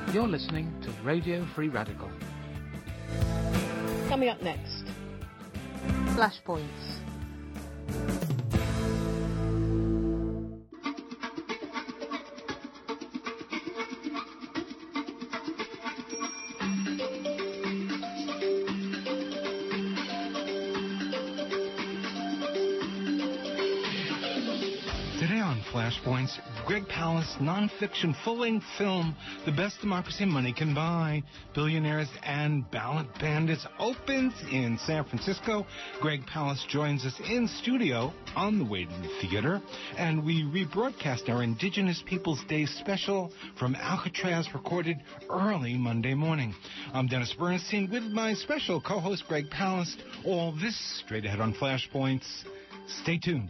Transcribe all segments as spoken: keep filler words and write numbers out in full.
You're listening to Radio Free Radical. Coming up next, Flashpoints. Flashpoints, Greg Palast nonfiction full-length film, The Best Democracy Money Can Buy, Billionaires and Ballot Bandits, opens in San Francisco. Greg Palast joins us in studio on the way to the theater, and we rebroadcast our Indigenous Peoples Day special from Alcatraz, recorded early Monday morning. I'm Dennis Bernstein with my special co-host Greg Palast. All this straight ahead on Flashpoints. Stay tuned.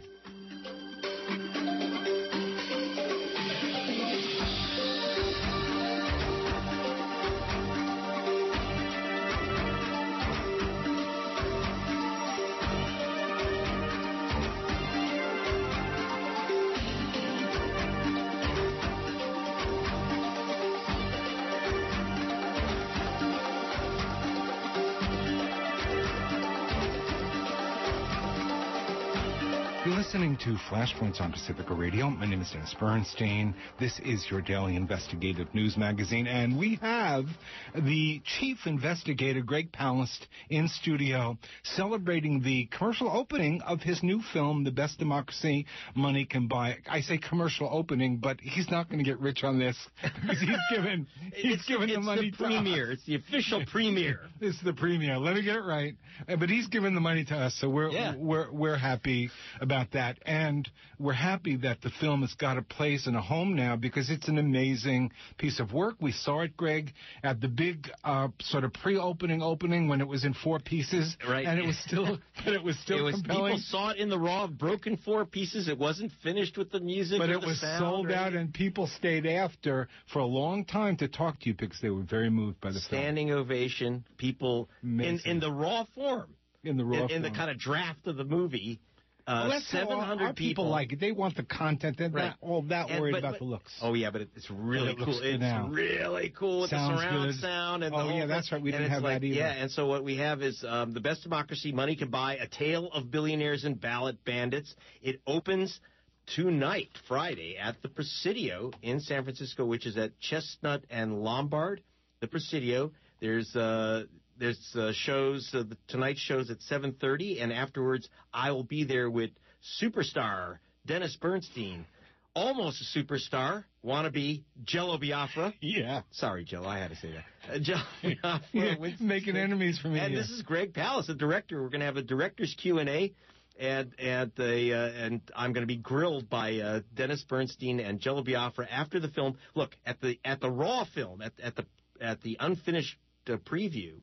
Listening to Flashpoints on Pacifica Radio. My name is Dennis Bernstein. This is your daily investigative news magazine, and we have the chief investigator, Greg Palast, in studio celebrating the commercial opening of his new film, The Best Democracy Money Can Buy. I say commercial opening, but he's not going to get rich on this because he's given he's it's, given it's the money the to premiere. us. It's the official premiere. It's the premiere. Let me get it right. But he's given the money to us, so we're yeah. we're we're happy about that. And we're happy that the film has got a place and a home now because it's an amazing piece of work. We saw it, Greg, at the big uh, sort of pre-opening opening when it was in four pieces. Right. And it was still, but it was still it was, compelling. People saw it in the raw, broken four pieces. It wasn't finished with the music But or it the was sound sold out, and people stayed after for a long time to talk to you because they were very moved by the Standing film. ovation, people in, in the raw form. In the raw in, form. In the kind of draft of the movie. Uh, well, that's seven hundred how our people, people like it. They want the content. They're right. not all that and, worried but, about but, the looks. Oh, yeah, but it's really it cool. It's now. really cool with Sounds the surround good. sound. And oh, the whole yeah, thing. that's right. We and didn't have like, that either. Yeah, and so what we have is um, The Best Democracy Money Can Buy, A Tale of Billionaires and Ballot Bandits. It opens tonight, Friday, at the Presidio in San Francisco, which is at Chestnut and Lombard. The Presidio. There's... Uh, There's uh, shows, uh, the Tonight shows at seven thirty, and afterwards I will be there with superstar Dennis Bernstein, almost a superstar, wannabe Jello Biafra. Yeah. Sorry, Jello, I had to say that. Uh, Jello Biafra. Yeah, making enemies for me. And yeah. this is Greg Palast, the director. We're going to have a director's Q and A, and and the uh, and I'm going to be grilled by uh, Dennis Bernstein and Jello Biafra after the film. Look at the at the raw film at at the at the unfinished uh, preview.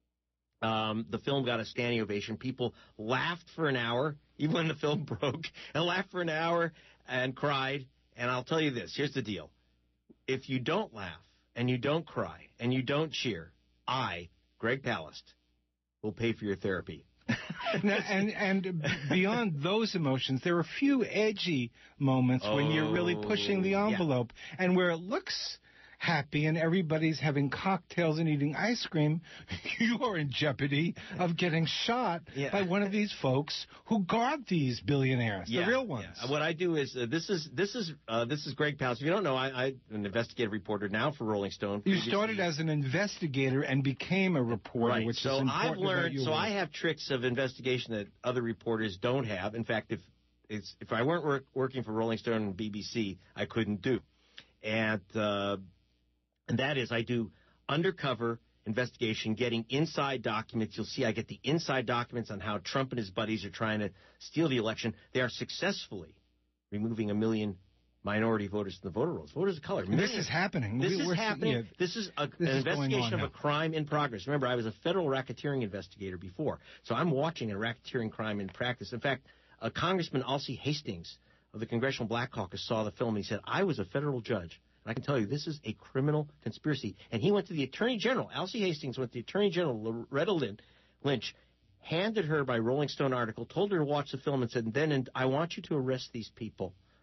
Um, the film got a standing ovation. People laughed for an hour, even when the film broke, and laughed for an hour and cried. And I'll tell you this, here's the deal. If you don't laugh and you don't cry and you don't cheer, I, Greg Palast, will pay for your therapy. now, and and beyond those emotions, there are a few edgy moments oh, when you're really pushing the envelope, yeah. and where it looks happy and everybody's having cocktails and eating ice cream, you are in jeopardy of getting shot yeah. by one of these folks who guard these billionaires, yeah. the real ones. Yeah. What I do is uh, this is this is uh, this is Greg Palast. If you don't know, I, I'm an investigative reporter now for Rolling Stone. You started as an investigator and became a reporter, right. which so is important. I've learned. So work. I have tricks of investigation that other reporters don't have. In fact, if it's if I weren't work, working for Rolling Stone and B B C, I couldn't do. And uh, And that is, I do undercover investigation, getting inside documents. You'll see I get the inside documents on how Trump and his buddies are trying to steal the election. They are successfully removing a million minority voters from the voter rolls. Voters of color. This is happening. This we, is happening. Yeah, this is a, this an is investigation of now. a crime in progress. Remember, I was a federal racketeering investigator before, so I'm watching a racketeering crime in practice. In fact, uh, Congressman Alcee Hastings of the Congressional Black Caucus saw the film, and he said, I was a federal judge. And I can tell you, this is a criminal conspiracy. And he went to the Attorney General. Alcee Hastings went to the Attorney General, Loretta Lynch, handed her my Rolling Stone article, told her to watch the film, and said, then and I want you to arrest these people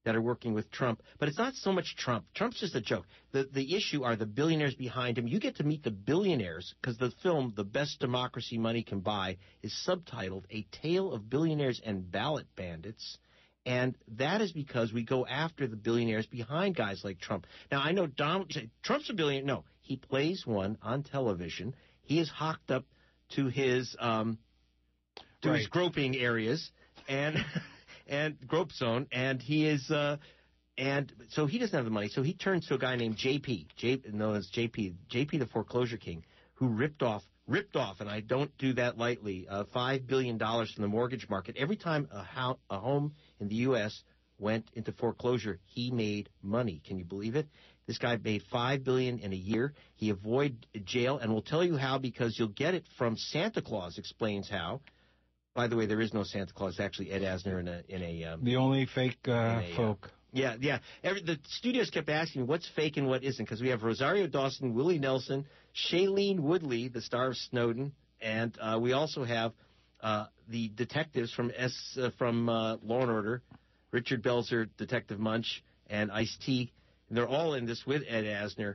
that are working with Trump. But it's not so much Trump. Trump's just a joke. The the issue are the billionaires behind him. You get to meet the billionaires because the film, The Best Democracy Money Can Buy, is subtitled A Tale of Billionaires and Ballot Bandits. And that is because we go after the billionaires behind guys like Trump. Now, I know Donald Trump's a billionaire. No, he plays one on television. He is hocked up to his um, to right. his groping areas and and grope zone, and he is uh, and so he doesn't have the money. So he turns to a guy named J P, J, known as J P, J P the foreclosure king, who ripped off. Ripped off, and I don't do that lightly, uh, five billion dollars from the mortgage market. Every time a, ho- a home in the U S went into foreclosure, he made money. Can you believe it? This guy made five billion dollars in a year. He avoided jail, and we'll tell you how because you'll get it from Santa Claus explains how. By the way, there is no Santa Claus. Actually, Ed Asner in a... In a um, the only fake uh, a, folk. Uh, Yeah, yeah. Every, the studios kept asking me what's fake and what isn't, because we have Rosario Dawson, Willie Nelson, Shailene Woodley, the star of Snowden, and uh, we also have uh, the detectives from S uh, from uh, Law and Order, Richard Belzer, Detective Munch, and Ice-T. And they're all in this with Ed Asner.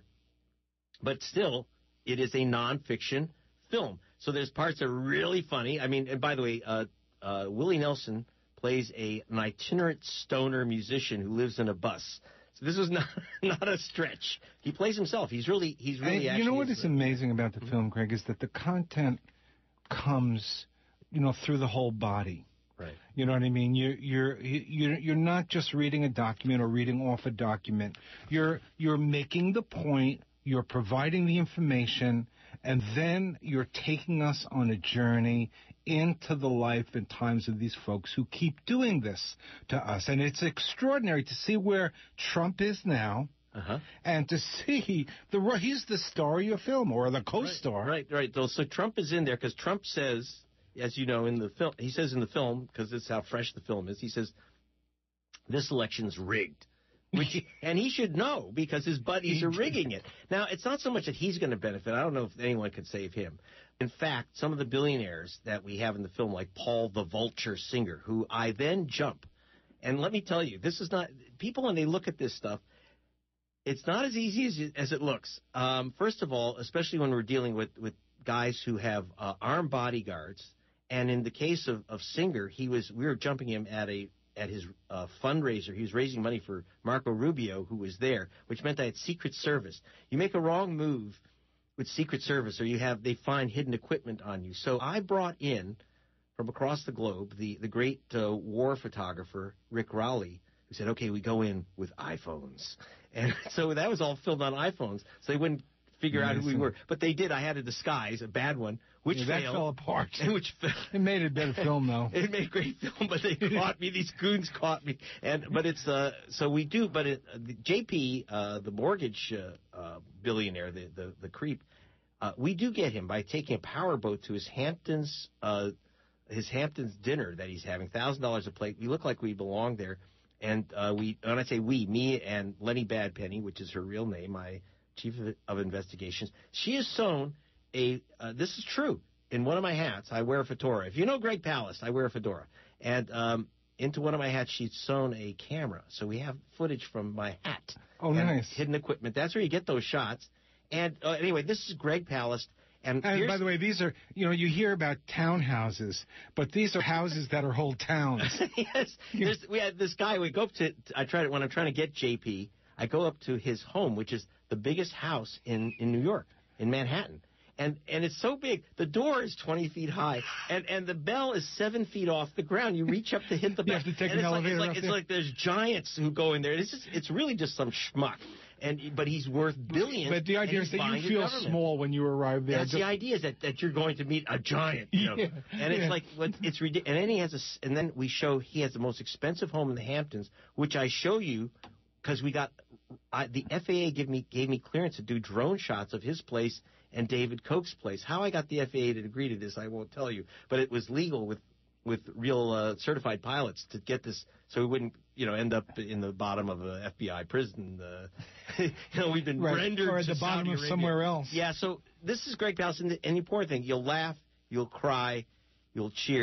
But still, it is a nonfiction film. So there's parts that are really funny. I mean, and by the way, uh, uh, Willie Nelson plays a, an itinerant stoner musician who lives in a bus. So this is not not a stretch. He plays himself. He's really he's really. And you know what is amazing about the mm-hmm. film, Greg, is that the content comes, you know, through the whole body. Right. You know what I mean? You you're you're you're not just reading a document or reading off a document. You're you're making the point. You're providing the information, and then you're taking us on a journey into the life and times of these folks who keep doing this to us. And it's extraordinary to see where Trump is now, uh-huh. and to see the he's the star of your film, or the co-star. Right, right. right. So Trump is in there because Trump says, as you know, in the film, he says in the film, because this is how fresh the film is, he says, this election's rigged. Which, and he should know because his buddies are rigging it. Now, it's not so much that he's going to benefit. I don't know if anyone could save him. In fact, some of the billionaires that we have in the film, like Paul the Vulture Singer, who I then jump. And let me tell you, this is not – people, when they look at this stuff, it's not as easy as, as it looks. Um, first of all, especially when we're dealing with, with guys who have uh, armed bodyguards. And in the case of, of Singer, he was we were jumping him at a – at his uh, fundraiser. He was raising money for Marco Rubio, who was there, which meant I had Secret Service. You make a wrong move with Secret Service, or you have they find hidden equipment on you. So I brought in, from across the globe, the, the great uh, war photographer, Rick Rowley, who said, okay, we go in with iPhones. And so that was all filmed on iPhones, so they wouldn't figure out who we were. But they did. I had a disguise, a bad one, which yeah, failed. That fell apart. Which fell. It made a better film, though. It made a great film, but they caught me. These goons caught me. And but it's uh, so we do. But it, uh, the J P, uh, the mortgage uh, uh, billionaire, the the, the creep, uh, we do get him by taking a powerboat to his Hamptons uh, his Hamptons dinner that he's having, thousand dollars a plate. We look like we belong there, and uh, we. When I say we, me and Lenny Badpenny, which is her real name, my chief of, of investigations, she has sewn a, uh, this is true, in one of my hats, I wear a fedora. If you know Greg Palast, I wear a fedora. And um, into one of my hats, she's sewn a camera. So we have footage from my hat. Oh, nice. Hidden equipment. That's where you get those shots. And uh, anyway, this is Greg Palast. And, and by the way, these are, you know, you hear about townhouses, but these are houses that are whole towns. Yes. There's, we had this guy, we go up to, I try to, when I'm trying to get J P, I go up to his home, which is the biggest house in, in New York, in Manhattan. And and it's so big, the door is twenty feet high, and, and the bell is seven feet off the ground. You reach up to hit the bell. You have to take and an it's elevator like, up it's, like, there. it's like there's giants who go in there. It's just, it's really just some schmuck. And but he's worth billions. But the idea is that you feel small when you arrive there. That's just... the idea, is that, that you're going to meet a giant. You know? Yeah, and it's yeah. like it's ridiculous. And then he has a, and then we show he has the most expensive home in the Hamptons, which I show you because we got I, the F A A gave me gave me clearance to do drone shots of his place and David Koch's place. How I got the F A A to agree to this, I won't tell you. But it was legal with with real uh, certified pilots to get this, so we wouldn't, you know, end up in the bottom of a F B I prison. Uh, you know, we've been right. rendered or at to the bottom Saudi of Arabia. somewhere else. Yeah. So this is Greg Palast. And the important thing, you'll laugh, you'll cry, you'll cheer,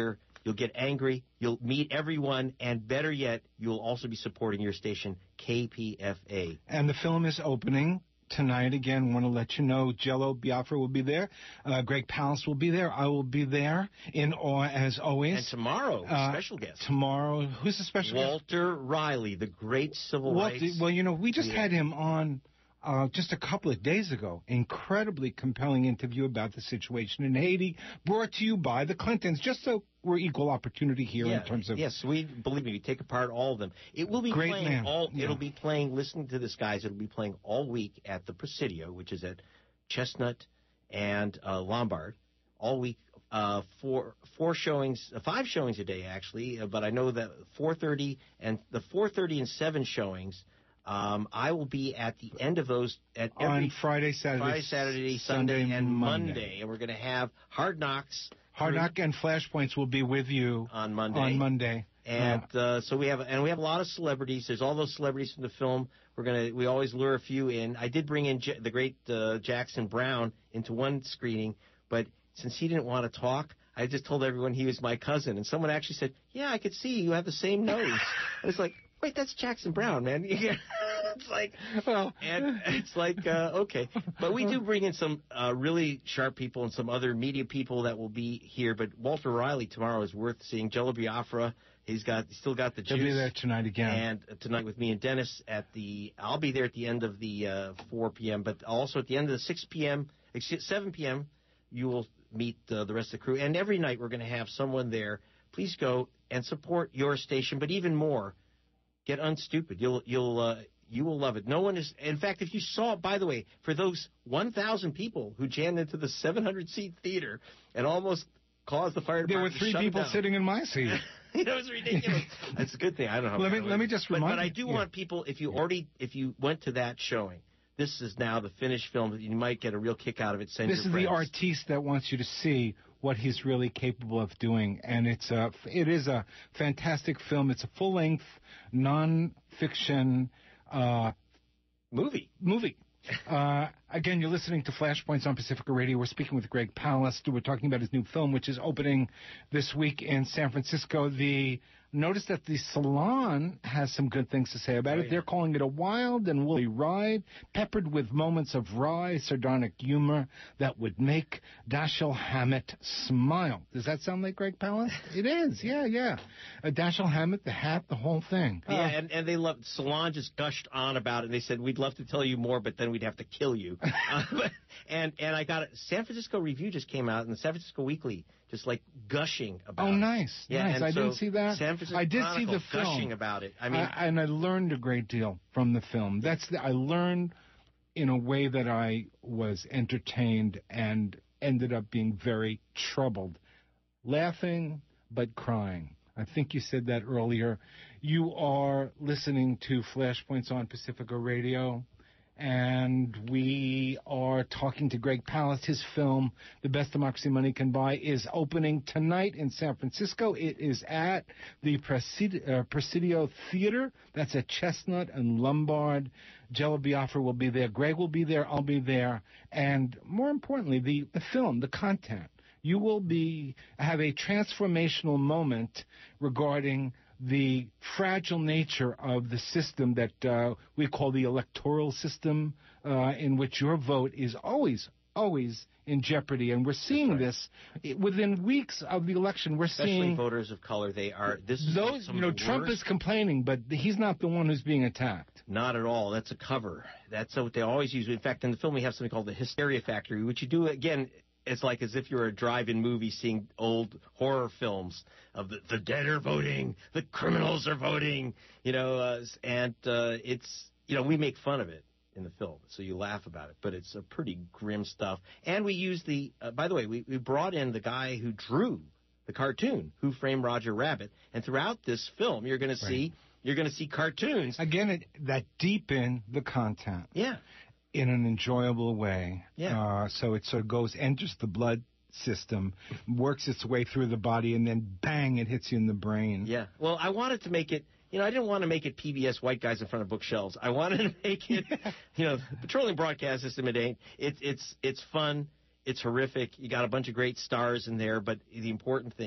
You'll get angry. You'll meet everyone. And better yet, you'll also be supporting your station, K P F A. And the film is opening tonight. Again, want to let you know, Jello Biafra will be there. Uh, Greg Palast will be there. I will be there in awe as always. And tomorrow, Uh, special guest. Tomorrow, who's the special guest? Walter Riley, the great civil Walter, rights. well, you know, we just Yeah. had him on uh, just a couple of days ago. Incredibly compelling interview about the situation in Haiti, brought to you by the Clintons, just so we're equal opportunity here yeah, in terms of... yes, we believe me, we take apart all of them. It will be Great playing man. all. Yeah. It'll be playing. Listening to this, guys. It'll be playing all week at the Presidio, which is at Chestnut and uh, Lombard, all week. Uh, four four showings, uh, five showings a day actually. Uh, but I know that four thirty and the four thirty and seven showings. Um, I will be at the end of those at every on Friday, Saturday, Friday, Saturday, Sunday, and Monday. and we're going to have Hard Knocks. Hard through- Knock and Flashpoints will be with you on Monday. on Monday. And uh, so we have, and we have a lot of celebrities. There's all those celebrities from the film. We're gonna, we always lure a few in. I did bring in J- the great uh, Jackson Brown into one screening, but since he didn't want to talk, I just told everyone he was my cousin. And someone actually said, "Yeah, I could see you have the same nose." I was like, "Wait, that's Jackson Brown, man." It's like, well, and it's like, uh, okay. But we do bring in some uh, really sharp people and some other media people that will be here. But Walter Riley tomorrow is worth seeing. Jello Biafra, he's got he's still got the juice. He'll be there tonight again. And uh, tonight with me and Dennis at the, I'll be there at the end of the uh, four p.m. But also at the end of the six p.m., excuse, seven p.m., you will meet uh, the rest of the crew. And every night we're going to have someone there. Please go and support your station. But even more, get unstupid. You'll you'll. Uh, You will love it. No one is. In fact, if you saw, by the way, for those one thousand people who jammed into the seven hundred seat theater and almost caused the fire There were department to three shut people down. sitting in my seat. You know, it's ridiculous. It's a good thing. I don't know. Let me- how let me just but, remind But I you- do yeah. want people. If you already, if you went to that showing, this is now the finished film. You might get a real kick out of it. Send This your is the friends. artiste that wants you to see what he's really capable of doing, and it's a it is a fantastic film. It's a full length, non-fiction uh, movie. Movie. Uh, again, you're listening to Flashpoints on Pacifica Radio. We're speaking with Greg Palast. We're talking about his new film, which is opening this week in San Francisco. The notice that the Salon has some good things to say about Oh, it. yeah. They're calling it a wild and woolly ride, peppered with moments of wry, sardonic humor that would make Dashiell Hammett smile. Does that sound like Greg Palast? It is. Yeah, yeah. Uh, Dashiell Hammett, the hat, the whole thing. Yeah, Uh, and, and they loved, Salon just gushed on about it, and they said, we'd love to tell you more, but then we'd have to kill you. uh, but, and and I got it. San Francisco Review just came out, and the San Francisco Weekly just like gushing about Oh, it. nice. Yeah, nice. and I so didn't see that. San Francisco I did see Chronicle the film. gushing about it. I mean, I, and I learned a great deal from the film. That's the, I learned in a way that I was entertained and ended up being very troubled, laughing but crying. I think you said that earlier. You are listening to Flashpoints on Pacifica Radio, and we are talking to Greg Palast. His film, The Best Democracy Money Can Buy, is opening tonight in San Francisco. It is at the Presidio, uh, Presidio Theater. That's at Chestnut and Lombard. Jello Biafra will be there. Greg will be there. I'll be there. And more importantly, the, the film, the content. You will be have a transformational moment regarding the fragile nature of the system that uh, we call the electoral system, uh, in which your vote is always, always in jeopardy. And we're seeing right. this within weeks of the election. We're especially seeing voters of color, they are, this is those, some you know, of the Trump worst. is complaining, but he's not the one who's being attacked. Not at all. That's a cover. That's what they always use. In fact, in the film, we have something called the Hysteria Factory, which you do, again, it's like as if you're a drive-in movie seeing old horror films of the, the dead are voting, the criminals are voting, you know, uh, and uh, it's, you know, we make fun of it in the film, so you laugh about it, but it's a pretty grim stuff. And we use the, uh, by the way, we, we brought in the guy who drew the cartoon, Who Framed Roger Rabbit, and throughout this film, you're going to see, Right. you're going to see cartoons. Again, it, that deepen the content. Yeah. In an enjoyable way. Yeah. Uh, so it sort of goes, enters the blood system, works its way through the body, and then bang, it hits you in the brain. Yeah. Well, I wanted to make it, you know, I didn't want to make it P B S white guys in front of bookshelves. I wanted to make it, you know, Petroleum Broadcast System, it ain't. It's, it's, it's fun. It's horrific. You got a bunch of great stars in there, but the important thing,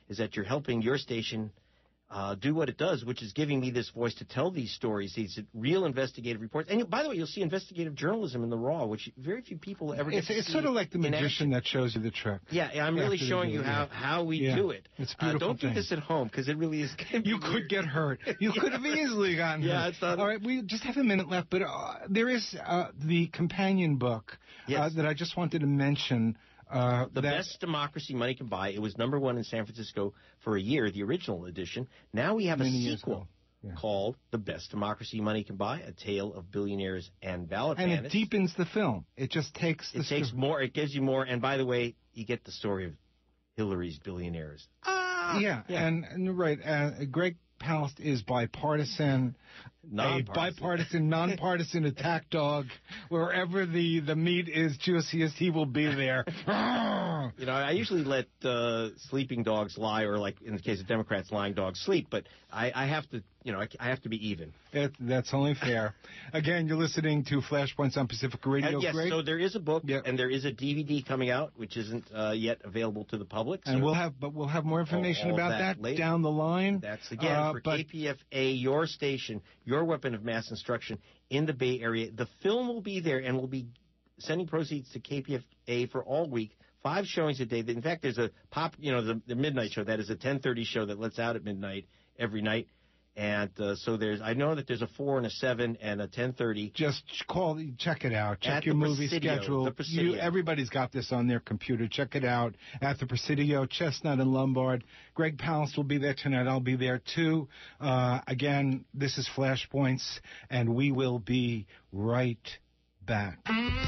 is that you're helping your station uh, do what it does, which is giving me this voice to tell these stories, these real investigative reports. And you, by the way, you'll see investigative journalism in the Raw, which very few people ever get It's, to it's see sort of like the in magician action. that shows you the trick. Yeah, yeah, I'm really After they showing do you it, how, yeah. how we Yeah. do it. It's a Uh, beautiful don't thing. do this at home, because it really is. You could get hurt. You could have easily gotten Yeah, hurt. it's not- All right, we just have a minute left, but uh, there is uh, the companion book uh, Yes. that I just wanted to mention. Uh, The that, Best Democracy Money Can Buy. It was number one in San Francisco for a year, the original edition. Now we have a Many years sequel ago. Yeah. called The Best Democracy Money Can Buy, A Tale of Billionaires and Ballot And it Bandits. deepens the film. It just takes the It takes sto- more. It gives you more. And by the way, you get the story of Hillary's billionaires. Ah, Yeah, and, and right. Uh, Greg Palast is bipartisan, a Nonpartisan. bipartisan, nonpartisan attack dog. Wherever the, the meat is juiciest, he will be there. You know, I usually let uh, sleeping dogs lie, or like in the case of Democrats, lying dogs sleep. But I, I have to, you know, I, I have to be even. It, that's only fair. Again, you're listening to Flashpoints on Pacifica Radio. And yes, Greg. so there is a book, Yep. and there is a D V D coming out, which isn't uh, yet available to the public. And so we'll have, but we'll have more information all of about that that, later. down the line. That's again Uh, for but K P F A, your station, your weapon of mass instruction in the Bay Area. The film will be there, and we'll be sending proceeds to K P F A for all week. Five showings a day. In fact, there's a pop, you know, the, the midnight show. That is a ten thirty show that lets out at midnight every night. And uh, so there's, I know that there's a four and a seven and a ten thirty. just call, check it out. Check At your the movie Presidio, schedule. the Presidio. You, everybody's got this on their computer. Check it out at the Presidio, Chestnut and Lombard. Greg Palast will be there tonight. I'll be there too. Uh, again, this is Flashpoints, and we will be right back.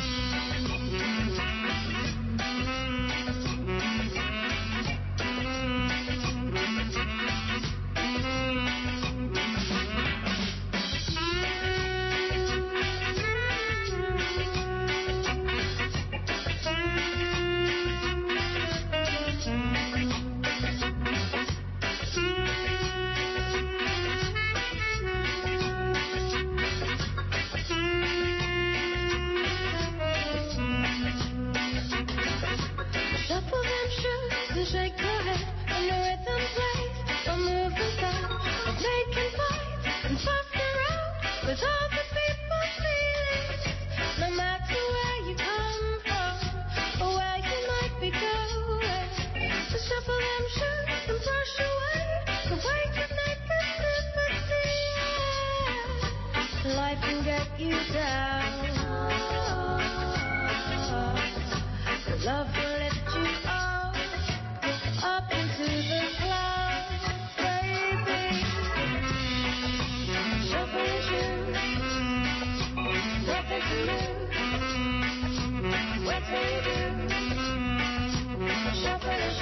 Shuffle them shoes and shake your head when the rhythm plays. Or move and sound of making fight and fuss around with all the people's feelings. No matter where you come from or where you might be going, so shuffle them shoes and brush away the weight of negativity. Life can get you down. Love will lift you up, up into the clouds, baby. Shuffle your shoes, nothing to lose. Wait till you do. Shuffle your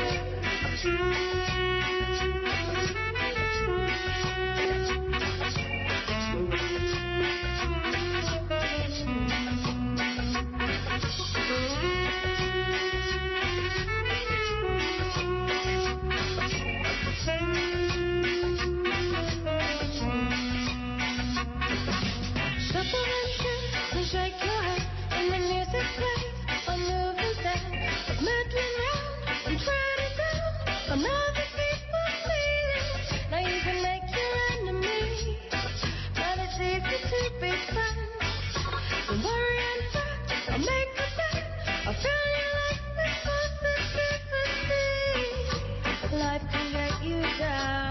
Shuffle them shoes and shake your head when the music plays. Or move and stand, of meddling round and treading down on other people's feelings. Now you can make your enemies, but it's easy to be friends. Don't worry and fret, or make a bet, or fill your life with positivity. Life can get you down.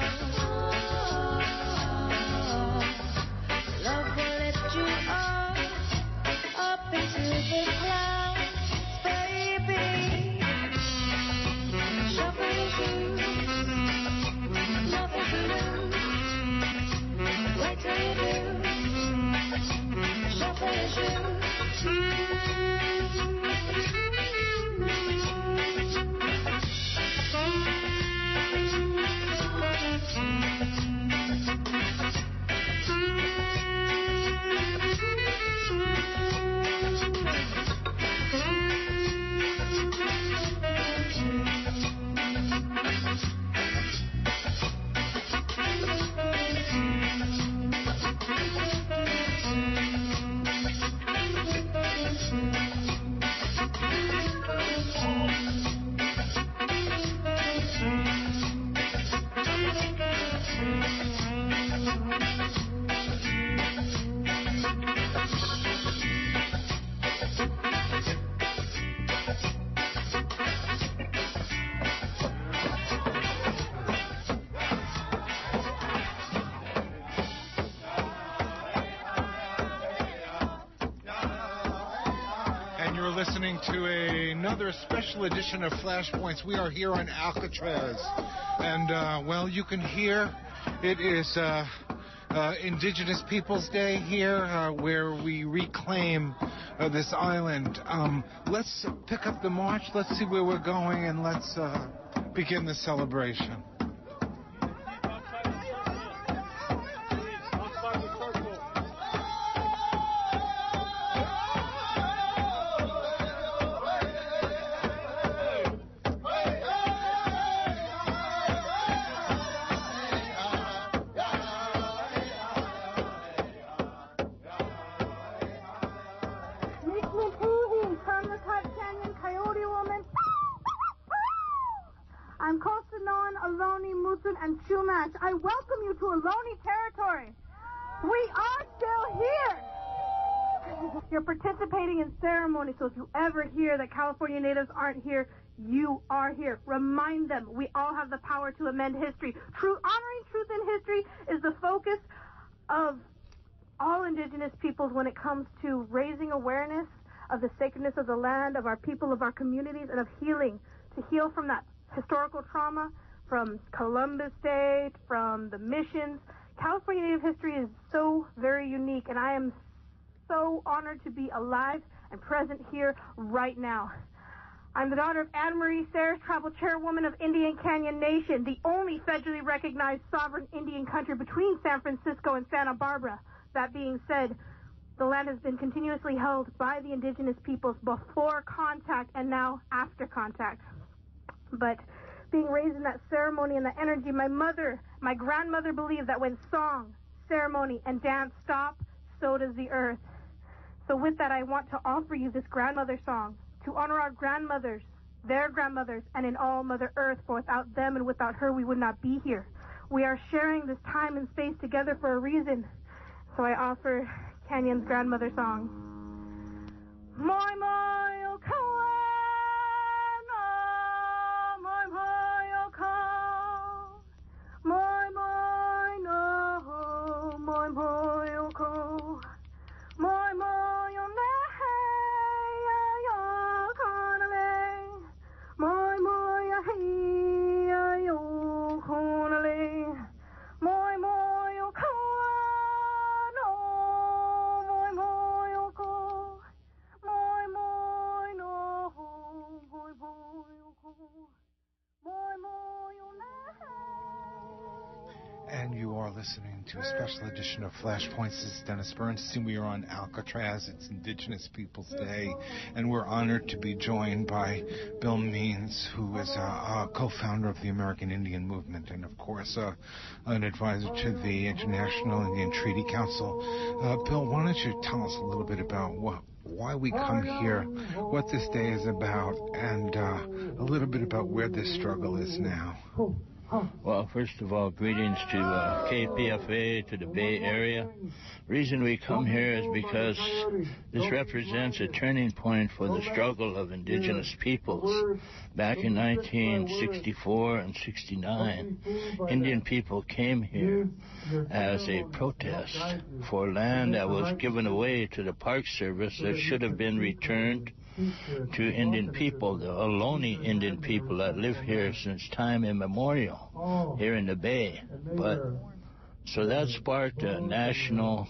Love will lift you up, up into the clouds, baby. Shuffle your shoes, nothing to lose. Wait till you do. Shuffle your shoes. listening to a, another special edition of Flashpoints. We are here on Alcatraz. And, uh, well, you can hear it is uh, uh, Indigenous Peoples Day here, uh, where we reclaim uh, this island. Um, let's pick up the march. Let's see where we're going, and let's uh, begin the celebration. I'm Kostanon, Ohlone, Mutsun, and Chumash. I welcome you to Ohlone territory. We are still here. You're participating in ceremony, so if you ever hear that California natives aren't here, you are here. Remind them we all have the power to amend history. True, honoring truth in history is the focus of all Indigenous peoples when it comes to raising awareness of the sacredness of the land, of our people, of our communities, and of healing, to heal from that historical trauma, from Columbus Day, from the missions. California Native history is so very unique, and I am so honored to be alive and present here right now. I'm the daughter of Anne Marie Sayers, tribal chairwoman of Indian Canyon Nation, the only federally recognized sovereign Indian country between San Francisco and Santa Barbara. That being said, the land has been continuously held by the indigenous peoples before contact and now after contact. But being raised in that ceremony and that energy, my mother, my grandmother believed that when song, ceremony, and dance stop, so does the earth. So with that, I want to offer you this grandmother song to honor our grandmothers, their grandmothers, and in all Mother Earth, for without them and without her, we would not be here. We are sharing this time and space together for a reason. So I offer Canyon's grandmother song. Moi moi o kawana, moi moi o ka, moi moi no, moi moi o ko, moi moi o ne ya kanale, moi moi a hi yo konale, moi moi o ka. And you are listening to a special edition of Flashpoints. This is Dennis Bernstein. We are on Alcatraz. It's Indigenous Peoples Day, and we're honored to be joined by Bill Means, who is a, a co-founder of the American Indian Movement and, of course, uh, an advisor to the International Indian Treaty Council. Uh, Bill, why don't you tell us a little bit about what why we come here, what this day is about, and uh, a little bit about where this struggle is now. Well, first of all, greetings to uh, K P F A, to the Bay Area. Reason we come here is because this represents a turning point for the struggle of indigenous peoples. Back in nineteen sixty-four and sixty-nine, Indian people came here as a protest for land that was given away to the Park Service that should have been returned to Indian people, the Ohlone Indian people that live here since time immemorial, here in the Bay. But so that sparked a national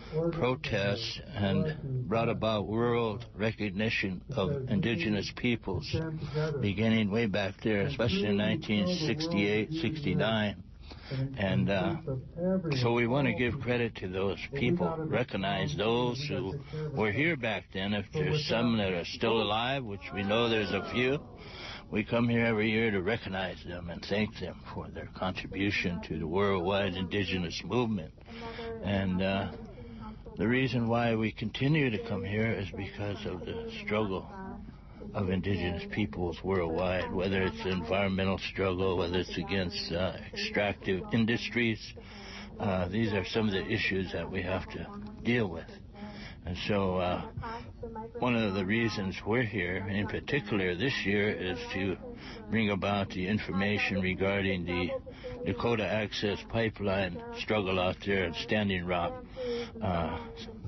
protest and brought about world recognition of indigenous peoples, beginning way back there, especially in nineteen sixty-eight, sixty-nine. And uh, so we want to give credit to those people, recognize those who were here back then. If there's some that are still alive, which we know there's a few, we come here every year to recognize them and thank them for their contribution to the worldwide indigenous movement. And uh, the reason why we continue to come here is because of the struggle of indigenous peoples worldwide, whether it's the environmental struggle, whether it's against uh, extractive industries. Uh, these are some of the issues that we have to deal with. And so uh, one of the reasons we're here, in particular this year, is to bring about the information regarding the Dakota Access Pipeline struggle out there at Standing Rock. Uh,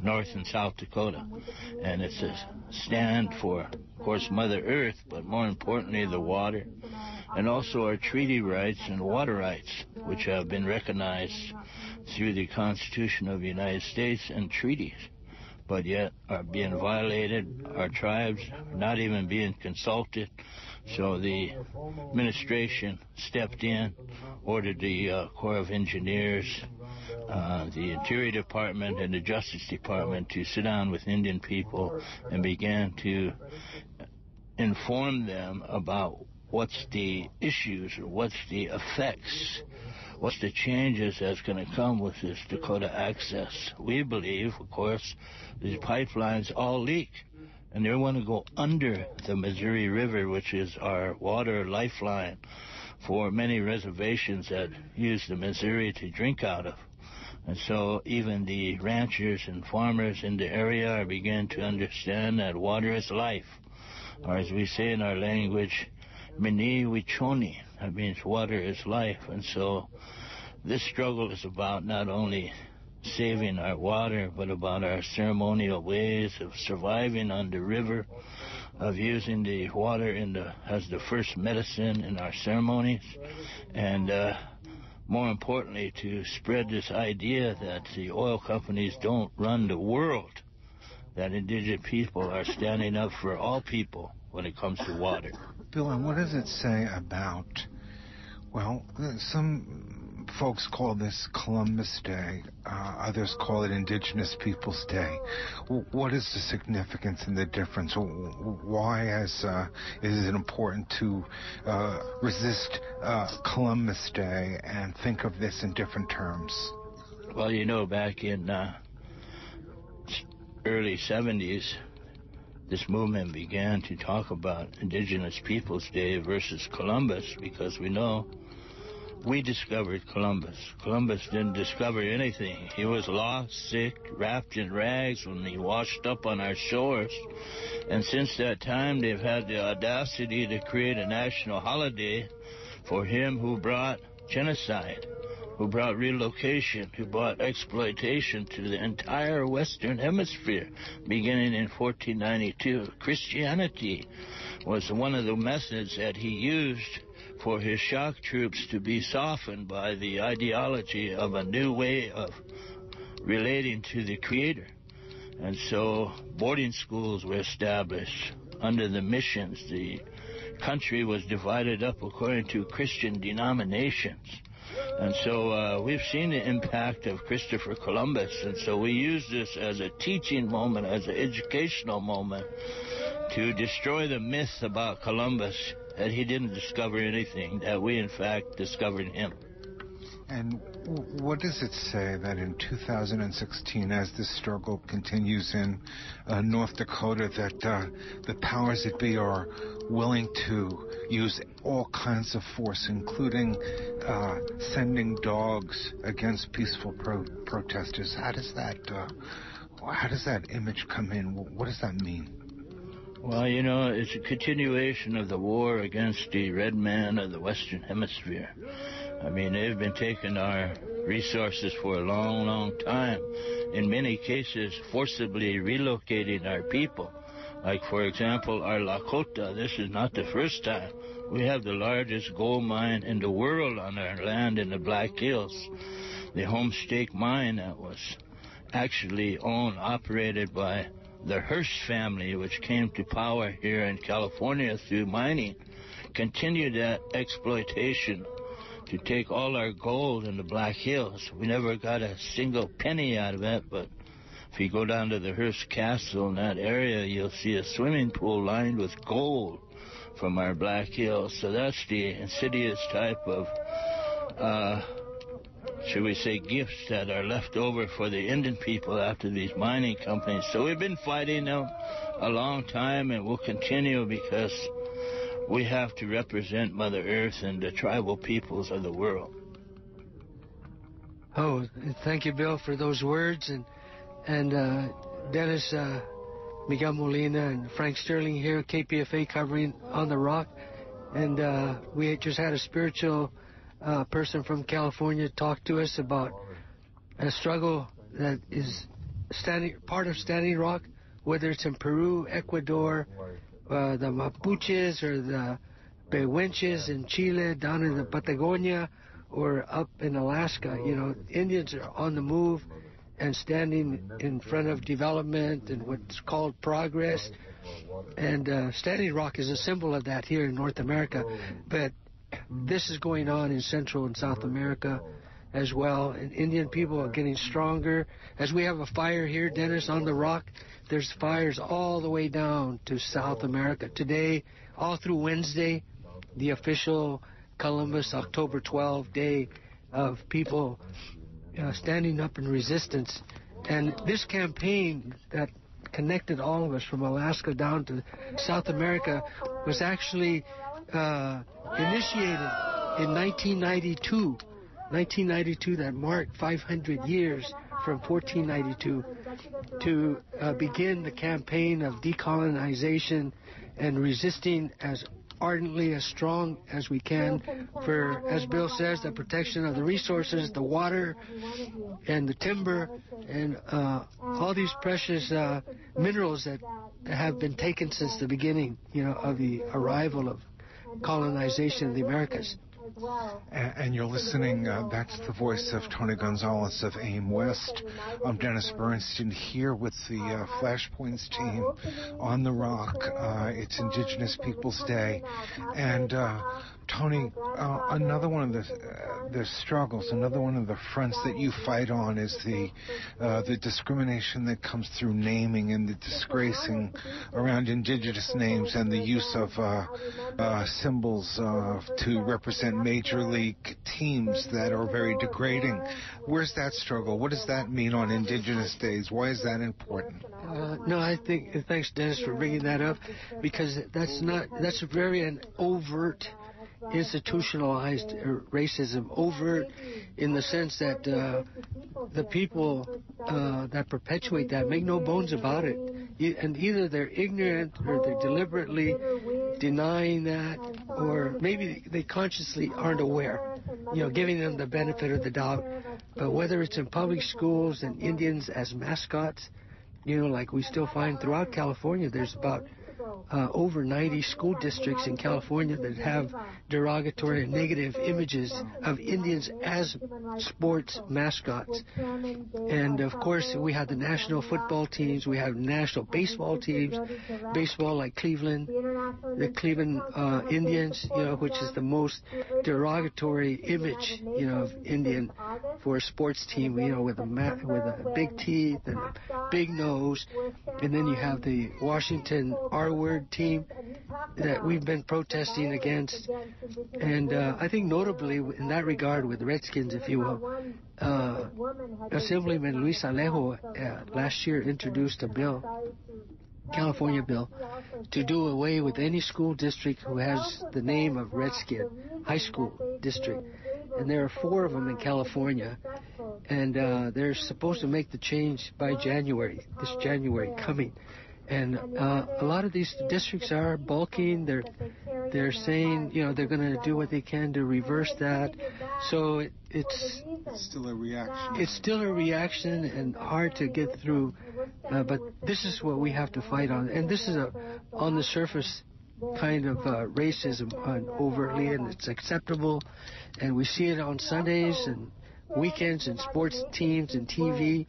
North and South Dakota. And it's a stand for, of course, Mother Earth, but more importantly, the water, and also our treaty rights and water rights, which have been recognized through the Constitution of the United States and treaties, but yet are being violated. Our tribes are not even being consulted. So the administration stepped in, ordered the uh, Corps of Engineers, uh, the Interior Department, and the Justice Department to sit down with Indian people and began to inform them about what's the issues or what's the effects, what's the changes that's going to come with this Dakota Access. We believe, of course, these pipelines all leak, and they want to go under the Missouri River, which is our water lifeline for many reservations that use the Missouri to drink out of. And so even the ranchers and farmers in the area are beginning to understand that water is life, or as we say in our language, Mini Wichoni. That means water is life. And so this struggle is about not only saving our water, but about our ceremonial ways of surviving on the river, of using the water in the, as the first medicine in our ceremonies, and uh, more importantly, to spread this idea that the oil companies don't run the world, that indigenous people are standing up for all people when it comes to water. Bill, and what does it say about, well, some folks call this Columbus Day, uh, others call it Indigenous Peoples Day. What is the significance and the difference? Why has, uh, is it important to uh, resist uh, Columbus Day and think of this in different terms? Well, you know, back in uh, early seventies, this movement began to talk about Indigenous Peoples Day versus Columbus, because we know we discovered Columbus. Columbus didn't discover anything. He was lost, sick, wrapped in rags when he washed up on our shores. And since that time, they've had the audacity to create a national holiday for him who brought genocide, who brought relocation, who brought exploitation to the entire Western Hemisphere, beginning in fourteen ninety-two. Christianity was one of the methods that he used for his shock troops to be softened by the ideology of a new way of relating to the Creator. And so boarding schools were established under the missions. The country was divided up according to Christian denominations. And so uh, we've seen the impact of Christopher Columbus, and so we use this as a teaching moment, as an educational moment, to destroy the myth about Columbus, that he didn't discover anything, that we, in fact, discovered him. And what does it say that in two thousand sixteen, as this struggle continues in uh, North Dakota, that uh, the powers that be are willing to use all kinds of force, including uh, sending dogs against peaceful pro- protesters? How does that, uh, how does that image come in? What does that mean? Well, you know, it's a continuation of the war against the red man of the Western Hemisphere. I mean, they've been taking our resources for a long, long time. In many cases, forcibly relocating our people. Like, for example, our Lakota. This is not the first time. We have the largest gold mine in the world on our land in the Black Hills. The Homestake mine that was actually owned, operated by the Hearst family, which came to power here in California through mining, continued that exploitation to take all our gold in the Black Hills. We never got a single penny out of it, but if you go down to the Hearst Castle in that area, you'll see a swimming pool lined with gold from our Black Hills. So that's the insidious type of, uh, should we say, gifts that are left over for the Indian people after these mining companies. So we've been fighting them a long time, and we'll continue, because we have to represent Mother Earth and the tribal peoples of the world. Oh, thank you, Bill, for those words. And and uh, Dennis, uh, Miguel Molina, and Frank Sterling here at K P F A covering On the Rock. And uh, we just had a spiritual uh, person from California talk to us about a struggle that is standing part of Standing Rock, whether it's in Peru, Ecuador, uh, the Mapuches or the Pehuenches in Chile, down in the Patagonia, or up in Alaska. You know, Indians are on the move and standing in front of development and what's called progress. And uh, Standing Rock is a symbol of that here in North America. But this is going on in Central and South America as well. And Indian people are getting stronger. As we have a fire here, Dennis, on the rock, there's fires all the way down to South America. Today, all through Wednesday, the official Columbus October twelfth day of people uh, standing up in resistance. And this campaign that connected all of us from Alaska down to South America was actually uh, initiated in nineteen ninety-two. nineteen ninety-two, that marked five hundred years from fourteen ninety-two, to uh, begin the campaign of decolonization and resisting as ardently, as strong as we can for, as Bill says, the protection of the resources, the water, and the timber, and uh, all these precious uh, minerals that have been taken since the beginning, you know, of the arrival of colonization in the Americas. And, and you're listening, uh, that's the voice of Tony Gonzalez of AIM West. I'm Dennis Bernstein here with the uh, Flashpoints team on the Rock. Uh, it's Indigenous Peoples Day. And uh, Tony, uh, another one of the, uh, the struggles, another one of the fronts that you fight on is the uh, the discrimination that comes through naming and the disgracing around Indigenous names and the use of uh, uh, symbols uh, to represent major league teams that are very degrading. Where's that struggle? What does that mean on Indigenous days? Why is that important? Uh, no, I think, thanks Dennis for bringing that up, because that's not, that's very an overt institutionalized racism, overt in the sense that uh, the people uh, that perpetuate that make no bones about it. And either they're ignorant or they're deliberately denying that, or maybe they consciously aren't aware, you know, giving them the benefit of the doubt. But whether it's in public schools and Indians as mascots, you know, like we still find throughout California, there's about Uh, over ninety school districts in California that have derogatory and negative images of Indians as sports mascots. And of course, we have the national football teams, we have national baseball teams, baseball like Cleveland, the Cleveland uh, Indians, you know, which is the most derogatory image, you know, of Indian for a sports team, you know, with a ma- with a big teeth and a big nose. And then you have the Washington R-word team that we've been protesting against. And uh, I think notably in that regard with Redskins, if you will, uh, Assemblyman Luis Alejo uh, last year introduced a bill, California bill, to do away with any school district who has the name of Redskin, high school district. And there are four of them in California, and uh, they're supposed to make the change by January, this January coming. And uh, a lot of these districts are balking. They're they're saying, you know, they're going to do what they can to reverse that. So it, it's still a reaction. It's still a reaction and hard to get through. Uh, but this is what we have to fight on. And this is a on the surface kind of uh, racism uh, overtly, and it's acceptable. And we see it on Sundays and weekends and sports teams and T V.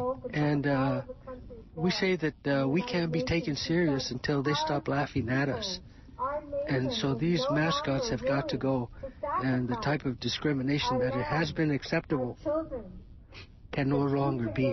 And uh, we say that uh, we can't be taken serious until they stop laughing at us. And so these mascots have got to go. And the type of discrimination that it has been acceptable can no longer be.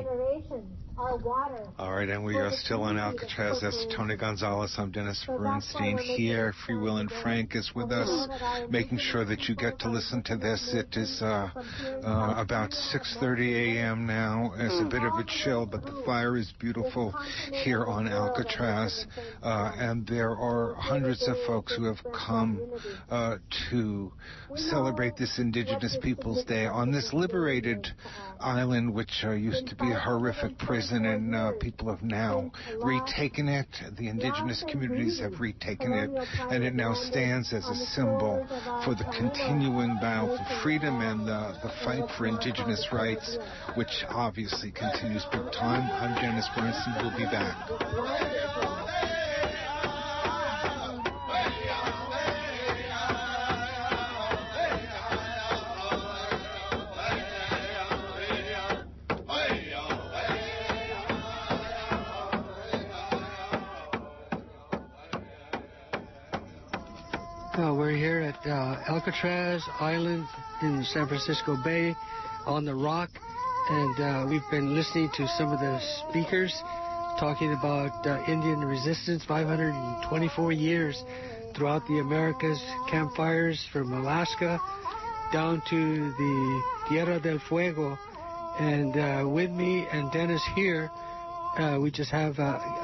All right, and we are still on Alcatraz. That's Tony Gonzalez. I'm Dennis Bernstein here. Free Will and Frank is with us, making sure that you get to listen to this. It is uh, uh, about six thirty a.m. now. It's a bit of a chill, but the fire is beautiful here on Alcatraz. Uh, and there are hundreds of folks who have come uh, to celebrate this Indigenous Peoples Day on this liberated island, which uh, used to be a horrific horrific prison, and uh, people have now retaken it. The indigenous communities have retaken it, and it now stands as a symbol for the continuing battle for freedom and uh, the fight for indigenous rights, which obviously continues big time. I'm Dennis Bernstein. We'll be back. Uh, we're here at uh, Alcatraz Island in San Francisco Bay on the Rock, and uh, we've been listening to some of the speakers talking about uh, Indian resistance, five hundred twenty-four years throughout the Americas, campfires from Alaska down to the Tierra del Fuego. And uh, with me and Dennis here, uh, we just have uh,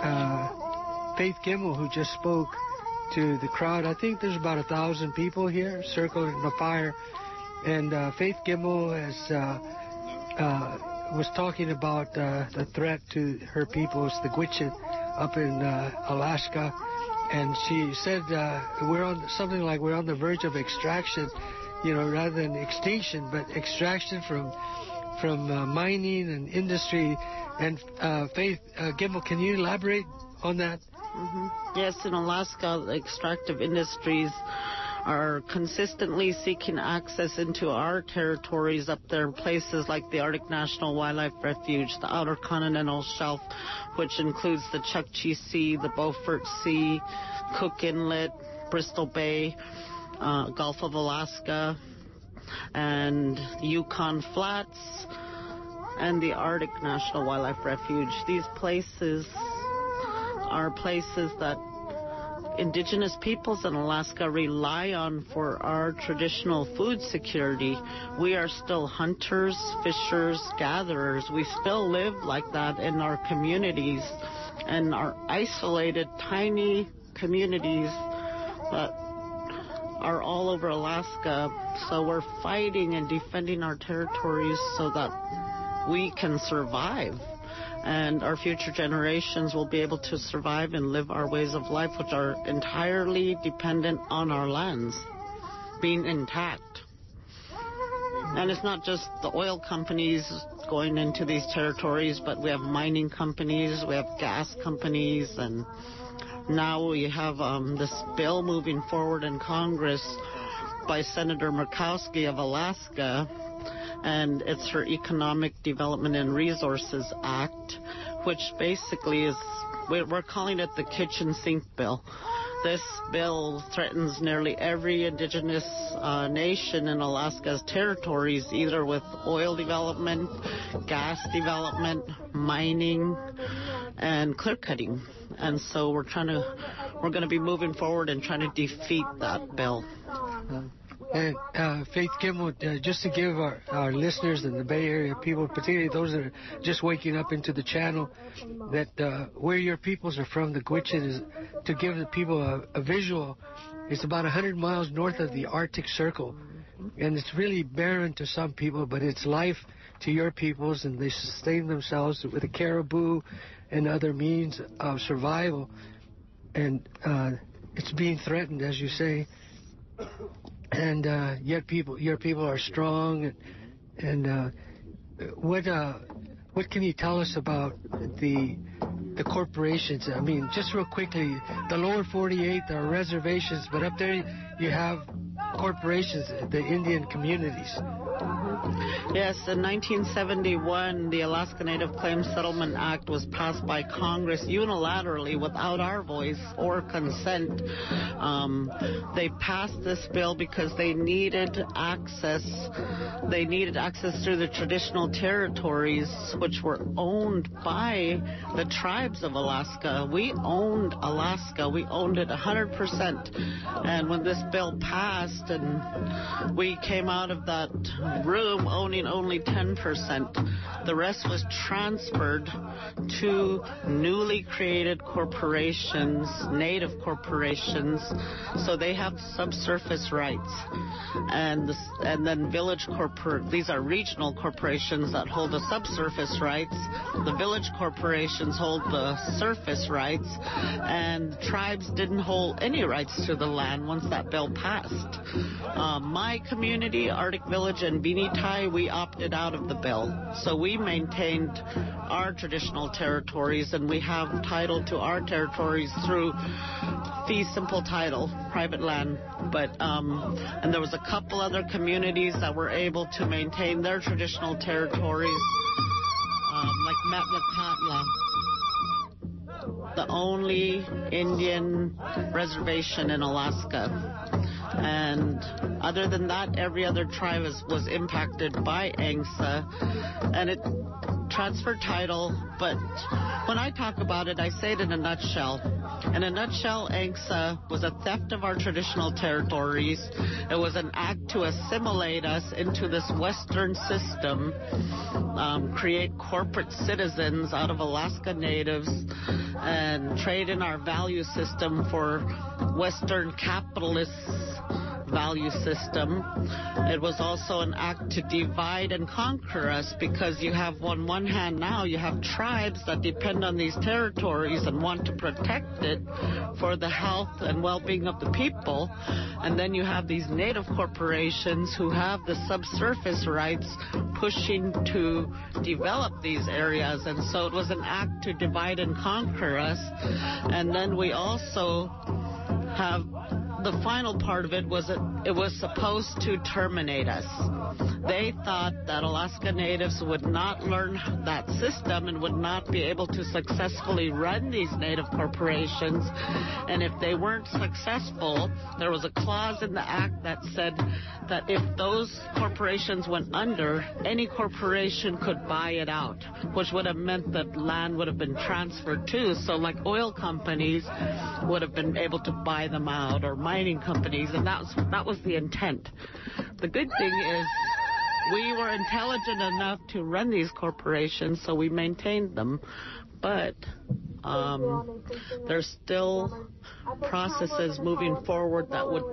uh, Faith Gemmell, who just spoke to the crowd. I think there's about a thousand people here circling the fire. And uh, Faith Gemmell has, uh, uh, was talking about uh, the threat to her peoples, the Gwich'in, up in uh, Alaska. And she said uh, we're on something like we're on the verge of extraction, you know, rather than extinction, but extraction from from uh, mining and industry. And uh, Faith uh, Gemmell, can you elaborate on that? Mm-hmm. Yes, in Alaska, the extractive industries are consistently seeking access into our territories up there, places like the Arctic National Wildlife Refuge, the Outer Continental Shelf, which includes the Chukchi Sea, the Beaufort Sea, Cook Inlet, Bristol Bay, uh, Gulf of Alaska, and Yukon Flats, and the Arctic National Wildlife Refuge. These places are places that Indigenous peoples in Alaska rely on for our traditional food security. We are still hunters, fishers, gatherers. We still live like that in our communities, and our isolated, tiny communities that are all over Alaska. So we're fighting and defending our territories so that we can survive, and our future generations will be able to survive and live our ways of life, which are entirely dependent on our lands being intact. And it's not just the oil companies going into these territories, but we have mining companies, we have gas companies, and now we have um, this bill moving forward in Congress by Senator Murkowski of Alaska, and it's her Economic Development and Resources Act, which basically is, we're calling it the kitchen sink bill. This bill threatens nearly every indigenous uh, nation in Alaska's territories, either with oil development, gas development, mining, and clear cutting. And so we're trying to, we're going to be moving forward and trying to defeat that bill. Uh, And uh, Faith Gemmell, uh, just to give our, our listeners in the Bay Area people, particularly those that are just waking up into the channel, that uh, where your peoples are from, the Gwich'in, is to give the people a, a visual. It's about one hundred miles north of the Arctic Circle, and it's really barren to some people, but it's life to your peoples, and they sustain themselves with a caribou and other means of survival. And uh, it's being threatened, as you say. And uh, yet, people, your people are strong. And, and uh, what uh, what can you tell us about the the corporations? I mean, just real quickly, the lower forty-eight, there are reservations, but up there you have corporations, the Indian communities. Yes, in nineteen seventy-one, the Alaska Native Claims Settlement Act was passed by Congress unilaterally without our voice or consent. Um, they passed this bill because they needed access. They needed access through the traditional territories, which were owned by the tribes of Alaska. We owned Alaska. We owned it one hundred percent. And when this bill passed and we came out of that room, whom owning only ten percent. The rest was transferred to newly created corporations, native corporations, so they have subsurface rights. And the, and then village corpor these are regional corporations that hold the subsurface rights. The village corporations hold the surface rights, and tribes didn't hold any rights to the land once that bill passed. Um, my community, Arctic Village and Binitai, we opted out of the bill. So we maintained our traditional territories, and we have title to our territories through fee simple title, private land. But um, and there was a couple other communities that were able to maintain their traditional territories, um, like Metlakatla, the only Indian reservation in Alaska. And other than that, every other tribe was, was impacted by A N C S A, and it transferred title. But when I talk about it, I say it in a nutshell. In a nutshell, A N C S A was a theft of our traditional territories. It was an act to assimilate us into this Western system, um, create corporate citizens out of Alaska natives, and trade in our value system for Western capitalists' value system. It was also an act to divide and conquer us, because you have on one hand now you have tribes that depend on these territories and want to protect it for the health and well-being of the people, and then you have these native corporations who have the subsurface rights pushing to develop these areas. And so it was an act to divide and conquer us. And then we also have the final part of it was that it was supposed to terminate us. They thought that Alaska Natives would not learn that system and would not be able to successfully run these native corporations. And if they weren't successful, there was a clause in the act that said that if those corporations went under, any corporation could buy it out, which would have meant that land would have been transferred too. So like oil companies would have been able to buy them out, or mining companies, and that was, that was the intent. The good thing is we were intelligent enough to run these corporations, so we maintained them. But um, there's still processes moving forward that would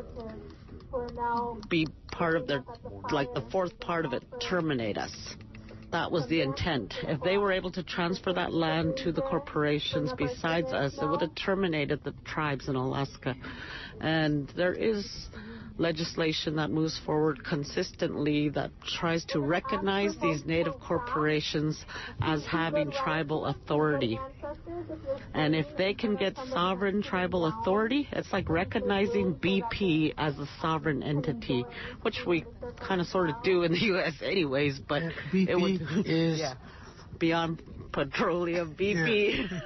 be part of their, like the fourth part of it, terminate us. That was the intent. If they were able to transfer that land to the corporations besides us, it would have terminated the tribes in Alaska. And there is legislation that moves forward consistently that tries to recognize these native corporations as having tribal authority. And if they can get sovereign tribal authority, it's like recognizing B P as a sovereign entity, which we kind of sort of do in the U S anyways, but yeah, B P it would, is yeah, beyond petroleum, B P. Yeah.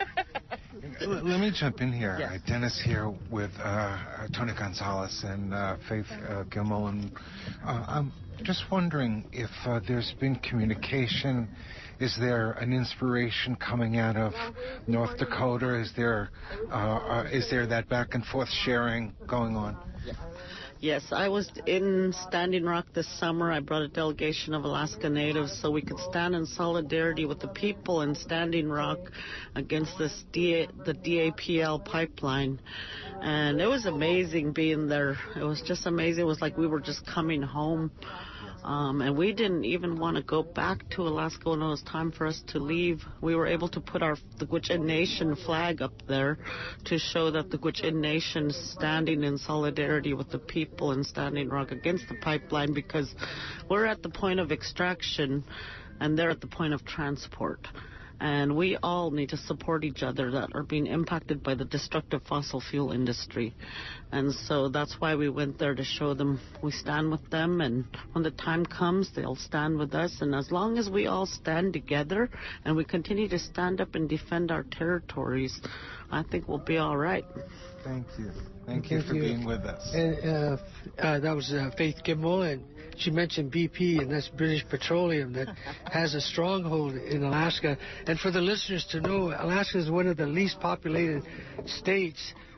L- Let me jump in here. Yes. Uh, Dennis here with uh, uh, Tony Gonzalez and uh, Faith uh, Gilmore. Uh, I'm just wondering if uh, there's been communication. Is there an inspiration coming out of North Dakota? Is there uh, uh, is there that back and forth sharing going on? Yeah. Yes, I was in Standing Rock this summer. I brought a delegation of Alaska Natives so we could stand in solidarity with the people in Standing Rock against this D A, the D A P L pipeline. And it was amazing being there. It was just amazing. It was like we were just coming home. Um, and we didn't even want to go back to Alaska when it was time for us to leave. We were able to put our the Gwich'in Nation flag up there to show that the Gwich'in Nation is standing in solidarity with the people in Standing Rock against the pipeline, because we're at the point of extraction and they're at the point of transport. And we all need to support each other that are being impacted by the destructive fossil fuel industry. And so that's why we went there, to show them we stand with them, and when the time comes, they'll stand with us. And as long as we all stand together and we continue to stand up and defend our territories, I think we'll be all right. Thank you. Thank you Thank for you. being with us. And uh, uh, that was uh, Faith Gilmore, and she mentioned B P, and that's British Petroleum, that has a stronghold in Alaska. And for the listeners to know, Alaska is one of the least populated states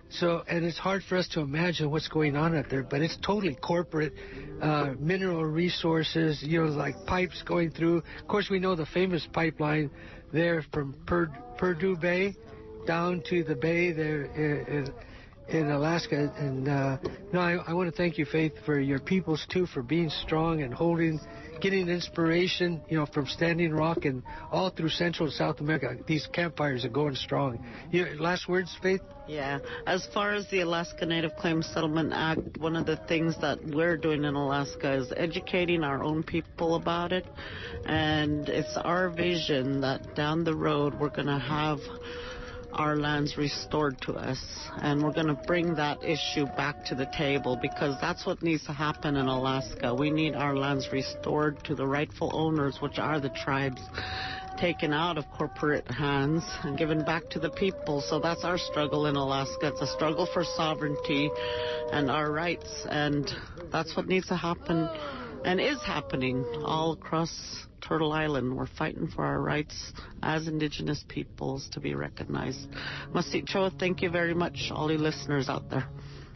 So, and it's hard for us to imagine what's going on out there, but it's totally corporate, uh, mineral resources, you know, like pipes going through. Of course, we know the famous pipeline there from Pur- Purdue Bay down to the bay there in, in Alaska. And uh, no, I, I want to thank you, Faith, for your peoples too, for being strong and holding, getting inspiration, you know, from Standing Rock and all through Central and South America. These campfires are going strong. You, last words, Faith? Yeah. As far as the Alaska Native Claims Settlement Act, one of the things that we're doing in Alaska is educating our own people about it. And it's our vision that down the road we're going to have our lands restored to us, and we're going to bring that issue back to the table, because that's what needs to happen in Alaska. We need our lands restored to the rightful owners, which are the tribes, taken out of corporate hands and given back to the people. So that's our struggle in Alaska. It's a struggle for sovereignty and our rights, and that's what needs to happen and is happening all across Turtle Island. We're fighting for our rights as Indigenous peoples to be recognized. Masicho, thank you very much, all you listeners out there.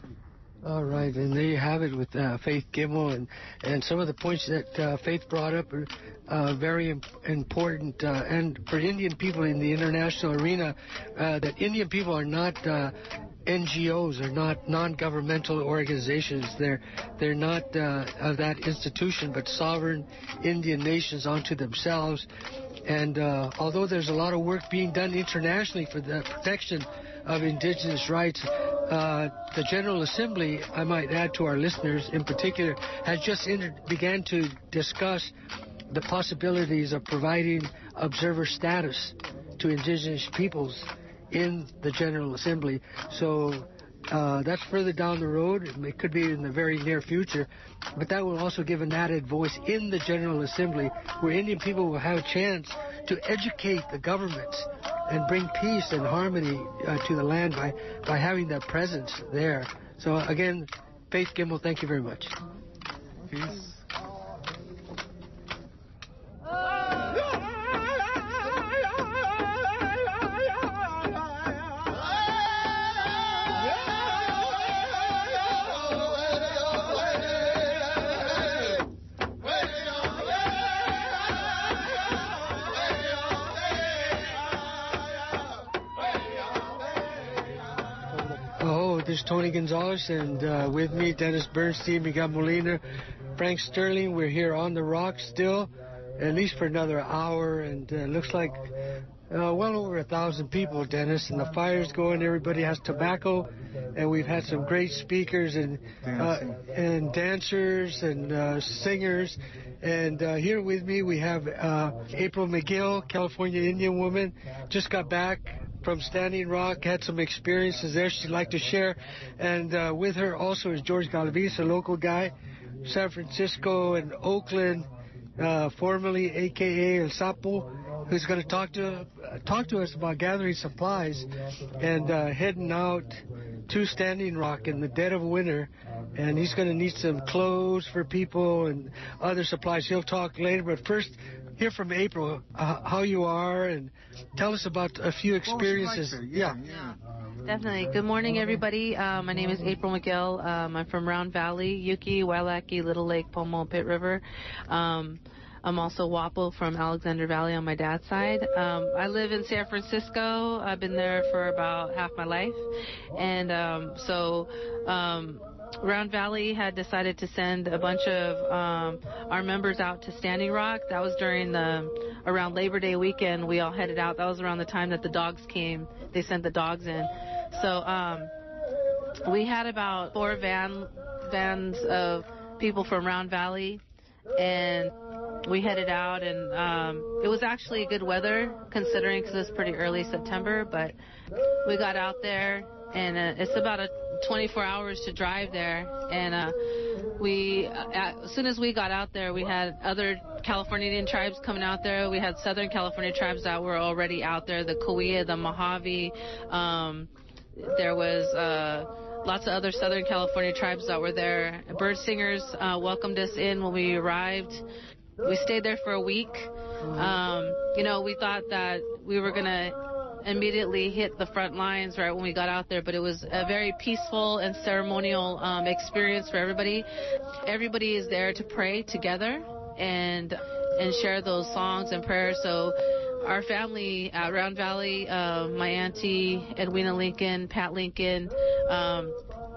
All right, and there you have it with uh, Faith Gemmell, and, and some of the points that uh, Faith brought up are uh, very imp- important, uh, and for Indian people in the international arena, uh, that Indian people are not uh, N G Os, are not non-governmental organizations. They're they're not uh, of that institution, but sovereign Indian nations unto themselves. And uh, although there's a lot of work being done internationally for the protection of indigenous rights, uh, the General Assembly, I might add to our listeners in particular, has just inter- began to discuss the possibilities of providing observer status to indigenous peoples in the General Assembly. So uh, that's further down the road. It could be in the very near future. But that will also give an added voice in the General Assembly, where Indian people will have a chance to educate the governments and bring peace and harmony uh, to the land by, by having that presence there. So again, Faith Gemmell, thank you very much. Peace. There's Tony Gonzalez, and uh, with me, Dennis Bernstein, Miguel Molina, Frank Sterling. We're here on the rock still, at least for another hour, and uh, looks like uh, well over a thousand people, Dennis, and the fire's going. Everybody has tobacco, and we've had some great speakers and uh, and dancers and uh, singers. And uh, here with me, we have uh, April McGill, California Indian woman, just got back from Standing Rock, had some experiences there she'd like to share. And uh, with her also is George Galaviz, a local guy, San Francisco and Oakland, uh, formerly a k a El Sapo, who's going to talk to uh, talk to us about gathering supplies and uh, heading out to Standing Rock in the dead of winter. And he's going to need some clothes for people and other supplies. He'll talk later, but first, hear from April uh, how you are, and tell us about a few experiences. Like yeah, yeah. yeah. Definitely. Good morning, everybody. Uh, my name is April McGill. Um, I'm from Round Valley, Yuki, Wailaki, Little Lake, Pomo, Pitt River. Um, I'm also Wapo from Alexander Valley on my dad's side. Um, I live in San Francisco. I've been there for about half my life. And um, so um, Round Valley had decided to send a bunch of um, our members out to Standing Rock. That was during the, around Labor Day weekend, we all headed out. That was around the time that the dogs came. They sent the dogs in. So um, we had about four van vans of people from Round Valley, and we headed out, and um, it was actually good weather considering because it's pretty early September, but we got out there, and uh, it's about a twenty-four hours to drive there, and uh, we, uh, as soon as we got out there, we had other California Indian tribes coming out there. We had Southern California tribes that were already out there, the Cahuilla, the Mojave. Um, there was uh, lots of other Southern California tribes that were there. Bird singers uh, welcomed us in when we arrived. We stayed there for a week. Um, you know, we thought that we were going to immediately hit the front lines right when we got out there, but it was a very peaceful and ceremonial um, experience for everybody. Everybody is there to pray together and and share those songs and prayers. So our family at Round Valley, uh, my auntie Edwina Lincoln, Pat Lincoln, um,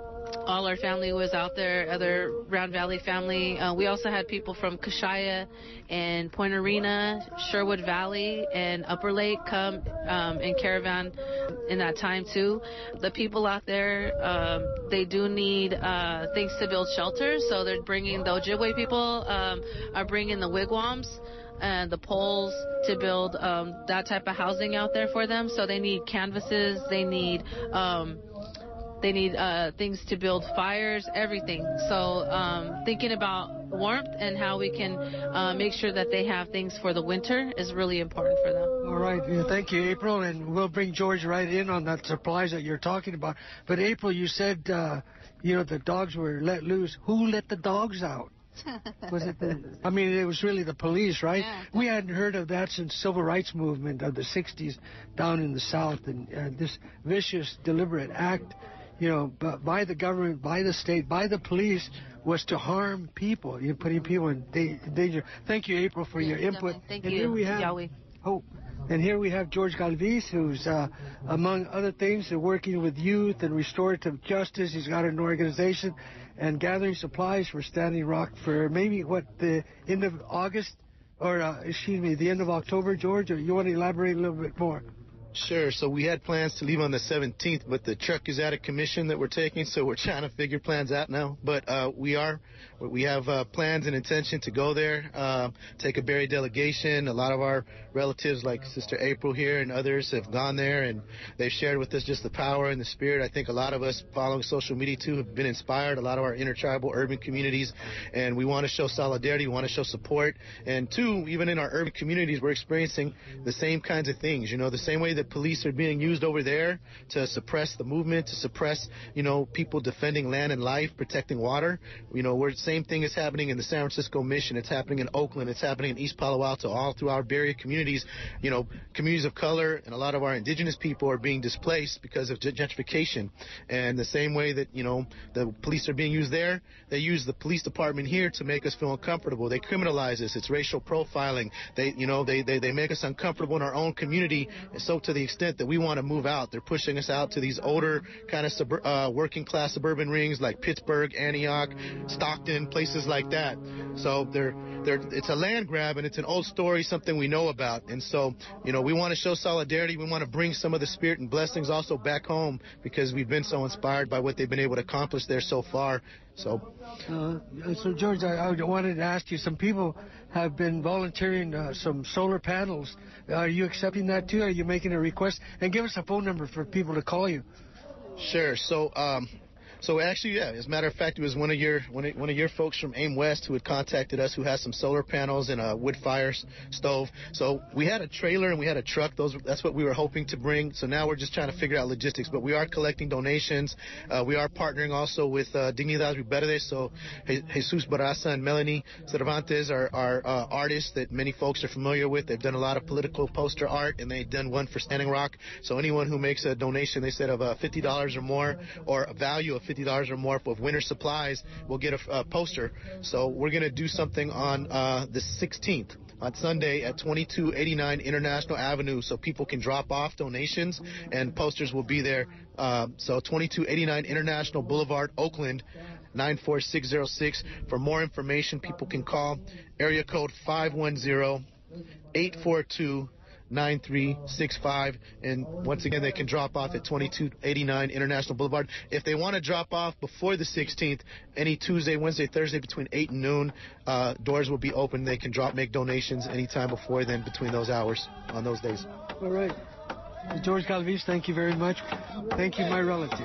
all our family was out there, other Round Valley family. Uh, we also had people from Kashaya and Point Arena, Sherwood Valley, and Upper Lake come um, in caravan in that time too. The people out there, um, they do need uh, things to build shelters, so they're bringing, the Ojibwe people um, are bringing the wigwams and the poles to build um, that type of housing out there for them. So they need canvases, they need um, they need uh, things to build fires, everything. So um, thinking about warmth and how we can uh, make sure that they have things for the winter is really important for them. All right. Yeah, thank you, April. And we'll bring George right in on that supplies that you're talking about. But, April, you said, uh, you know, the dogs were let loose. Who let the dogs out? Was it the, I mean, it was really the police, right? Yeah. We hadn't heard of that since civil rights movement of the sixties down in the South. And uh, this vicious, deliberate act, you know, b- by the government, by the state, by the police, was to harm people. You're putting people in da- danger. Thank you, April, for your input. Thank and you, here we have, Yahweh. Oh, and here we have George Galvis, who's, uh, among other things, uh, working with youth and restorative justice. He's got an organization and gathering supplies for Standing Rock for maybe, what, the end of August? Or, uh, excuse me, the end of October, George? Or you want to elaborate a little bit more? Sure. So we had plans to leave on the seventeenth, but the truck is out of commission that we're taking, so we're trying to figure plans out now. But uh, we are, we have uh, plans and intention to go there, uh, take a Berry delegation. A lot of our relatives, like Sister April here and others, have gone there, and they've shared with us just the power and the spirit. I think a lot of us following social media, too, have been inspired, a lot of our intertribal urban communities, and we want to show solidarity, we want to show support. And, two, even in our urban communities, we're experiencing the same kinds of things, you know, the same way that police are being used over there to suppress the movement, to suppress, you know, people defending land and life, protecting water. You know, where the same thing is happening in the San Francisco Mission. It's happening in Oakland. It's happening in East Palo Alto, all through our Bay communities. You know, communities of color and a lot of our indigenous people are being displaced because of gentrification. And the same way that, you know, the police are being used there, they use the police department here to make us feel uncomfortable. They criminalize us. It's racial profiling. They, you know, they, they, they make us uncomfortable in our own community. And so to the extent that we want to move out, they're pushing us out to these older kind of sub- uh, working class suburban rings like Pittsburgh, Antioch, Stockton, places like that. So they're, they're, it's a land grab, and it's an old story, something we know about. And so, you know, we want to show solidarity. We want to bring some of the spirit and blessings also back home because we've been so inspired by what they've been able to accomplish there so far. So, uh, so George, I, I wanted to ask you, some people have been volunteering uh, some solar panels. Are you accepting that too? Are you making a request? And give us a phone number for people to call you. Sure. So, um, So actually, yeah, as a matter of fact, it was one of your one of, one of your folks from AIM West who had contacted us, who has some solar panels and a wood fire s- stove. So we had a trailer and we had a truck. Those that's what we were hoping to bring. So now we're just trying to figure out logistics. But we are collecting donations. Uh, we are partnering also with uh, Dignidad Verde. So Je- Jesus Barraza and Melanie Cervantes are, are uh, artists that many folks are familiar with. They've done a lot of political poster art, and they've done one for Standing Rock. So anyone who makes a donation, they said, of uh, fifty dollars or more, or a value of fifty dollars or more of winter supplies, will get a uh, poster. So we're going to do something on uh, the sixteenth, on Sunday at twenty-two eighty-nine International Avenue, so people can drop off donations, and posters will be there. Uh, so twenty-two eighty-nine International Boulevard, Oakland, nine four six zero six. For more information, people can call area code five one zero, eight four two, nine three six five, and once again they can drop off at twenty-two eighty-nine International Boulevard. If they want to drop off before the sixteenth, any Tuesday, Wednesday, Thursday between eight and noon, uh, doors will be open. They can drop make donations anytime before then, between those hours on those days. All right. George Galvis, thank you very much. Thank you, my relatives.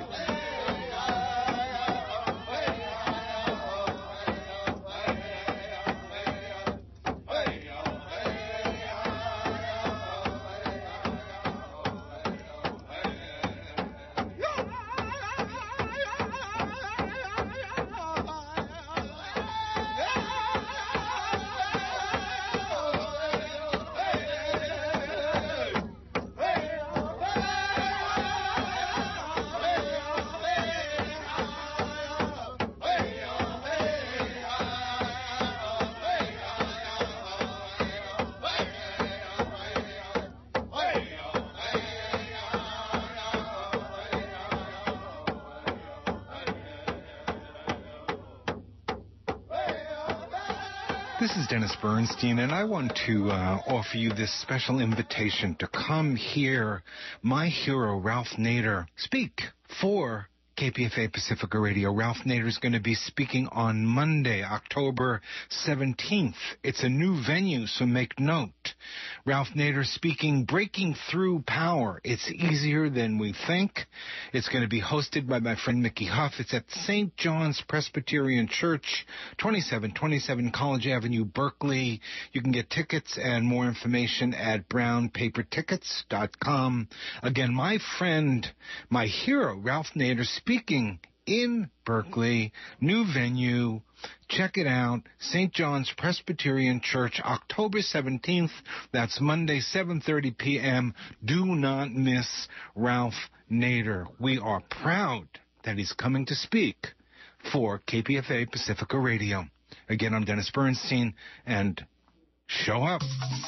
This is Dennis Bernstein, and I want to uh, offer you this special invitation to come hear my hero, Ralph Nader, speak for K P F A Pacifica Radio. Ralph Nader is going to be speaking on Monday, October seventeenth. It's a new venue, so make note. Ralph Nader speaking Breaking Through Power. It's easier than we think. It's going to be hosted by my friend Mickey Huff. It's at Saint John's Presbyterian Church, twenty-seven twenty-seven College Avenue, Berkeley. You can get tickets and more information at brown paper tickets dot com. Again, my friend, my hero, Ralph Nader, speaking in Berkeley, new venue. Check it out, Saint John's Presbyterian Church, October seventeenth. That's Monday, seven thirty p.m. Do not miss Ralph Nader. We are proud that he's coming to speak for K P F A Pacifica Radio. Again, I'm Dennis Bernstein, and show up.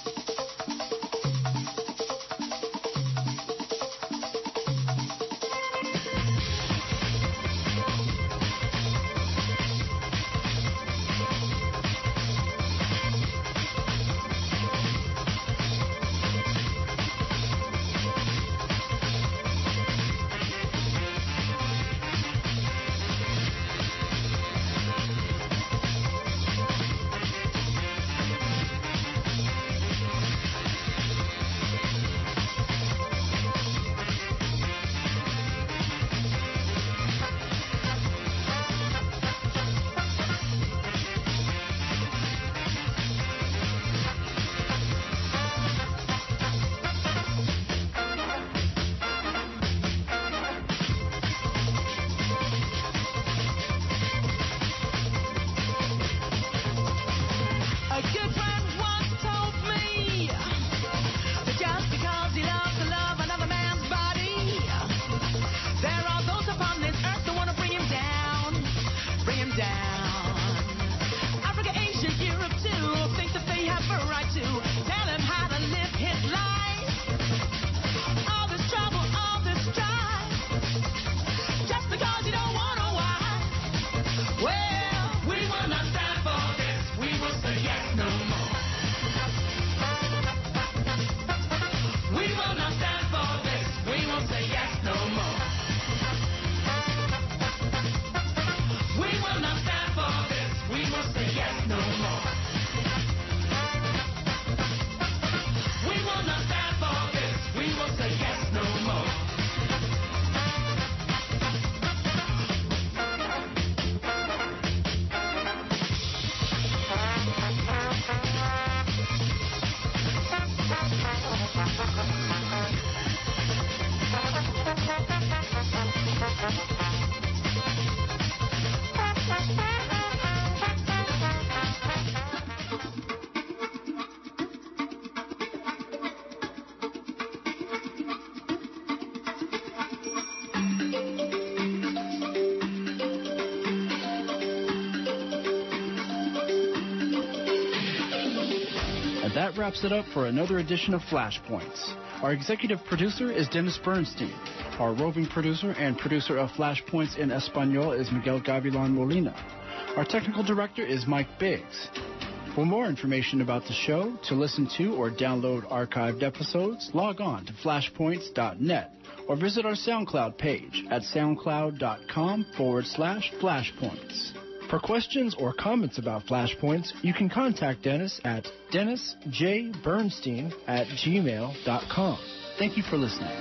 That wraps it up for another edition of Flashpoints. Our executive producer is Dennis Bernstein. Our roving producer and producer of Flashpoints in Espanol is Miguel Gavilan Molina. Our technical director is Mike Biggs. For more information about the show, to listen to or download archived episodes, log on to flashpoints dot net or visit our SoundCloud page at soundcloud.com forward slash flashpoints. For questions or comments about Flashpoints, you can contact Dennis at dennis j bernstein at gmail dot com. Thank you for listening.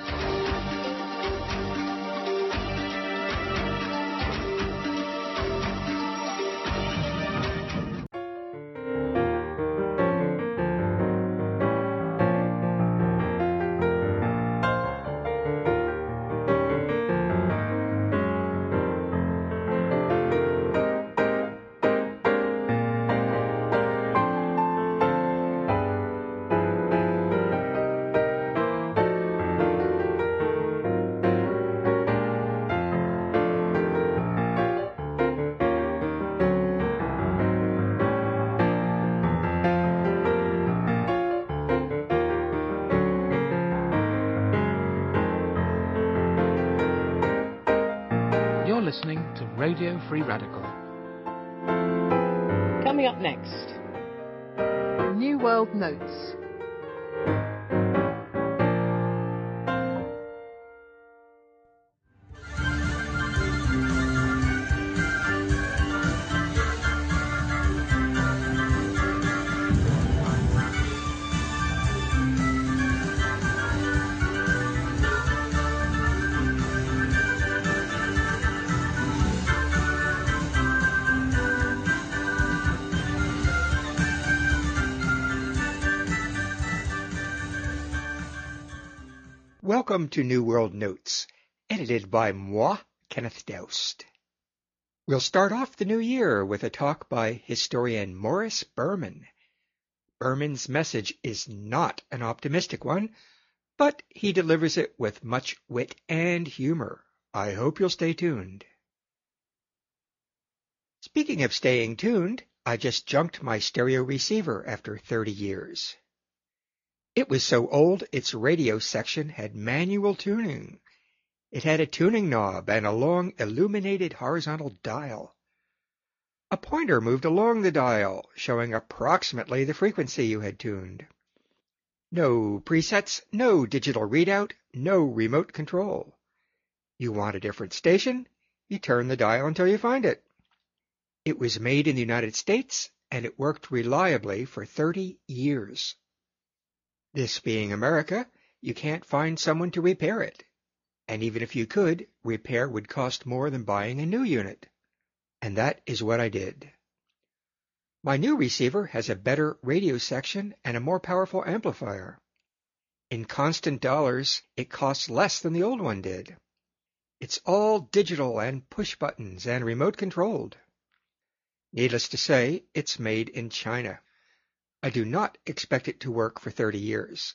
Listening to Radio Free Radical. Coming up next, New World Notes. Welcome to New World Notes, edited by moi, Kenneth Doust. We'll start off the new year with a talk by historian Morris Berman. Berman's message is not an optimistic one, but he delivers it with much wit and humor. I hope you'll stay tuned. Speaking of staying tuned, I just junked my stereo receiver after thirty years. It was so old its radio section had manual tuning. It had a tuning knob and a long illuminated horizontal dial. A pointer moved along the dial, showing approximately the frequency you had tuned. No presets, no digital readout, no remote control. You want a different station? You turn the dial until you find it. It was made in the United States, and it worked reliably for thirty years. This being America, you can't find someone to repair it. And even if you could, repair would cost more than buying a new unit. And that is what I did. My new receiver has a better radio section and a more powerful amplifier. In constant dollars, it costs less than the old one did. It's all digital and push buttons and remote controlled. Needless to say, it's made in China. I do not expect it to work for thirty years.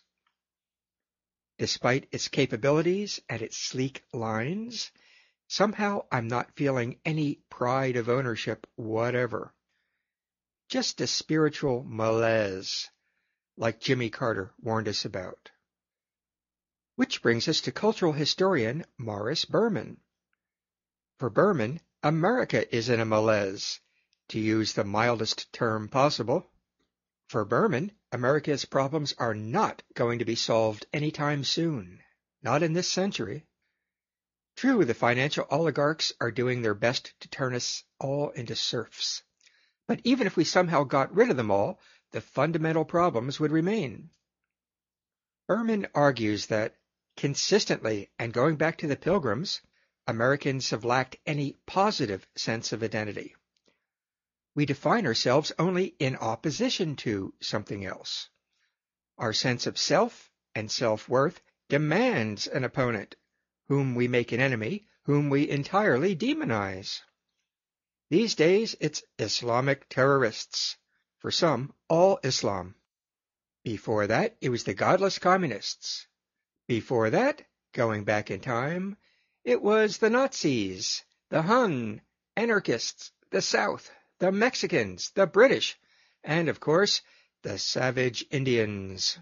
Despite its capabilities and its sleek lines, somehow I'm not feeling any pride of ownership whatever. Just a spiritual malaise, like Jimmy Carter warned us about. Which brings us to cultural historian Morris Berman. For Berman, America is in a malaise, to use the mildest term possible. For Berman, America's problems are not going to be solved anytime soon, not in this century. True, the financial oligarchs are doing their best to turn us all into serfs. But even if we somehow got rid of them all, the fundamental problems would remain. Berman argues that, consistently and going back to the Pilgrims, Americans have lacked any positive sense of identity. We define ourselves only in opposition to something else. Our sense of self and self-worth demands an opponent, whom we make an enemy, whom we entirely demonize. These days, it's Islamic terrorists. For some, all Islam. Before that, it was the godless communists. Before that, going back in time, it was the Nazis, the Hun, anarchists, the South, the Mexicans, the British, and, of course, the savage Indians.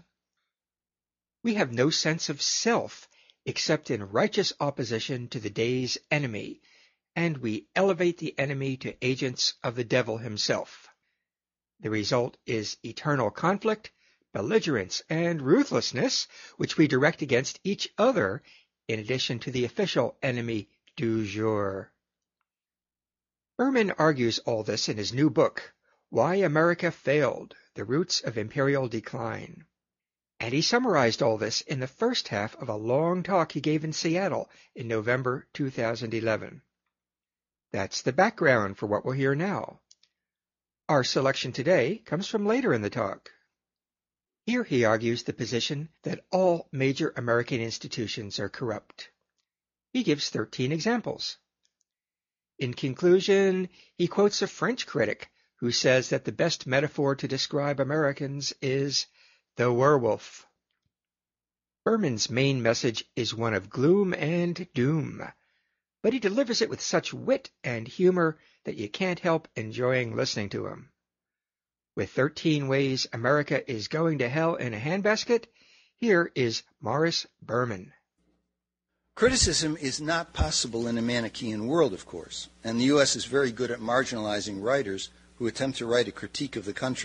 We have no sense of self except in righteous opposition to the day's enemy, and we elevate the enemy to agents of the devil himself. The result is eternal conflict, belligerence, and ruthlessness, which we direct against each other, in addition to the official enemy du jour. Berman argues all this in his new book, Why America Failed, The Roots of Imperial Decline. And he summarized all this in the first half of a long talk he gave in Seattle in November two thousand eleven. That's the background for what we'll hear now. Our selection today comes from later in the talk. Here he argues the position that all major American institutions are corrupt. He gives thirteen examples. In conclusion, he quotes a French critic who says that the best metaphor to describe Americans is the werewolf. Berman's main message is one of gloom and doom, but he delivers it with such wit and humor that you can't help enjoying listening to him. With thirteen ways America is going to hell in a handbasket, here is Morris Berman. Criticism is not possible in a Manichaean world, of course, and the U S is very good at marginalizing writers who attempt to write a critique of the country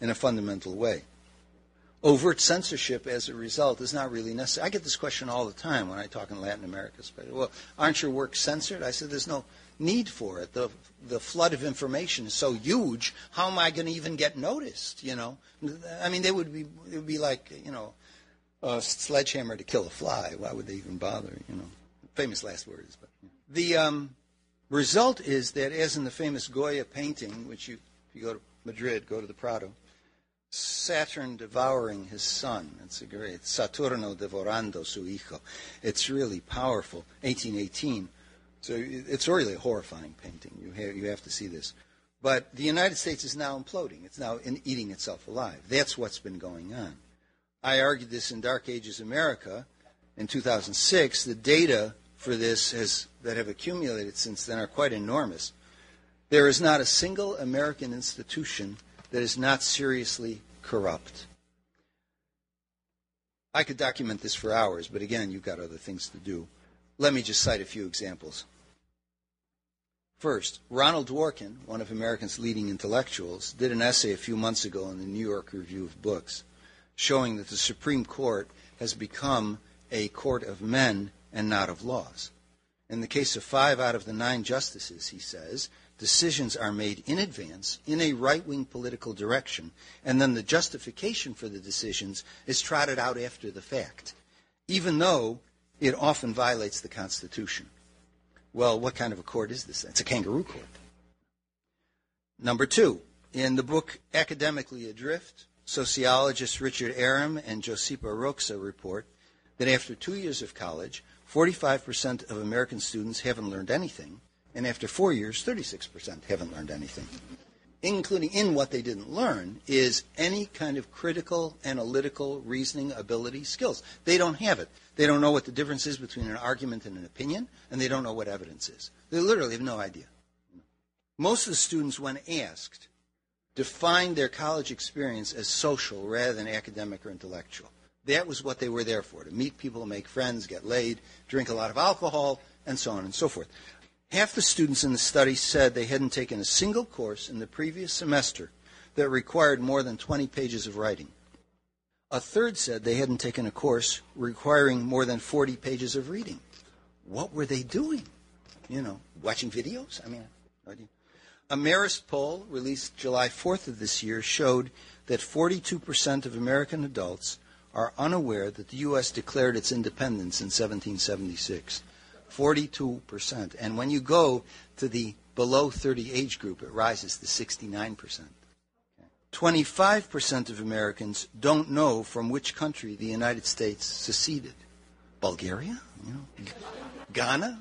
in a fundamental way. Overt censorship, as a result, is not really necessary. I get this question all the time when I talk in Latin America, especially. Well, aren't your works censored? I said, there's no need for it. The the flood of information is so huge. How am I going to even get noticed? You know, I mean, they would be it would be like you know, a sledgehammer to kill a fly. Why would they even bother? You know, famous last words. But the um, result is that, as in the famous Goya painting, which you if you go to Madrid, go to the Prado. Saturn devouring his son. It's a great Saturno devorando su hijo. It's really powerful. eighteen eighteen. So it's really a horrifying painting. You have, you have to see this. But the United States is now imploding. It's now in, eating itself alive. That's what's been going on. I argued this in Dark Ages America in two thousand six. The data for this has, that have accumulated since then are quite enormous. There is not a single American institution that is not seriously corrupt. I could document this for hours, but again, you've got other things to do. Let me just cite a few examples. First, Ronald Dworkin, one of America's leading intellectuals, did an essay a few months ago in the New York Review of Books showing that the Supreme Court has become a court of men and not of laws. In the case of five out of the nine justices, he says, decisions are made in advance in a right-wing political direction, and then the justification for the decisions is trotted out after the fact, even though it often violates the Constitution. Well, what kind of a court is this? It's a kangaroo court. Number two, in the book Academically Adrift, sociologists Richard Arum and Josipa Roxa report that after two years of college, forty-five percent of American students haven't learned anything, and after four years, thirty-six percent haven't learned anything. Including in what they didn't learn is any kind of critical, analytical, reasoning ability, skills. They don't have it. They don't know what the difference is between an argument and an opinion, and they don't know what evidence is. They literally have no idea. Most of the students, when asked, defined their college experience as social rather than academic or intellectual. That was what they were there for, to meet people, make friends, get laid, drink a lot of alcohol, and so on and so forth. Half the students in the study said they hadn't taken a single course in the previous semester that required more than twenty pages of writing. A third said they hadn't taken a course requiring more than forty pages of reading. What were they doing? You know, watching videos? I mean, a Marist poll released July fourth of this year showed that forty-two percent of American adults are unaware that the U S declared its independence in seventeen seventy-six. forty-two percent. And when you go to the below thirty age group, it rises to sixty-nine percent. twenty-five percent of Americans don't know from which country the United States seceded. Bulgaria? You know, Ghana?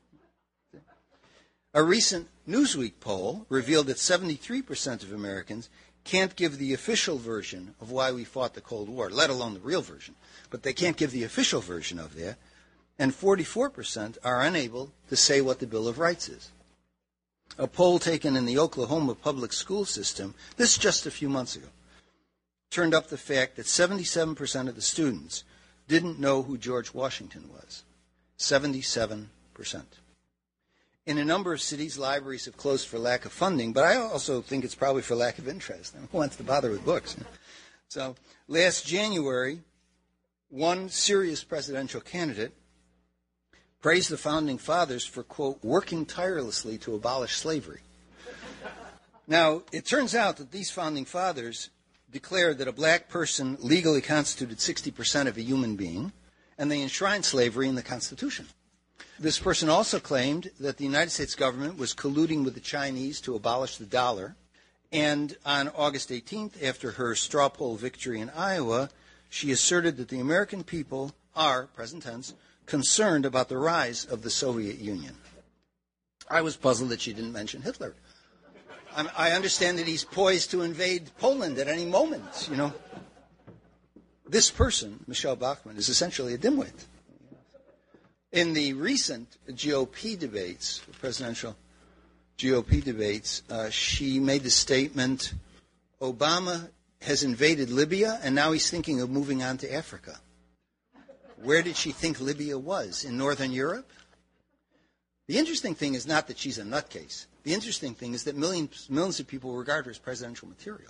A recent Newsweek poll revealed that seventy-three percent of Americans can't give the official version of why we fought the Cold War, let alone the real version. But they can't give the official version of that. And forty-four percent are unable to say what the Bill of Rights is. A poll taken in the Oklahoma public school system, this just a few months ago, turned up the fact that seventy-seven percent of the students didn't know who George Washington was. seventy-seven percent. In a number of cities, libraries have closed for lack of funding, but I also think it's probably for lack of interest. Who wants to bother with books? So last January, one serious presidential candidate praised the Founding Fathers for, quote, working tirelessly to abolish slavery. Now, it turns out that these Founding Fathers declared that a black person legally constituted sixty percent of a human being, and they enshrined slavery in the Constitution. This person also claimed that the United States government was colluding with the Chinese to abolish the dollar, and on August eighteenth, after her straw poll victory in Iowa, she asserted that the American people are, present tense, concerned about the rise of the Soviet Union. I was puzzled that she didn't mention Hitler. I'm, I understand that he's poised to invade Poland at any moment, you know. This person, Michelle Bachmann, is essentially a dimwit. In the recent G O P debates, presidential G O P debates, uh, she made the statement, Obama has invaded Libya, and now he's thinking of moving on to Africa. Where did she think Libya was? In Northern Europe? The interesting thing is not that she's a nutcase. The interesting thing is that millions, millions of people regard her as presidential material.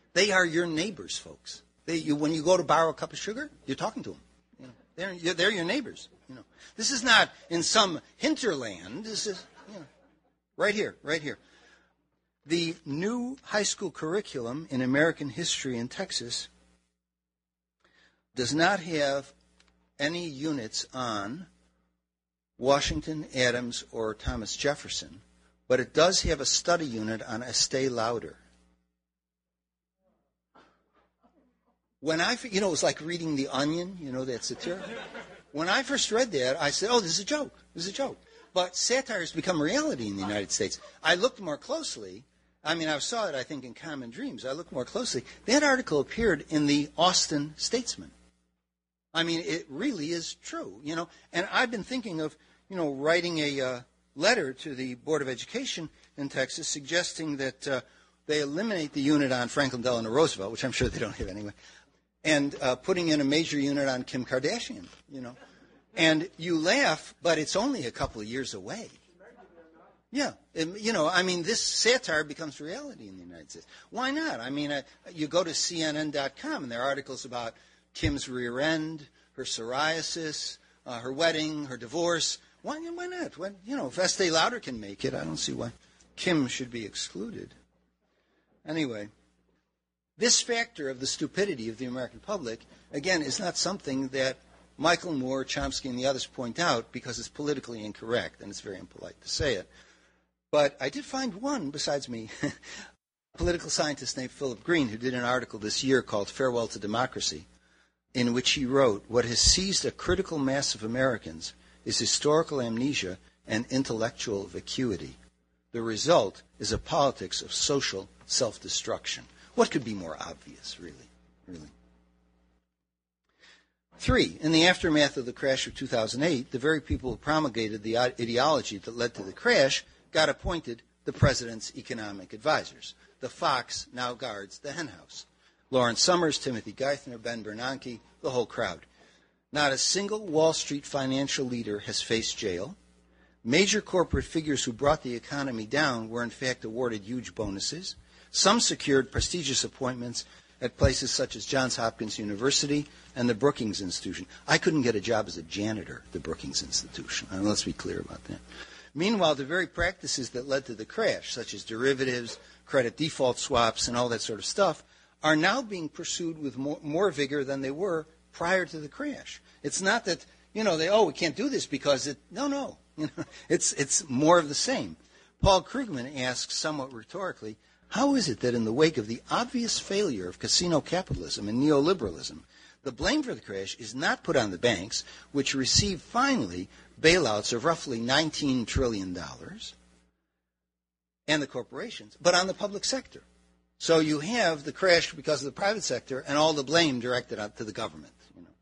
They are your neighbors, folks. They, you, when you go to borrow a cup of sugar, you're talking to them. You know, they're, you're, they're your neighbors. You know, this is not in some hinterland. This is, you know, right here, right here. The new high school curriculum in American history in Texas does not have any units on Washington, Adams, or Thomas Jefferson, but it does have a study unit on Estee Lauder. When I, you know, it was like reading The Onion, you know, that satire. When I first read that, I said, oh, this is a joke. This is a joke. But satire has become reality in the United States. I looked more closely. I mean, I saw it, I think, in Common Dreams. I looked more closely. That article appeared in the Austin Statesman. I mean, it really is true, you know. And I've been thinking of, you know, writing a uh, letter to the Board of Education in Texas suggesting that uh, they eliminate the unit on Franklin Delano Roosevelt, which I'm sure they don't have anyway, and uh, putting in a major unit on Kim Kardashian, you know. And you laugh, but it's only a couple of years away. Yeah, it, you know, I mean, this satire becomes reality in the United States. Why not? I mean, uh, you go to C N N dot com, and there are articles about Kim's rear end, her psoriasis, uh, her wedding, her divorce. Why, why not? When, you know, if Estee Lauder can make it, I don't see why Kim should be excluded. Anyway, this factor of the stupidity of the American public, again, is not something that Michael Moore, Chomsky, and the others point out because it's politically incorrect, and it's very impolite to say it. But I did find one, besides me, a political scientist named Philip Green, who did an article this year called Farewell to Democracy, in which he wrote, what has seized a critical mass of Americans is historical amnesia and intellectual vacuity. The result is a politics of social self-destruction. What could be more obvious, really? Really. Three, in the aftermath of the crash of two thousand eight, the very people who promulgated the ideology that led to the crash got appointed the president's economic advisors. The fox now guards the henhouse. Lawrence Summers, Timothy Geithner, Ben Bernanke, the whole crowd. Not a single Wall Street financial leader has faced jail. Major corporate figures who brought the economy down were in fact awarded huge bonuses. Some secured prestigious appointments at places such as Johns Hopkins University and the Brookings Institution. I couldn't get a job as a janitor at the Brookings Institution. I mean, let's be clear about that. Meanwhile, the very practices that led to the crash, such as derivatives, credit default swaps, and all that sort of stuff, are now being pursued with more, more vigor than they were prior to the crash. It's not that, you know, they, oh, we can't do this because it, no, no. You know, it's, it's more of the same. Paul Krugman asks somewhat rhetorically, how is it that in the wake of the obvious failure of casino capitalism and neoliberalism, the blame for the crash is not put on the banks, which received finally bailouts of roughly nineteen trillion dollars, and the corporations, but on the public sector? So you have the crash because of the private sector and all the blame directed out to the government. You know.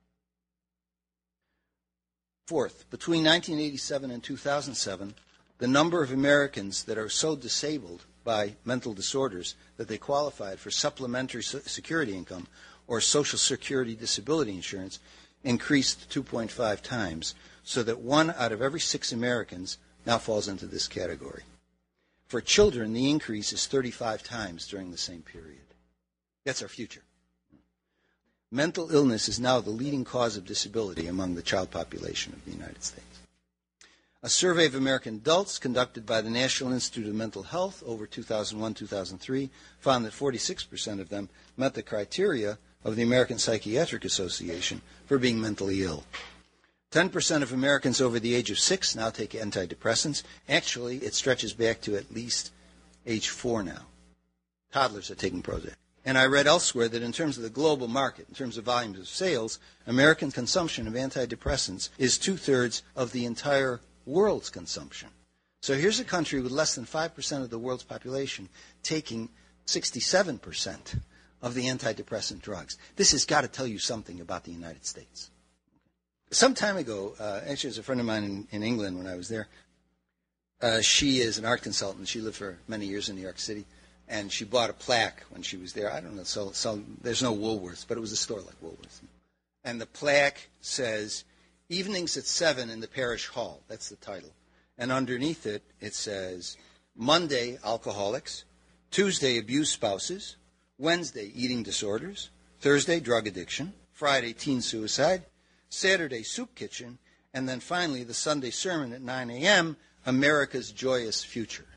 Fourth, between nineteen eighty-seven and two thousand seven, the number of Americans that are so disabled by mental disorders that they qualified for supplementary security income or Social Security disability insurance increased two point five times, so that one out of every six Americans now falls into this category. For children, the increase is thirty-five times during the same period. That's our future. Mental illness is now the leading cause of disability among the child population of the United States. A survey of American adults conducted by the National Institute of Mental Health over two thousand one to two thousand three found that forty-six percent of them met the criteria of the American Psychiatric Association for being mentally ill. ten percent of Americans over the age of six now take antidepressants. Actually, it stretches back to at least age four now. Toddlers are taking Prozac. And I read elsewhere that in terms of the global market, in terms of volumes of sales, American consumption of antidepressants is two-thirds of the entire world's consumption. So here's a country with less than five percent of the world's population taking sixty-seven percent of the antidepressant drugs. This has got to tell you something about the United States. Some time ago, uh, actually, as a friend of mine in, in England when I was there, uh, she is an art consultant. She lived for many years in New York City, and she bought a plaque when she was there. I don't know, so, so there's no Woolworths, but it was a store like Woolworths. And the plaque says, Evenings at seven in the Parish Hall. That's the title. And underneath it, it says, Monday, alcoholics. Tuesday, abused spouses. Wednesday, eating disorders. Thursday, drug addiction. Friday, teen suicide. Saturday, soup kitchen. And then finally, the Sunday sermon at nine a.m., America's Joyous Future.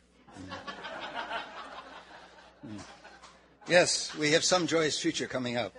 Mm. Yes, we have some joyous future coming up.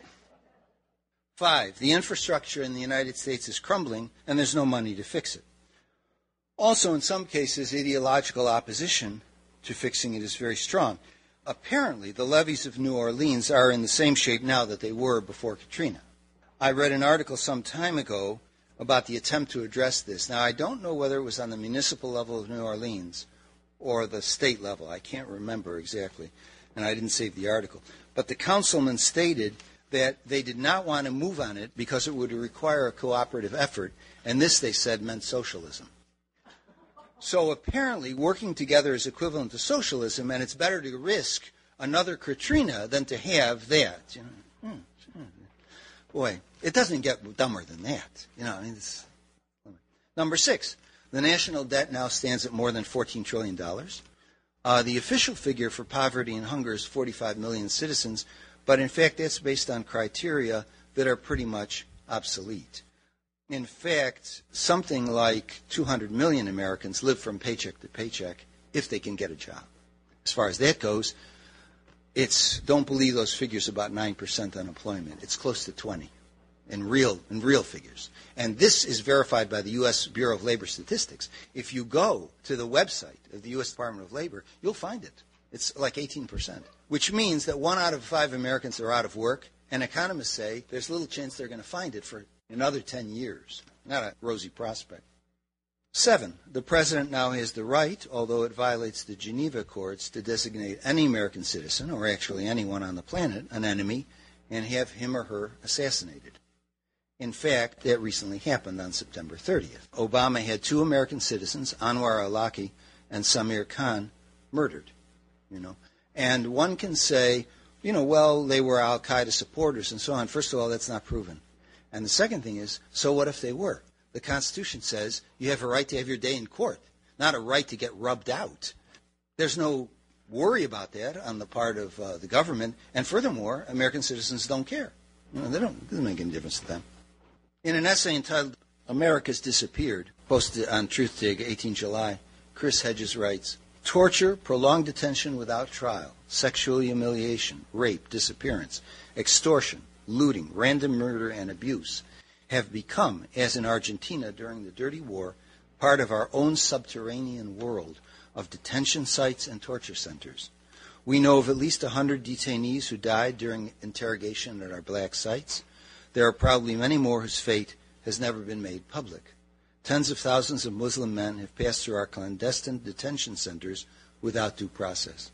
Five, the infrastructure in the United States is crumbling, and there's no money to fix it. Also, in some cases, ideological opposition to fixing it is very strong. Apparently, the levees of New Orleans are in the same shape now that they were before Katrina. I read an article some time ago about the attempt to address this. Now, I don't know whether it was on the municipal level of New Orleans or the state level. I can't remember exactly, and I didn't save the article. But the councilman stated that they did not want to move on it because it would require a cooperative effort, and this, they said, meant socialism. So apparently working together is equivalent to socialism, and it's better to risk another Katrina than to have that. You know? Boy, it doesn't get dumber than that. You know, I mean, it's... Number six, the national debt now stands at more than fourteen trillion dollars. Uh, the official figure for poverty and hunger is forty-five million citizens, but in fact that's based on criteria that are pretty much obsolete. In fact, something like two hundred million Americans live from paycheck to paycheck if they can get a job. As far as that goes, it's, don't believe those figures about nine percent unemployment. It's close to twenty in real, in real figures. And this is verified by the U S Bureau of Labor Statistics. If you go to the website of the U S Department of Labor, you'll find it. It's like eighteen percent, which means that one out of five Americans are out of work, and economists say there's little chance they're going to find it for another ten years. Not a rosy prospect. Seven, the president now has the right, although it violates the Geneva Accords, to designate any American citizen, or actually anyone on the planet, an enemy, and have him or her assassinated. In fact, that recently happened on September thirtieth. Obama had two American citizens, Anwar al-Awlaki and Samir Khan, murdered. You know, and one can say, you know, well, they were al-Qaeda supporters and so on. First of all, that's not proven. And the second thing is, so what if they were? The Constitution says you have a right to have your day in court, not a right to get rubbed out. There's no worry about that on the part of uh, the government. And furthermore, American citizens don't care. You know, they don't, it doesn't make any difference to them. In an essay entitled America's Disappeared, posted on TruthDig, eighteenth of July, Chris Hedges writes, torture, prolonged detention without trial, sexual humiliation, rape, disappearance, extortion, looting, random murder, and abuse have become, as in Argentina during the Dirty War, part of our own subterranean world of detention sites and torture centers. We know of at least one hundred detainees who died during interrogation at our black sites. There are probably many more whose fate has never been made public. Tens of thousands of Muslim men have passed through our clandestine detention centers without due process.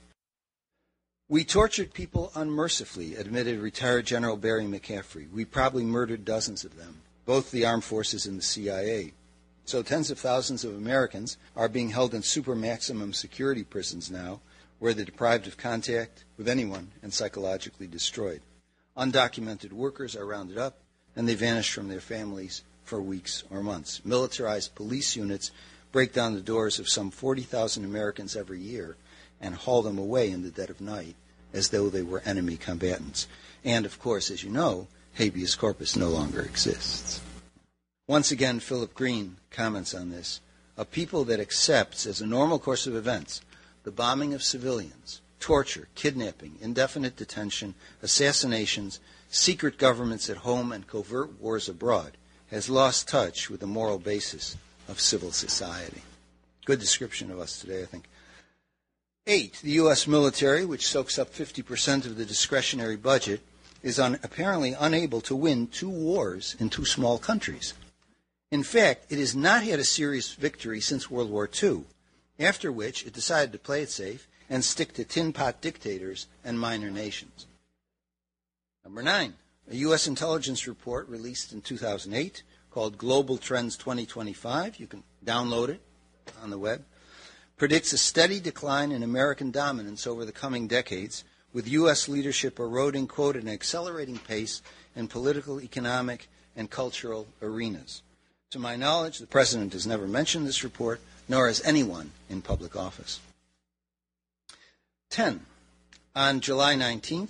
We tortured people unmercifully, admitted retired General Barry McCaffrey. We probably murdered dozens of them, both the armed forces and the C I A. So tens of thousands of Americans are being held in super maximum security prisons now, where they're deprived of contact with anyone and psychologically destroyed. Undocumented workers are rounded up, and they vanish from their families for weeks or months. Militarized police units break down the doors of some forty thousand Americans every year and haul them away in the dead of night as though they were enemy combatants. And, of course, as you know, habeas corpus no longer exists. Once again, Philip Green comments on this. A people that accepts as a normal course of events the bombing of civilians, torture, kidnapping, indefinite detention, assassinations, secret governments at home, and covert wars abroad has lost touch with the moral basis of civil society. Good description of us today, I think. Eight, the U S military, which soaks up fifty percent of the discretionary budget, is un- apparently unable to win two wars in two small countries. In fact, it has not had a serious victory since World War Two, after which it decided to play it safe and stick to tin pot dictators and minor nations. Number nine, a U S intelligence report released in two thousand eight called Global Trends twenty twenty-five, you can download it on the web, predicts a steady decline in American dominance over the coming decades, with U S leadership eroding, quote, at an accelerating pace in political, economic, and cultural arenas. To my knowledge, the President has never mentioned this report, nor has anyone in public office. Ten, on July nineteenth,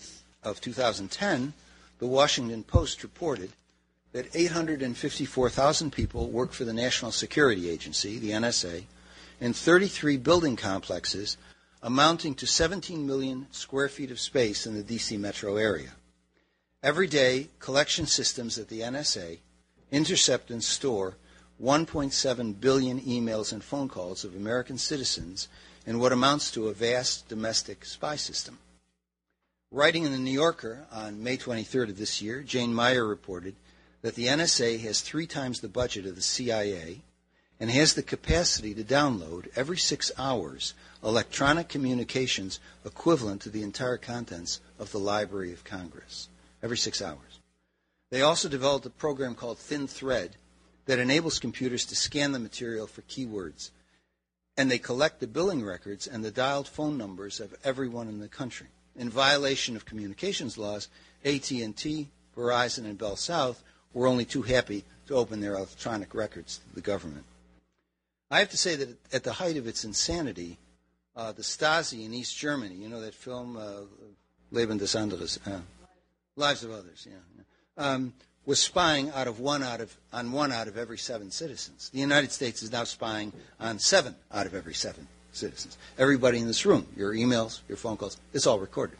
of two thousand ten, the Washington Post reported that eight hundred fifty-four thousand people work for the National Security Agency, the N S A, in thirty-three building complexes amounting to seventeen million square feet of space in the D C metro area. Every day, collection systems at the N S A intercept and store one point seven billion emails and phone calls of American citizens in what amounts to a vast domestic spy system. Writing in the New Yorker on May twenty-third of this year, Jane Meyer reported that the N S A has three times the budget of the C I A and has the capacity to download every six hours electronic communications equivalent to the entire contents of the Library of Congress, every six hours. They also developed a program called Thin Thread that enables computers to scan the material for keywords, and they collect the billing records and the dialed phone numbers of everyone in the country. In violation of communications laws, A T and T, Verizon, and Bell South were only too happy to open their electronic records to the government. I have to say that at the height of its insanity, uh, the Stasi in East Germany, you know that film, uh, Leben des Anderes, uh, Lives of Others, yeah, yeah. Um, was spying out of one out of on one out of every seven citizens. The United States is now spying on seven out of every seven citizens. Everybody in this room, your emails, your phone calls, it's all recorded.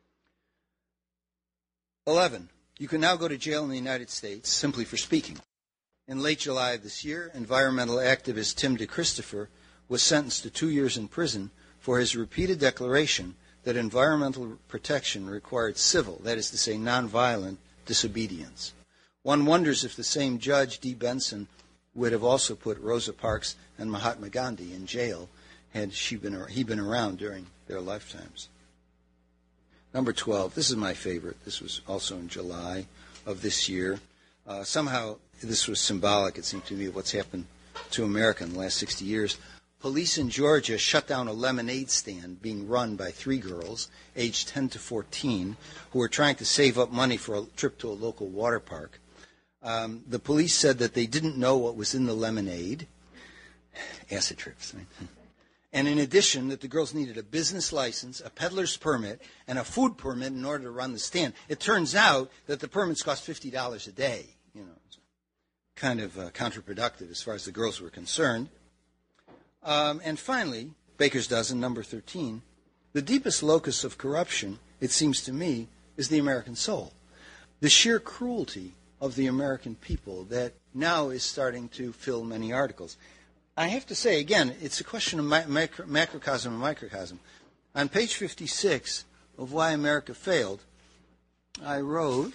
Eleven, you can now go to jail in the United States simply for speaking. In late July of this year, environmental activist Tim DeChristopher was sentenced to two years in prison for his repeated declaration that environmental protection required civil, that is to say nonviolent, disobedience. One wonders if the same Judge D. Benson would have also put Rosa Parks and Mahatma Gandhi in jail had she been, he been around during their lifetimes. Number twelve, this is my favorite. This was also in July of this year. Uh, somehow this was symbolic, it seemed to me, of what's happened to America in the last sixty years. Police in Georgia shut down a lemonade stand being run by three girls, aged ten to fourteen, who were trying to save up money for a trip to a local water park. Um, the police said that they didn't know what was in the lemonade. Acid trips, right? And in addition, that the girls needed a business license, a peddler's permit, and a food permit in order to run the stand. It turns out that the permits cost fifty dollars a day. You know, it's kind of uh, counterproductive as far as the girls were concerned. Um, and finally, Baker's Dozen, number thirteen, the deepest locus of corruption, it seems to me, is the American soul. The sheer cruelty of the American people that now is starting to fill many articles. I have to say, again, it's a question of micro, macrocosm and microcosm. On page fifty-six of Why America Failed, I wrote,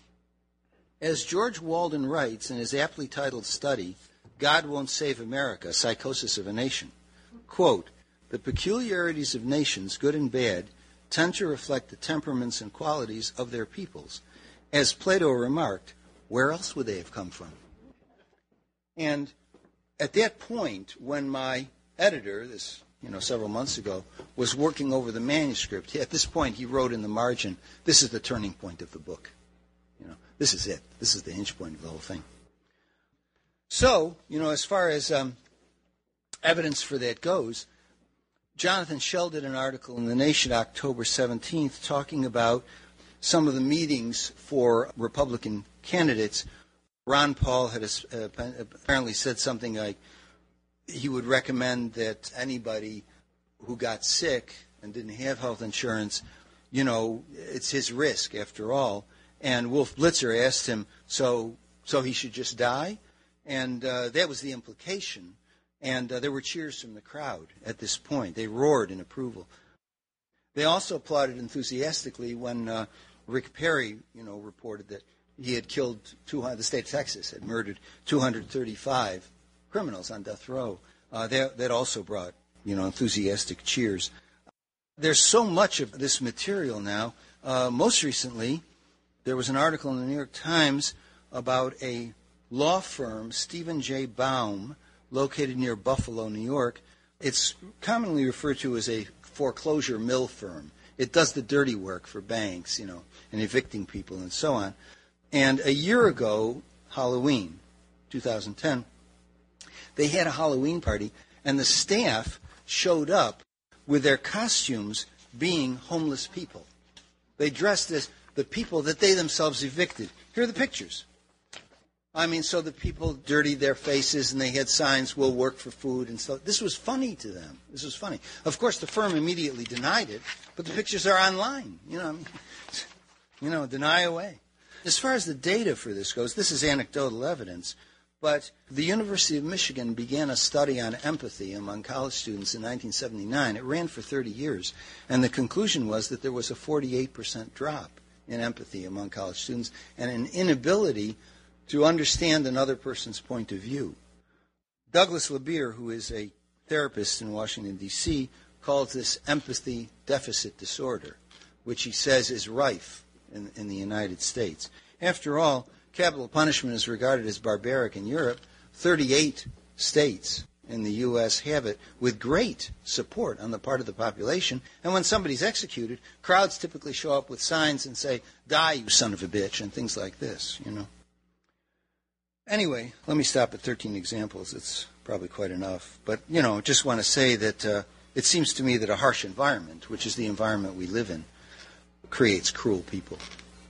as George Walden writes in his aptly titled study, God Won't Save America, Psychosis of a Nation, quote, the peculiarities of nations, good and bad, tend to reflect the temperaments and qualities of their peoples. As Plato remarked, where else would they have come from? And at that point, when my editor, this you know several months ago, was working over the manuscript, at this point he wrote in the margin, this is the turning point of the book. You know, this is it. This is the hinge point of the whole thing. So, you know, as far as um, evidence for that goes, Jonathan Shell did an article in The Nation October seventeenth talking about some of the meetings for Republican candidates. Ron Paul had uh, apparently said something like he would recommend that anybody who got sick and didn't have health insurance, you know, it's his risk after all. And Wolf Blitzer asked him, so so he should just die? And uh, that was the implication. And uh, there were cheers from the crowd at this point. They roared in approval. They also applauded enthusiastically when uh, Rick Perry, you know, reported that he had killed two hundred, the state of Texas had murdered two hundred thirty-five criminals on death row. Uh, that, that also brought, you know, enthusiastic cheers. There's so much of this material now. Uh, most recently, there was an article in the New York Times about a law firm, Stephen J. Baum, located near Buffalo, New York. It's commonly referred to as a foreclosure mill firm. It does the dirty work for banks, you know, and evicting people and so on. And a year ago, Halloween, two thousand ten, they had a Halloween party, and the staff showed up with their costumes being homeless people. They dressed as the people that they themselves evicted. Here are the pictures. I mean, so the people dirtied their faces and they had signs, "We'll work for food," and stuff. This was funny to them. This was funny. Of course, the firm immediately denied it, but the pictures are online. You know, I mean, you know, deny away. As far as the data for this goes, this is anecdotal evidence, but the University of Michigan began a study on empathy among college students in nineteen seventy-nine. It ran for thirty years, and the conclusion was that there was a forty-eight percent drop in empathy among college students and an inability to understand another person's point of view. Douglas LeBeer, who is a therapist in Washington, D C, calls this empathy deficit disorder, which he says is rife in, in the United States. After all, capital punishment is regarded as barbaric in Europe. thirty-eight states in the U S have it with great support on the part of the population. And when somebody's executed, crowds typically show up with signs and say, "Die, you son of a bitch," and things like this, you know. Anyway, let me stop at thirteen examples. It's probably quite enough. But, you know, just want to say that uh, it seems to me that a harsh environment, which is the environment we live in, creates cruel people.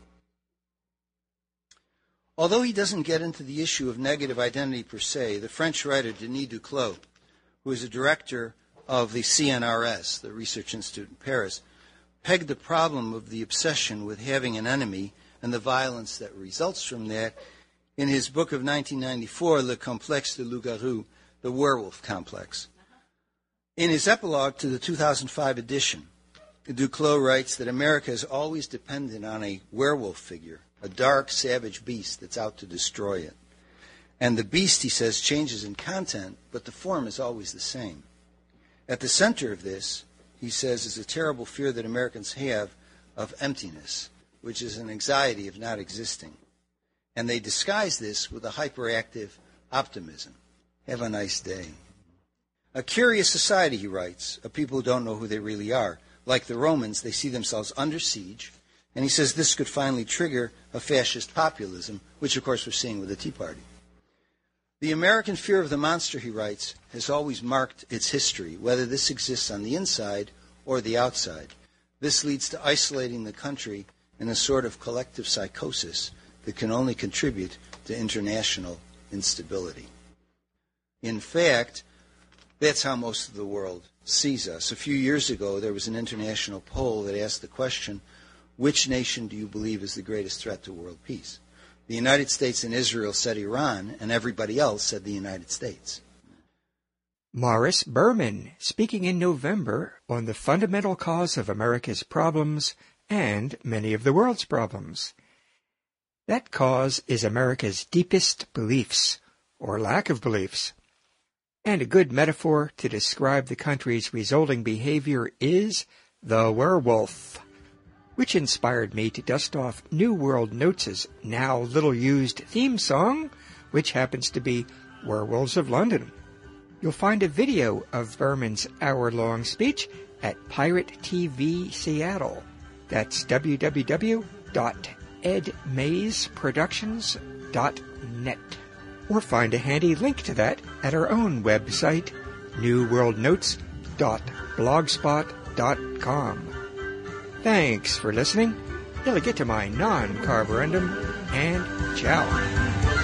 Although he doesn't get into the issue of negative identity per se, the French writer Denis Duclos, who is a director of the C N R S, the Research Institute in Paris, pegged the problem of the obsession with having an enemy and the violence that results from that in his book of nineteen ninety-four, Le Complexe de Loup-Garou, The Werewolf Complex. In his epilogue to the two thousand five edition, Duclos writes that America is always dependent on a werewolf figure, a dark, savage beast that's out to destroy it. And the beast, he says, changes in content, but the form is always the same. At the center of this, he says, is a terrible fear that Americans have of emptiness, which is an anxiety of not existing. And they disguise this with a hyperactive optimism. Have a nice day. A curious society, he writes, of people who don't know who they really are. Like the Romans, they see themselves under siege. And he says this could finally trigger a fascist populism, which, of course, we're seeing with the Tea Party. The American fear of the monster, he writes, has always marked its history, whether this exists on the inside or the outside. This leads to isolating the country in a sort of collective psychosis that can only contribute to international instability. In fact, that's how most of the world sees us. A few years ago, there was an international poll that asked the question, which nation do you believe is the greatest threat to world peace? The United States and Israel said Iran, and everybody else said the United States. Morris Berman, speaking in November on the fundamental cause of America's problems and many of the world's problems. That cause is America's deepest beliefs, or lack of beliefs. And a good metaphor to describe the country's resulting behavior is the werewolf, which inspired me to dust off New World Notes' now little-used theme song, which happens to be Werewolves of London. You'll find a video of Berman's hour-long speech at Pirate T V Seattle. That's w w w dot ed mays productions dot net. Or find a handy link to that at our own website, new world notes dot blogspot dot com. Thanks for listening. Till get to my non-carborundum, and ciao.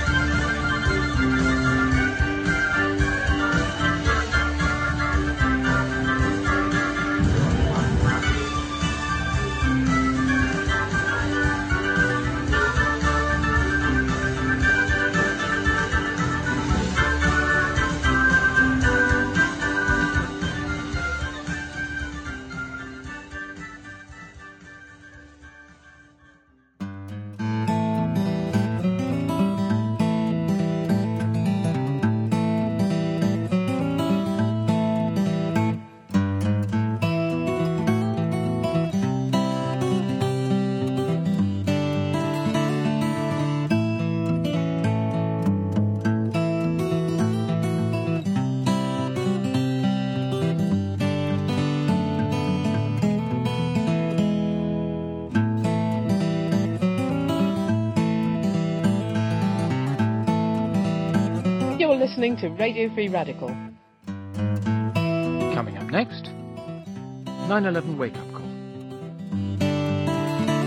Listening to Radio Free Radical. Coming up next, nine eleven Wake Up Call.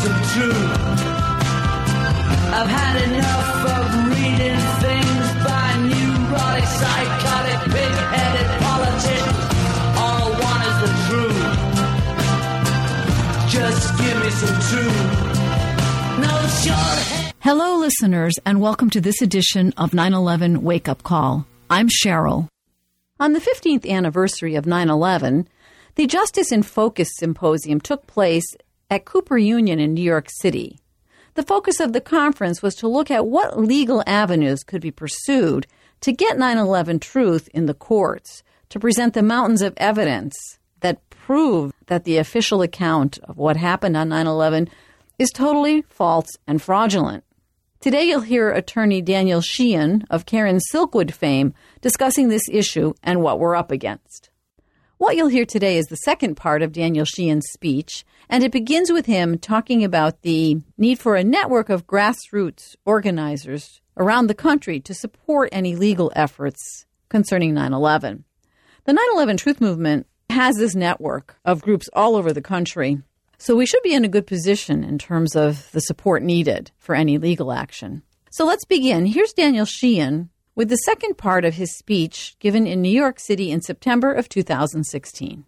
some truth. I've had enough of reading things by neurotic, psychotic, pig-headed politicians. All I want is the truth. Just give me some truth. No short. Hello, listeners, and welcome to this edition of nine eleven Wake Up Call. I'm Cheryl. On the fifteenth anniversary of nine eleven, the Justice in Focus Symposium took place at Cooper Union in New York City. The focus of the conference was to look at what legal avenues could be pursued to get nine eleven truth in the courts, to present the mountains of evidence that prove that the official account of what happened on nine eleven is totally false and fraudulent. Today you'll hear attorney Daniel Sheehan of Karen Silkwood fame discussing this issue and what we're up against. What you'll hear today is the second part of Daniel Sheehan's speech, and it begins with him talking about the need for a network of grassroots organizers around the country to support any legal efforts concerning nine eleven. The nine eleven Truth Movement has this network of groups all over the country, so we should be in a good position in terms of the support needed for any legal action. So let's begin. Here's Daniel Sheehan with the second part of his speech given in New York City in September of two thousand sixteen.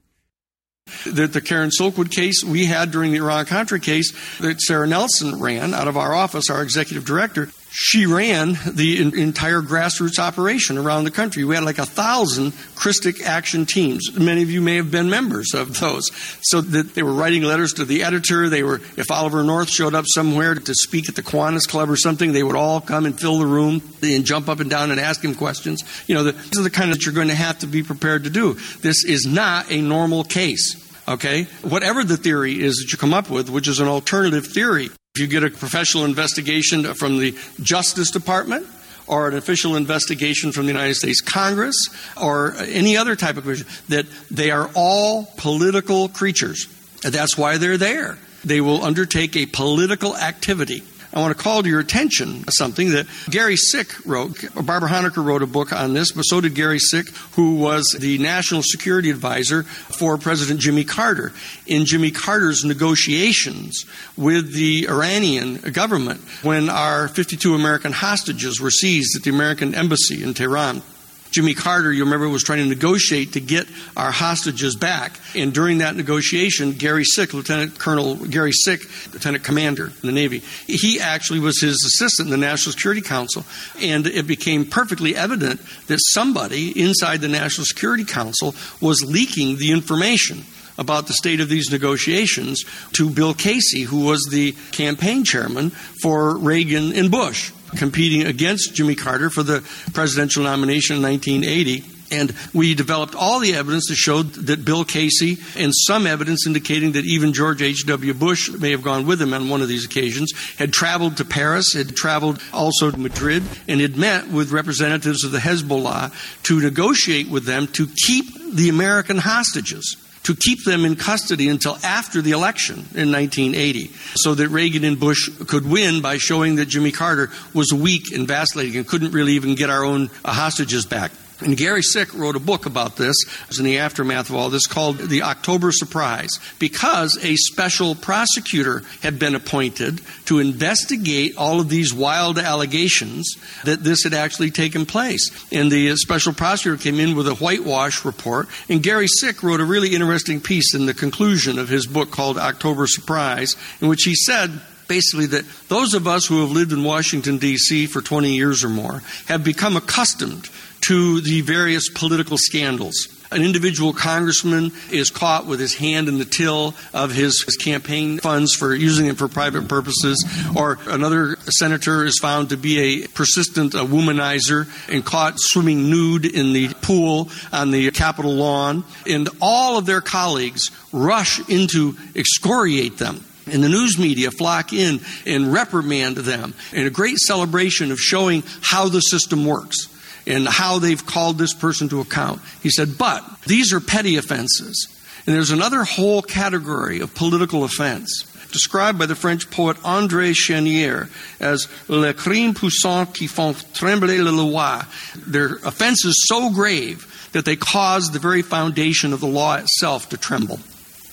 The, the Karen Silkwood case we had during the Iran-Contra case that Sarah Nelson ran out of our office, our executive director, she ran the in, entire grassroots operation around the country. We had like a thousand Christic action teams. Many of you may have been members of those. So that they were writing letters to the editor. They were, if Oliver North showed up somewhere to speak at the Kiwanis Club or something, they would all come and fill the room and jump up and down and ask him questions. You know, the, these are the kind that you're going to have to be prepared to do. This is not a normal case. Okay? Whatever the theory is that you come up with, which is an alternative theory, if you get a professional investigation from the Justice Department or an official investigation from the United States Congress or any other type of question, that they are all political creatures. And that's why they're there. They will undertake a political activity. I want to call to your attention something that Gary Sick wrote. Barbara Honecker wrote a book on this, but so did Gary Sick, who was the national security advisor for President Jimmy Carter. In Jimmy Carter's negotiations with the Iranian government, when our fifty-two American hostages were seized at the American embassy in Tehran, Jimmy Carter, you remember, was trying to negotiate to get our hostages back. And during that negotiation, Gary Sick, Lieutenant Colonel Gary Sick, Lieutenant Commander in the Navy, he actually was his assistant in the National Security Council. And it became perfectly evident that somebody inside the National Security Council was leaking the information about the state of these negotiations to Bill Casey, who was the campaign chairman for Reagan and Bush, competing against Jimmy Carter for the presidential nomination in nineteen eighty. And we developed all the evidence that showed that Bill Casey, and some evidence indicating that even George H W. Bush may have gone with him on one of these occasions, had traveled to Paris, had traveled also to Madrid, and had met with representatives of the Hezbollah to negotiate with them to keep the American hostages, to keep them in custody until after the election in nineteen eighty, so that Reagan and Bush could win by showing that Jimmy Carter was weak and vacillating and couldn't really even get our own uh, hostages back. And Gary Sick wrote a book about this. It was in the aftermath of all this, called The October Surprise, because a special prosecutor had been appointed to investigate all of these wild allegations that this had actually taken place. And the special prosecutor came in with a whitewash report, and Gary Sick wrote a really interesting piece in the conclusion of his book called October Surprise, in which he said basically that those of us who have lived in Washington, D C for twenty years or more have become accustomed to the various political scandals. An individual congressman is caught with his hand in the till of his, his campaign funds for using it for private purposes, or another senator is found to be a persistent uh, womanizer and caught swimming nude in the pool on the Capitol lawn, and all of their colleagues rush in to excoriate them. And the news media flock in and reprimand them in a great celebration of showing how the system works and how they've called this person to account. He said, but these are petty offenses. And there's another whole category of political offense, described by the French poet André Chenier as les crimes puissants qui font trembler la loi. They're offenses so grave that they cause the very foundation of the law itself to tremble.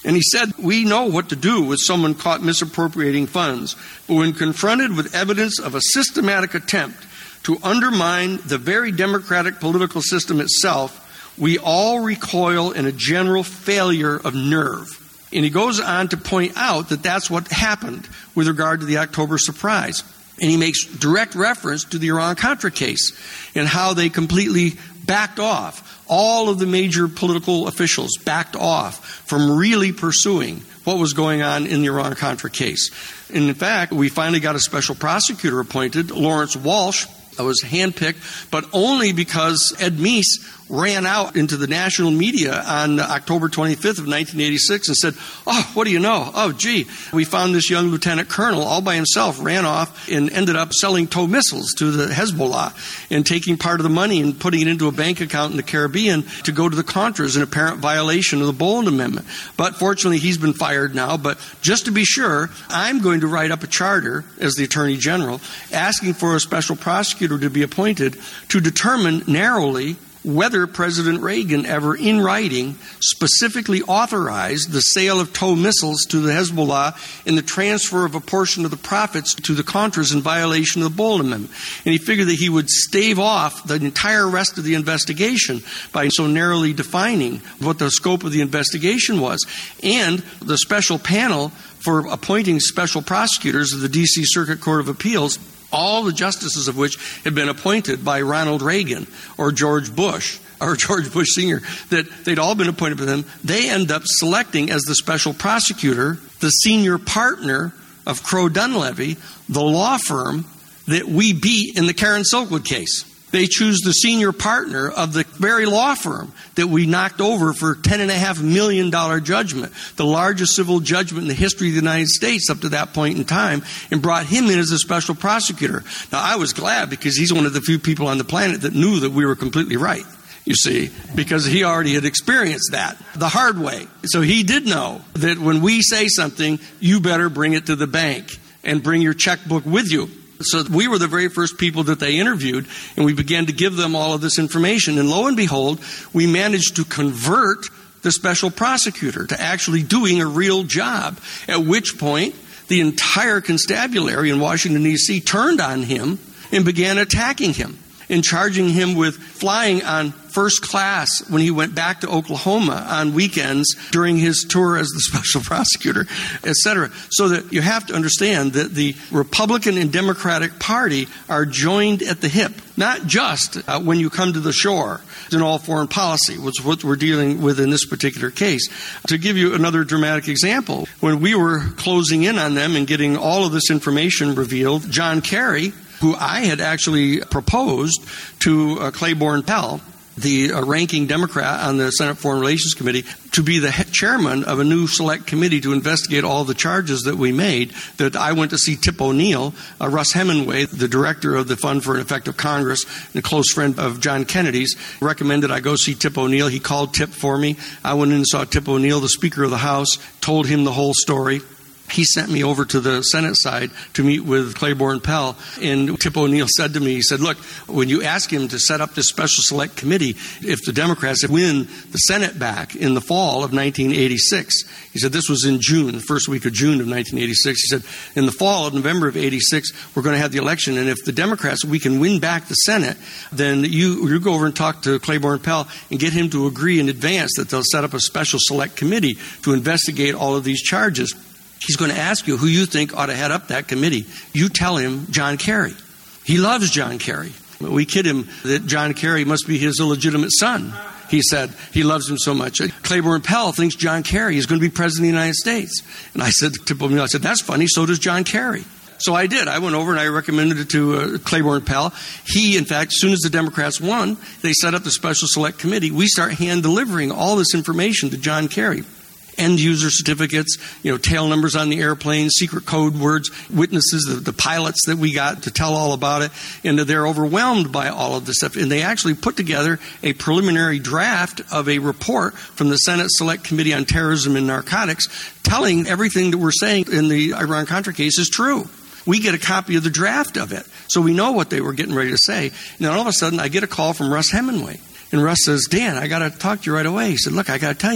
And he said, we know what to do with someone caught misappropriating funds, but when confronted with evidence of a systematic attempt to undermine the very democratic political system itself, we all recoil in a general failure of nerve. And he goes on to point out that that's what happened with regard to the October surprise. And he makes direct reference to the Iran-Contra case and how they completely backed off. All of the major political officials backed off from really pursuing what was going on in the Iran-Contra case. And in fact, we finally got a special prosecutor appointed, Lawrence Walsh, that was handpicked, but only because Ed Meese ran out into the national media on October twenty-fifth of nineteen eighty-six and said, oh, what do you know? Oh, gee, we found this young lieutenant colonel all by himself, ran off and ended up selling tow missiles to the Hezbollah and taking part of the money and putting it into a bank account in the Caribbean to go to the Contras, in apparent violation of the Boland Amendment. But fortunately, he's been fired now. But just to be sure, I'm going to write up a charter as the Attorney General asking for a special prosecutor to be appointed to determine narrowly whether President Reagan ever in writing specifically authorized the sale of tow missiles to the Hezbollah and the transfer of a portion of the profits to the Contras in violation of the Boland Amendment. And he figured that he would stave off the entire rest of the investigation by so narrowly defining what the scope of the investigation was. And the special panel for appointing special prosecutors of the D C Circuit Court of Appeals, all the justices of which had been appointed by Ronald Reagan or George Bush or George Bush Senior, that they'd all been appointed by them, they end up selecting as the special prosecutor the senior partner of Crowe Dunlevy, the law firm that we beat in the Karen Silkwood case. They choose the senior partner of the very law firm that we knocked over for ten point five million dollars judgment, the largest civil judgment in the history of the United States up to that point in time, and brought him in as a special prosecutor. Now, I was glad because he's one of the few people on the planet that knew that we were completely right, you see, because he already had experienced that the hard way. So he did know that when we say something, you better bring it to the bank and bring your checkbook with you. So we were the very first people that they interviewed, and we began to give them all of this information. And lo and behold, we managed to convert the special prosecutor to actually doing a real job, at which point the entire constabulary in Washington, D C turned on him and began attacking him and charging him with flying on first class when he went back to Oklahoma on weekends during his tour as the special prosecutor, et cetera. So that you have to understand that the Republican and Democratic Party are joined at the hip, not just uh, when you come to the shore in all foreign policy, which is what we're dealing with in this particular case. To give you another dramatic example, when we were closing in on them and getting all of this information revealed, John Kerry, who I had actually proposed to uh, Claiborne Pell, the uh, ranking Democrat on the Senate Foreign Relations Committee, to be the chairman of a new select committee to investigate all the charges that we made, that I went to see Tip O'Neill, uh, Russ Hemingway, the director of the Fund for an Effective Congress, and a close friend of John Kennedy's, recommended I go see Tip O'Neill. He called Tip for me. I went in and saw Tip O'Neill, the Speaker of the House, told him the whole story. He sent me over to the Senate side to meet with Claiborne Pell, and Tip O'Neill said to me, he said, look, when you ask him to set up this special select committee, if the Democrats win the Senate back in the fall of nineteen eighty-six, he said, this was in June, the first week of June of nineteen eighty-six, he said, in the fall of November of eighty-six, we're going to have the election, and if the Democrats, we can win back the Senate, then you, you go over and talk to Claiborne Pell and get him to agree in advance that they'll set up a special select committee to investigate all of these charges. He's going to ask you who you think ought to head up that committee. You tell him John Kerry. He loves John Kerry. We kid him that John Kerry must be his illegitimate son. He said he loves him so much. Claiborne Pell thinks John Kerry is going to be president of the United States. And I said to Tip O'Neill, I said, that's funny, so does John Kerry. So I did. I went over and I recommended it to uh, Claiborne Pell. He, in fact, as soon as the Democrats won, they set up the special select committee. We start hand delivering all this information to John Kerry. End-user certificates, you know, tail numbers on the airplanes, secret code words, witnesses, the, the pilots that we got to tell all about it. And they're overwhelmed by all of this stuff. And they actually put together a preliminary draft of a report from the Senate Select Committee on Terrorism and Narcotics telling everything that we're saying in the Iran-Contra case is true. We get a copy of the draft of it, so we know what they were getting ready to say. And then all of a sudden, I get a call from Russ Hemingway. And Russ says, Dan, I got to talk to you right away. He said, look, I got to tell you.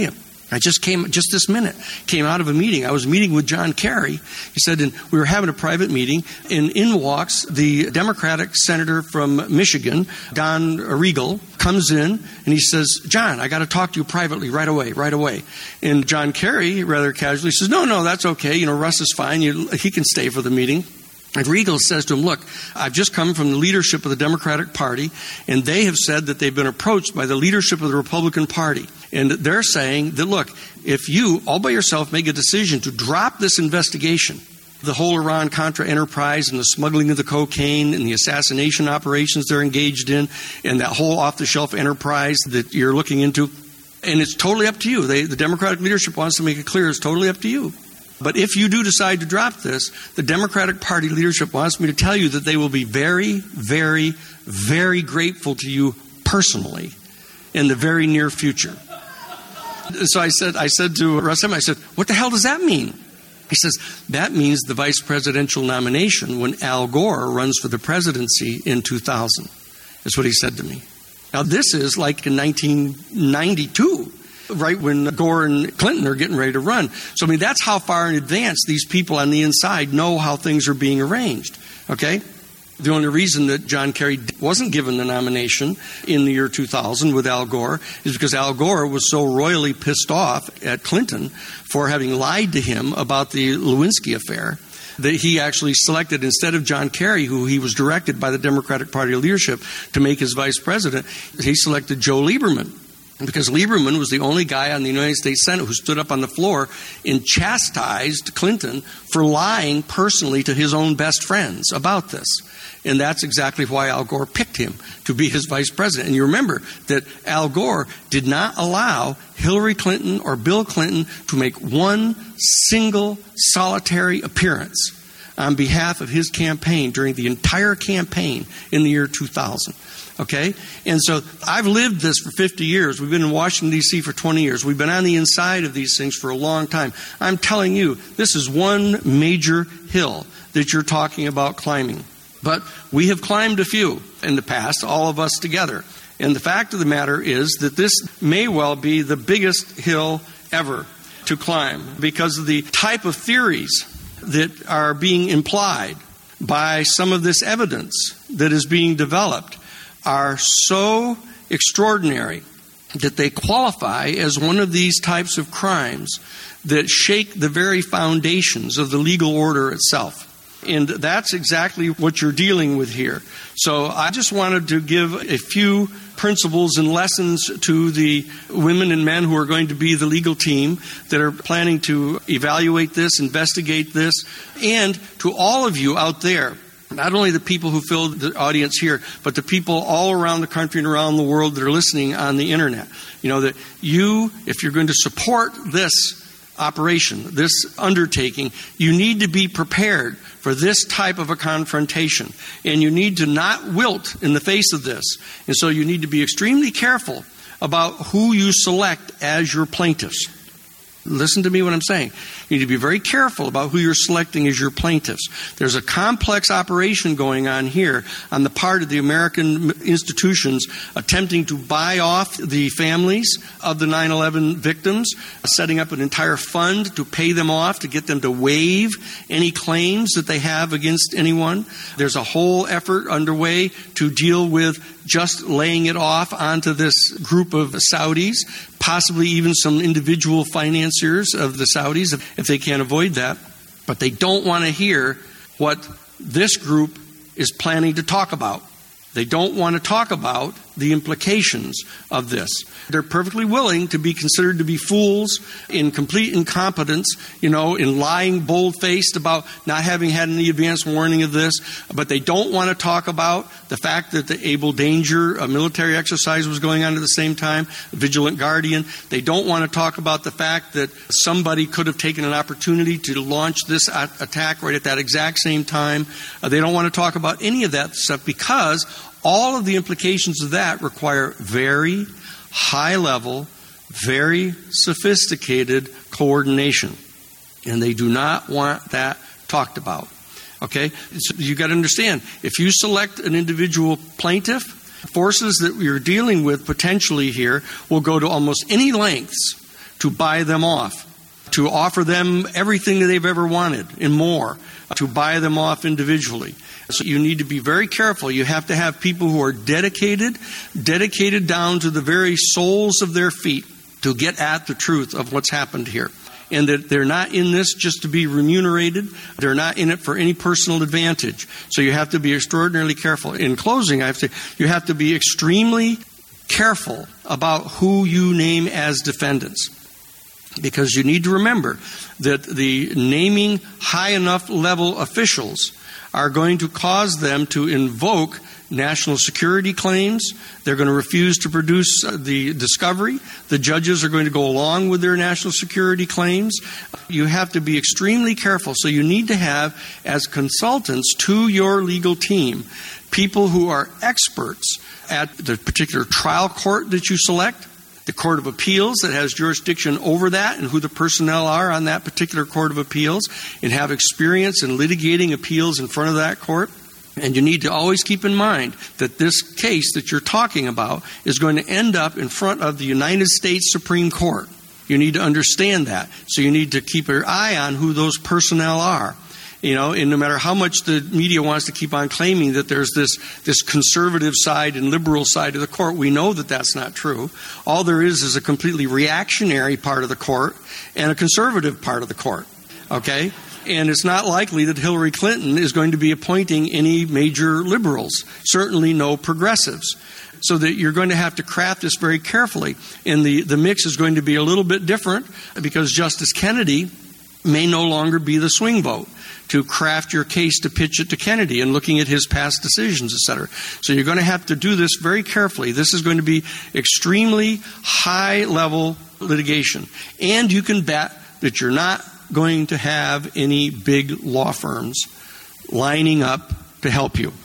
I just came, just this minute, came out of a meeting. I was meeting with John Kerry. He said, and we were having a private meeting, and in walks the Democratic senator from Michigan, Don Regal, comes in, and he says, John, I got to talk to you privately right away, right away. And John Kerry, rather casually, says, no, no, that's okay. You know, Russ is fine. You, he can stay for the meeting. And Regal says to him, look, I've just come from the leadership of the Democratic Party, and they have said that they've been approached by the leadership of the Republican Party. And they're saying that, look, if you all by yourself make a decision to drop this investigation, the whole Iran-Contra enterprise and the smuggling of the cocaine and the assassination operations they're engaged in and that whole off-the-shelf enterprise that you're looking into, and it's totally up to you. They, the Democratic leadership wants to make it clear it's totally up to you. But if you do decide to drop this, the Democratic Party leadership wants me to tell you that they will be very, very, very grateful to you personally in the very near future. So I said, I said to Russ, I said, what the hell does that mean? He says, that means the vice presidential nomination when Al Gore runs for the presidency in two thousand. That's what he said to me. Now, this is like in nineteen ninety-two. Right when Gore and Clinton are getting ready to run. So, I mean, that's how far in advance these people on the inside know how things are being arranged. Okay? The only reason that John Kerry wasn't given the nomination in the year two thousand with Al Gore is because Al Gore was so royally pissed off at Clinton for having lied to him about the Lewinsky affair that he actually selected, instead of John Kerry, who he was directed by the Democratic Party leadership to make his vice president, he selected Joe Lieberman. Because Lieberman was the only guy on the United States Senate who stood up on the floor and chastised Clinton for lying personally to his own best friends about this. And that's exactly why Al Gore picked him to be his vice president. And you remember that Al Gore did not allow Hillary Clinton or Bill Clinton to make one single solitary appearance on behalf of his campaign during the entire campaign in the year two thousand. Okay? And so I've lived this for fifty years. We've been in Washington, D C for twenty years. We've been on the inside of these things for a long time. I'm telling you, this is one major hill that you're talking about climbing. But we have climbed a few in the past, all of us together. And the fact of the matter is that this may well be the biggest hill ever to climb because of the type of theories that are being implied by some of this evidence that is being developed are so extraordinary that they qualify as one of these types of crimes that shake the very foundations of the legal order itself. And that's exactly what you're dealing with here. So I just wanted to give a few principles and lessons to the women and men who are going to be the legal team that are planning to evaluate this, investigate this, and to all of you out there. Not only the people who fill the audience here, but the people all around the country and around the world that are listening on the internet. You know, that you, if you're going to support this operation, this undertaking, you need to be prepared for this type of a confrontation. And you need to not wilt in the face of this. And so you need to be extremely careful about who you select as your plaintiffs. Listen to me what I'm saying. You need to be very careful about who you're selecting as your plaintiffs. There's a complex operation going on here on the part of the American institutions attempting to buy off the families of the nine eleven victims, setting up an entire fund to pay them off, to get them to waive any claims that they have against anyone. There's a whole effort underway to deal with just laying it off onto this group of Saudis, possibly even some individual financiers of the Saudis, if, if they can't avoid that. But they don't want to hear what this group is planning to talk about. They don't want to talk about the implications of this. They're perfectly willing to be considered to be fools in complete incompetence, you know, in lying bold-faced about not having had any advance warning of this. But they don't want to talk about the fact that the Able Danger, a military exercise, was going on at the same time, Vigilant Guardian. They don't want to talk about the fact that somebody could have taken an opportunity to launch this attack right at that exact same time. Uh, they don't want to talk about any of that stuff because all of the implications of that require very high-level, very sophisticated coordination. And they do not want that talked about. Okay? So you've got to understand, if you select an individual plaintiff, forces that you're dealing with potentially here will go to almost any lengths to buy them off, to offer them everything that they've ever wanted and more, to buy them off individually. So you need to be very careful. You have to have people who are dedicated, dedicated down to the very soles of their feet to get at the truth of what's happened here. And that they're not in this just to be remunerated. They're not in it for any personal advantage. So you have to be extraordinarily careful. In closing, I have to say, you have to be extremely careful about who you name as defendants. Because you need to remember that the naming high enough level officials are going to cause them to invoke national security claims. They're going to refuse to produce the discovery. The judges are going to go along with their national security claims. You have to be extremely careful. So you need to have, as consultants to your legal team, people who are experts at the particular trial court that you select, the Court of Appeals that has jurisdiction over that and who the personnel are on that particular Court of Appeals, and have experience in litigating appeals in front of that court. And you need to always keep in mind that this case that you're talking about is going to end up in front of the United States Supreme Court. You need to understand that. So you need to keep your eye on who those personnel are. You know, and no matter how much the media wants to keep on claiming that there's this, this conservative side and liberal side of the court, we know that that's not true. All there is is a completely reactionary part of the court and a conservative part of the court. Okay? And it's not likely that Hillary Clinton is going to be appointing any major liberals, certainly no progressives. So that you're going to have to craft this very carefully. And the, the mix is going to be a little bit different because Justice Kennedy may no longer be the swing vote to craft your case to pitch it to Kennedy and looking at his past decisions, et cetera. So you're going to have to do this very carefully. This is going to be extremely high-level litigation. And you can bet that you're not going to have any big law firms lining up to help you.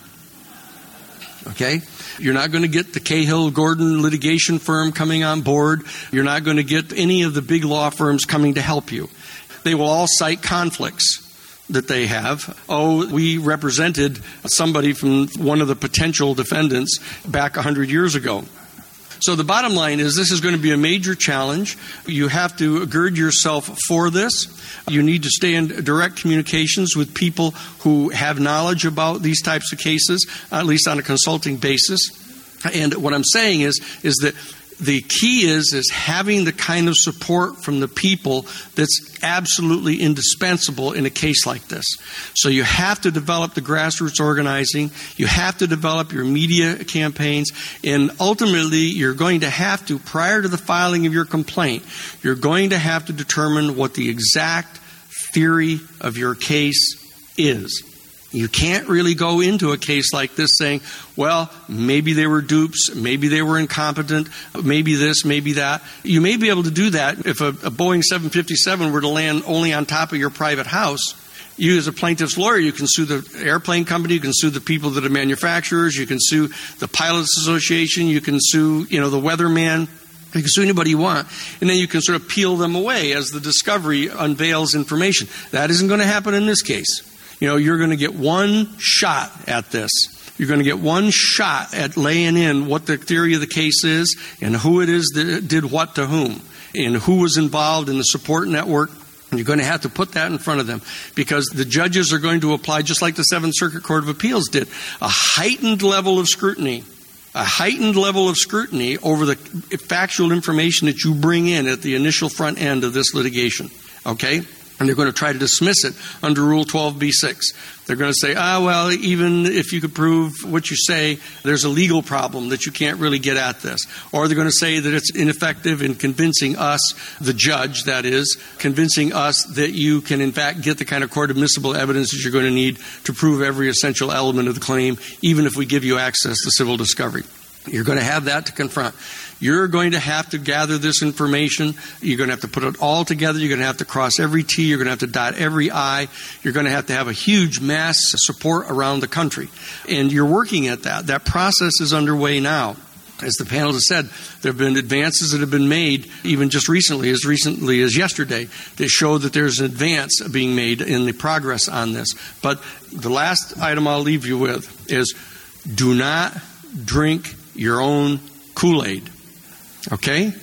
Okay? You're not going to get the Cahill-Gordon litigation firm coming on board. You're not going to get any of the big law firms coming to help you. They will all cite conflicts that they have. Oh, we represented somebody from one of the potential defendants back one hundred years ago. So the bottom line is this is going to be a major challenge. You have to gird yourself for this. You need to stay in direct communications with people who have knowledge about these types of cases, at least on a consulting basis. And what I'm saying is, is that the key is, is having the kind of support from the people that's absolutely indispensable in a case like this. So you have to develop the grassroots organizing. You have to develop your media campaigns. And ultimately, you're going to have to, prior to the filing of your complaint, you're going to have to determine what the exact theory of your case is. You can't really go into a case like this saying, well, maybe they were dupes, maybe they were incompetent, maybe this, maybe that. You may be able to do that if a, a Boeing seven fifty-seven were to land only on top of your private house. You as a plaintiff's lawyer, you can sue the airplane company, you can sue the people that are manufacturers, you can sue the Pilots Association, you can sue, you know, the weatherman. You can sue anybody you want, and then you can sort of peel them away as the discovery unveils information. That isn't going to happen in this case. You know, you're going to get one shot at this. You're going to get one shot at laying in what the theory of the case is and who it is that did what to whom and who was involved in the support network. And you're going to have to put that in front of them because the judges are going to apply, just like the Seventh Circuit Court of Appeals did, a heightened level of scrutiny, a heightened level of scrutiny over the factual information that you bring in at the initial front end of this litigation. Okay? And they're going to try to dismiss it under Rule twelve b six. They're going to say, ah, well, even if you could prove what you say, there's a legal problem that you can't really get at this. Or they're going to say that it's ineffective in convincing us, the judge, that is, convincing us that you can, in fact, get the kind of court-admissible evidence that you're going to need to prove every essential element of the claim, even if we give you access to civil discovery. You're going to have that to confront. You're going to have to gather this information. You're going to have to put it all together. You're going to have to cross every T. You're going to have to dot every I. You're going to have to have a huge mass support around the country. And you're working at that. That process is underway now. As the panel has said, there have been advances that have been made even just recently, as recently as yesterday, that show that there's an advance being made in the progress on this. But the last item I'll leave you with is do not drink your own Kool-Aid. Okay?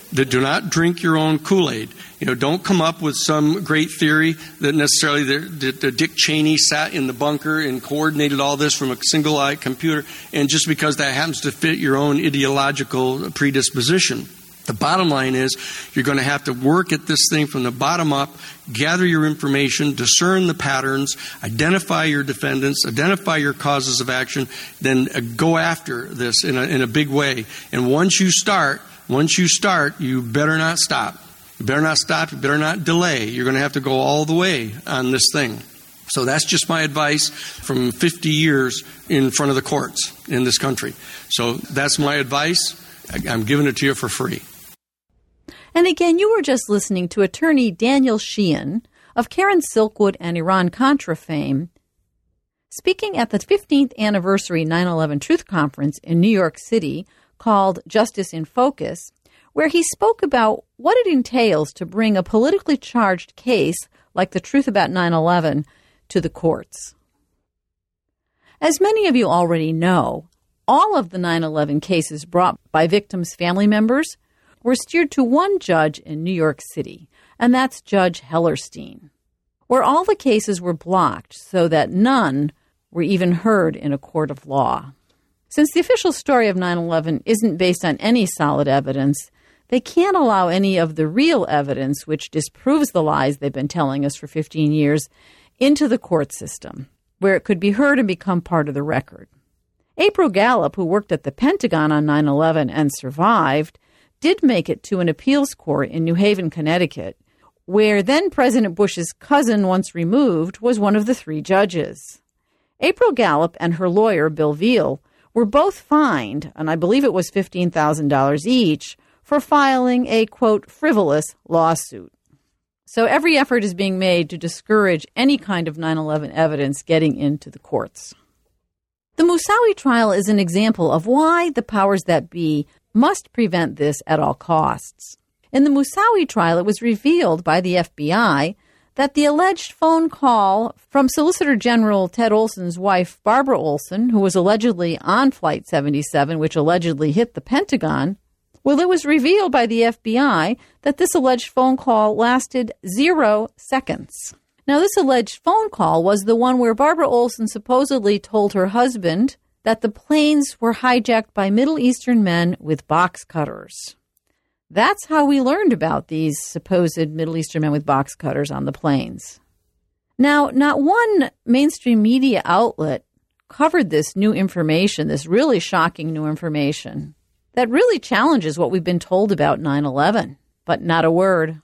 that do not drink your own Kool-Aid. You know, don't come up with some great theory that necessarily that, that Dick Cheney sat in the bunker and coordinated all this from a single-eye computer, and just because that happens to fit your own ideological predisposition. The bottom line is you're going to have to work at this thing from the bottom up, gather your information, discern the patterns, identify your defendants, identify your causes of action, then uh, go after this in a, in a big way. And once you start, once you start, you better not stop. You better not stop. You better not delay. You're going to have to go all the way on this thing. So that's just my advice from fifty years in front of the courts in this country. So that's my advice. I'm giving it to you for free. And again, you were just listening to attorney Daniel Sheehan of Karen Silkwood and Iran-Contra fame, speaking at the fifteenth anniversary nine eleven Truth Conference in New York City called Justice in Focus, where he spoke about what it entails to bring a politically charged case like the truth about nine eleven to the courts. As many of you already know, all of the nine eleven cases brought by victims' family members were steered to one judge in New York City, and that's Judge Hellerstein, where all the cases were blocked so that none were even heard in a court of law. Since the official story of nine eleven isn't based on any solid evidence, they can't allow any of the real evidence, which disproves the lies they've been telling us for fifteen years, into the court system, where it could be heard and become part of the record. April Gallup, who worked at the Pentagon on nine eleven and survived, did make it to an appeals court in New Haven, Connecticut, where then-President Bush's cousin, once removed, was one of the three judges. April Gallup and her lawyer, Bill Veal, were both fined, and I believe it was fifteen thousand dollars each, for filing a, quote, frivolous lawsuit. So every effort is being made to discourage any kind of nine eleven evidence getting into the courts. The Moussaoui trial is an example of why the powers that be must prevent this at all costs. In the Moussaoui trial, it was revealed by the F B I that the alleged phone call from Solicitor General Ted Olson's wife, Barbara Olson, who was allegedly on Flight seventy-seven, which allegedly hit the Pentagon, well, it was revealed by the F B I that this alleged phone call lasted zero seconds. Now, this alleged phone call was the one where Barbara Olson supposedly told her husband that the planes were hijacked by Middle Eastern men with box cutters. That's how we learned about these supposed Middle Eastern men with box cutters on the planes. Now, not one mainstream media outlet covered this new information, this really shocking new information that really challenges what we've been told about nine eleven, but not a word.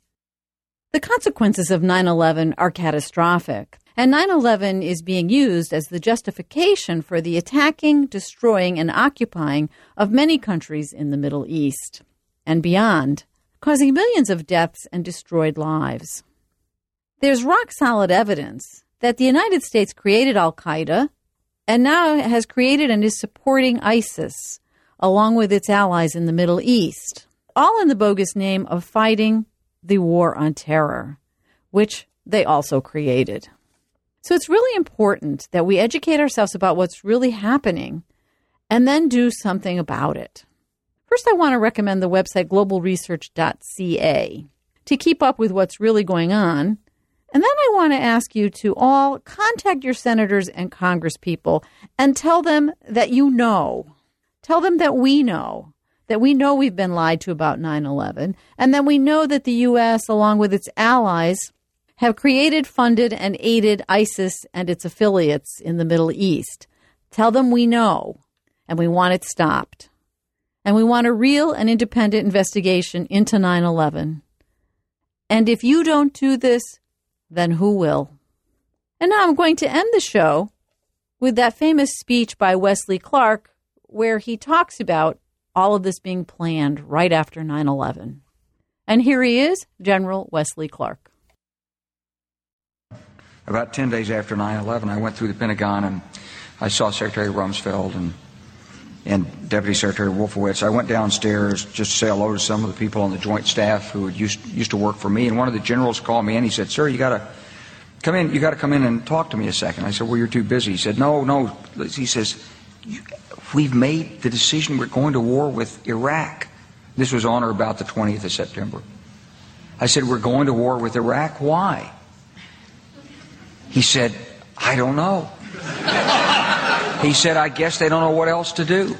The consequences of nine eleven are catastrophic, and nine eleven is being used as the justification for the attacking, destroying, and occupying of many countries in the Middle East and beyond, causing millions of deaths and destroyed lives. There's rock-solid evidence that the United States created al-Qaeda and now has created and is supporting ISIS, along with its allies in the Middle East, all in the bogus name of fighting the war on terror, which they also created. So it's really important that we educate ourselves about what's really happening and then do something about it. First, I want to recommend the website global research dot c a to keep up with what's really going on. And then I want to ask you to all contact your senators and congresspeople and tell them that you know. Tell them that we know, that we know we've been lied to about nine eleven, and that we know that the U S, along with its allies, have created, funded, and aided ISIS and its affiliates in the Middle East. Tell them we know, and we want it stopped. And we want a real and independent investigation into nine eleven. And if you don't do this, then who will? And now I'm going to end the show with that famous speech by Wesley Clark, where he talks about all of this being planned right after nine eleven. And here he is, General Wesley Clark. About ten days after nine eleven, I went through the Pentagon and I saw Secretary Rumsfeld and, and Deputy Secretary Wolfowitz. I went downstairs just to say hello to some of the people on the joint staff who had used, used to work for me. And one of the generals called me and he said, "Sir, you got to come in. You got to come in and talk to me a second." I said, "Well, you're too busy." He said, "No, no." He says, "We've made the decision. We're going to war with Iraq." This was on or about the twentieth of September. I said, we're going to war with Iraq. Why? He said, I don't know. He said, I guess they don't know what else to do.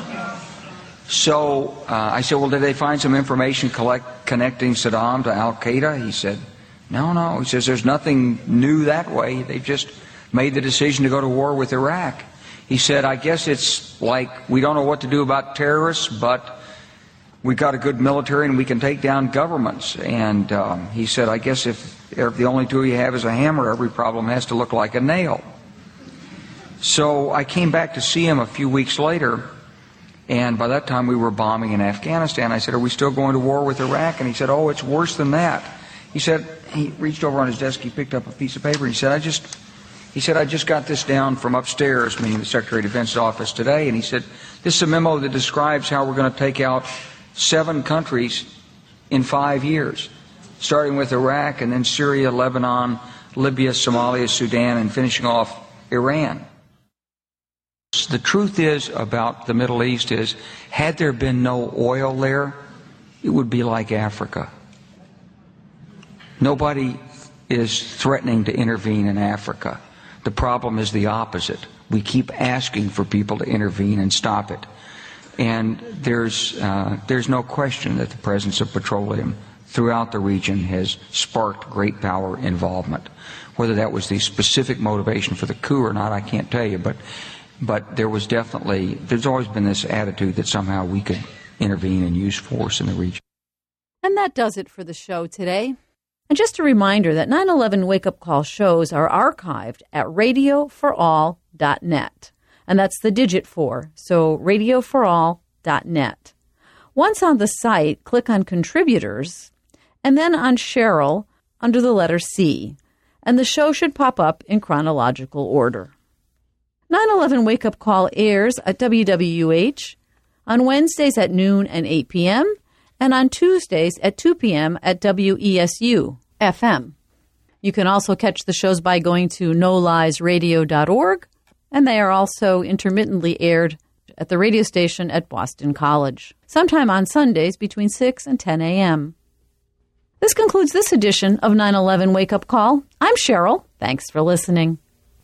So uh, I said, well, did they find some information collect, connecting Saddam to Al-Qaeda? He said, no, no. He says, there's nothing new that way. They've just made the decision to go to war with Iraq. He said, I guess it's like we don't know what to do about terrorists, but we've got a good military and we can take down governments. And um, he said, I guess if, if the only tool you have is a hammer, every problem has to look like a nail. So I came back to see him a few weeks later, and by that time we were bombing in Afghanistan. I said, are we still going to war with Iraq? And he said, oh, it's worse than that. He said, he reached over on his desk, he picked up a piece of paper, and he said, I just, he said, I just got this down from upstairs, meaning the Secretary of Defense's office today, and he said, this is a memo that describes how we're going to take out seven countries in five years, starting with Iraq and then Syria, Lebanon, Libya, Somalia, Sudan, and finishing off Iran. The truth is about the Middle East is, had there been no oil there, it would be like Africa. Nobody is threatening to intervene in Africa. The problem is the opposite. We keep asking for people to intervene and stop it. And there's uh, there's no question that the presence of petroleum throughout the region has sparked great power involvement. Whether that was the specific motivation for the coup or not, I can't tell you, but but there was definitely, there's always been this attitude that somehow we could intervene and use force in the region. And that does it for the show today. And just a reminder that nine eleven Wake Up Call shows are archived at radio for all dot net. And that's the digit four, so radio for all dot net. Once on the site, click on Contributors, and then on Cheryl under the letter C, and the show should pop up in chronological order. nine eleven Wake Up Call airs at W W H on Wednesdays at noon and eight p.m., and on Tuesdays at two p.m. at W E S U F M. You can also catch the shows by going to no lies radio dot org, and they are also intermittently aired at the radio station at Boston College, sometime on Sundays between six and ten a.m. This concludes this edition of nine eleven Wake Up Call. I'm Cheryl. Thanks for listening.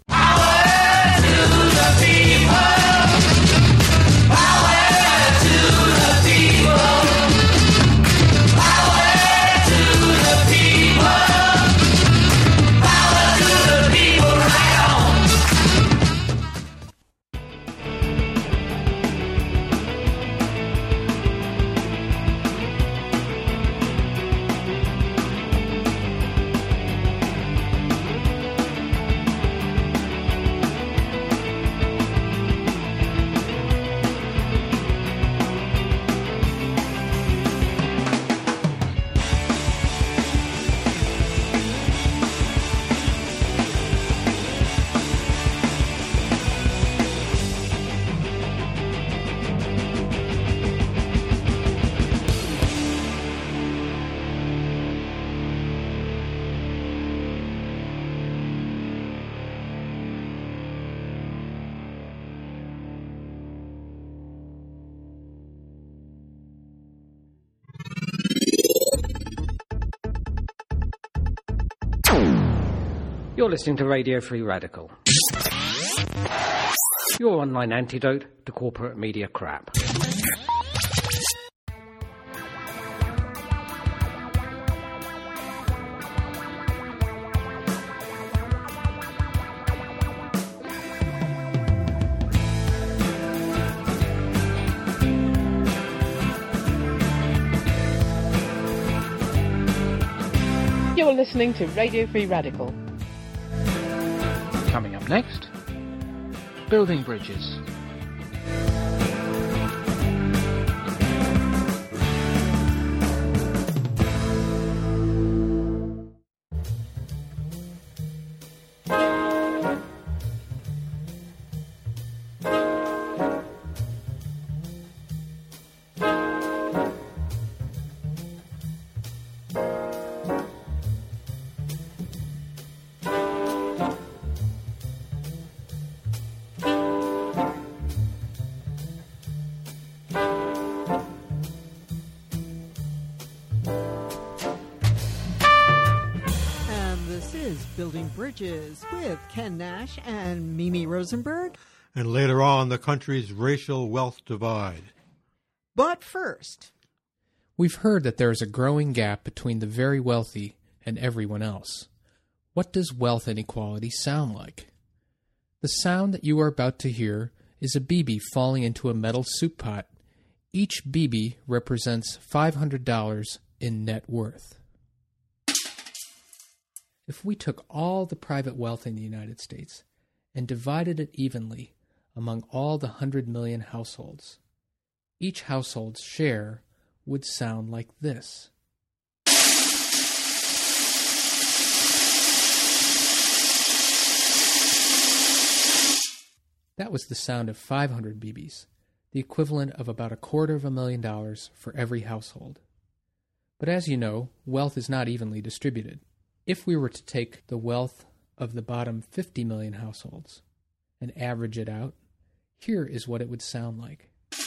You're listening to Radio Free Radical, your online antidote to corporate media crap. You're listening to Radio Free Radical. Coming up next, building bridges. Building Bridges with Ken Nash and Mimi Rosenberg. And later on, the country's racial wealth divide. But first, we've heard that there is a growing gap between the very wealthy and everyone else. What does wealth inequality sound like? The sound that you are about to hear is a B B falling into a metal soup pot. Each B B represents five hundred dollars in net worth. If we took all the private wealth in the United States and divided it evenly among all the one hundred million households, each household's share would sound like this. That was the sound of five hundred B Bs, the equivalent of about a quarter of a million dollars for every household. But as you know, wealth is not evenly distributed. If we were to take the wealth of the bottom fifty million households and average it out, here is what it would sound like.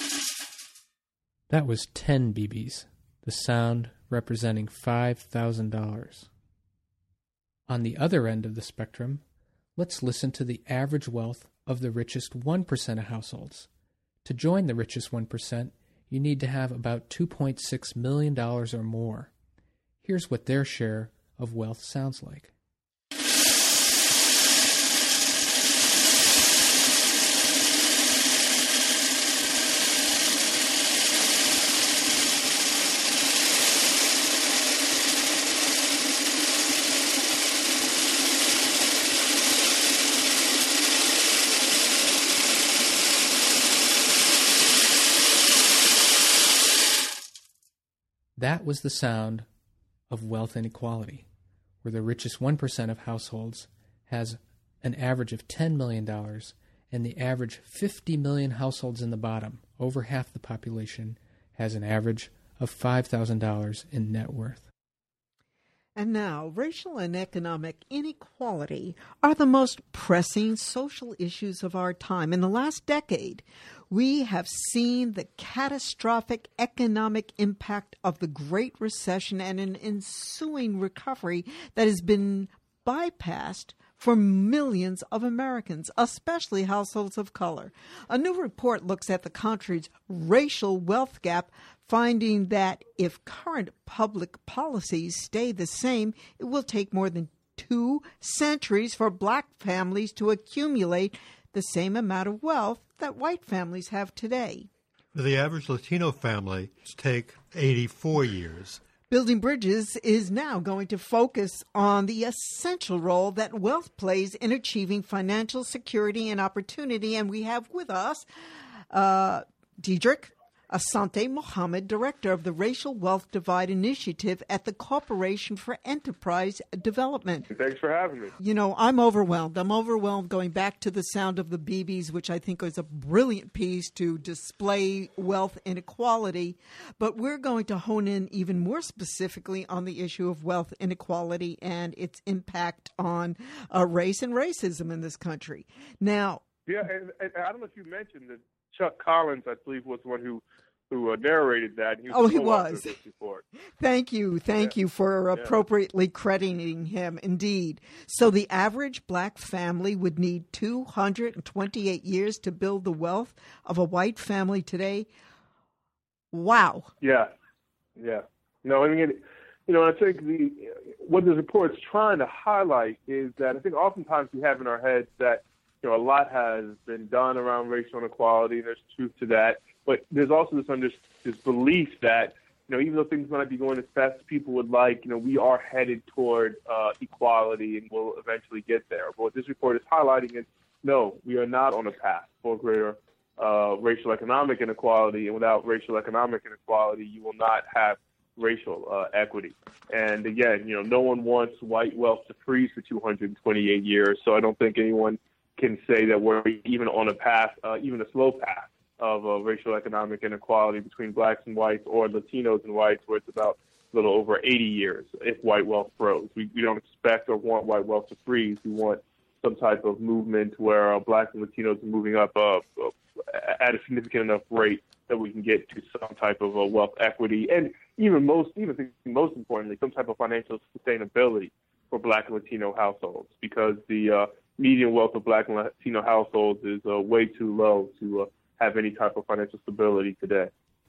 That was ten B Bs, the sound representing five thousand dollars. On the other end of the spectrum, let's listen to the average wealth of the richest one percent of households. To join the richest one percent, you need to have about two point six million dollars or more. Here's what their share of wealth sounds like. That was the sound of wealth inequality, where the richest one percent of households has an average of ten million dollars, and the average fifty million households in the bottom, over half the population, has an average of five thousand dollars in net worth. And now, racial and economic inequality are the most pressing social issues of our time. In the last decade, we have seen the catastrophic economic impact of the Great Recession and an ensuing recovery that has been bypassed for millions of Americans, especially households of color. A new report looks at the country's racial wealth gap, finding that if current public policies stay the same, it will take more than two centuries for black families to accumulate the same amount of wealth that white families have today. For the average Latino family, it's take eighty-four years. Building Bridges is now going to focus on the essential role that wealth plays in achieving financial security and opportunity. And we have with us uh, Diedrich Asante Mohammed, director of the Racial Wealth Divide Initiative at the Corporation for Enterprise Development. Thanks for having me. You know, I'm overwhelmed. I'm overwhelmed going back to the sound of the B Bs, which I think is a brilliant piece to display wealth inequality. But we're going to hone in even more specifically on the issue of wealth inequality and its impact on uh, race and racism in this country. Now, yeah, and, and I don't know if you mentioned that Chuck Collins, I believe, was the one who who uh, narrated that. He was oh, he was. Thank you. Thank yeah. you for yeah. appropriately crediting him. Indeed. So the average black family would need two hundred twenty-eight years to build the wealth of a white family today. Wow. Yeah. Yeah. No, I mean, you know, I think the what this report's trying to highlight is that I think oftentimes we have in our heads that, you know, a lot has been done around racial inequality, and there's truth to that. But there's also this under, this belief that, you know, even though things might be going as fast as people would like, you know, we are headed toward uh, equality and we'll eventually get there. But what this report is highlighting is, no, we are not on a path for greater uh, racial economic inequality. And without racial economic inequality, you will not have racial uh, equity. And again, you know, no one wants white wealth to freeze for two hundred twenty-eight years. So I don't think anyone can say that we're even on a path, uh, even a slow path of uh, racial economic inequality between blacks and whites or Latinos and whites, where it's about a little over eighty years if white wealth froze. We, we don't expect or want white wealth to freeze. We want some type of movement where uh, blacks and Latinos are moving up uh, uh, at a significant enough rate that we can get to some type of uh, wealth equity and even most, even most importantly, some type of financial sustainability for Black and Latino households, because the uh, median wealth of Black and Latino households is uh, way too low to uh, have any type of financial stability today.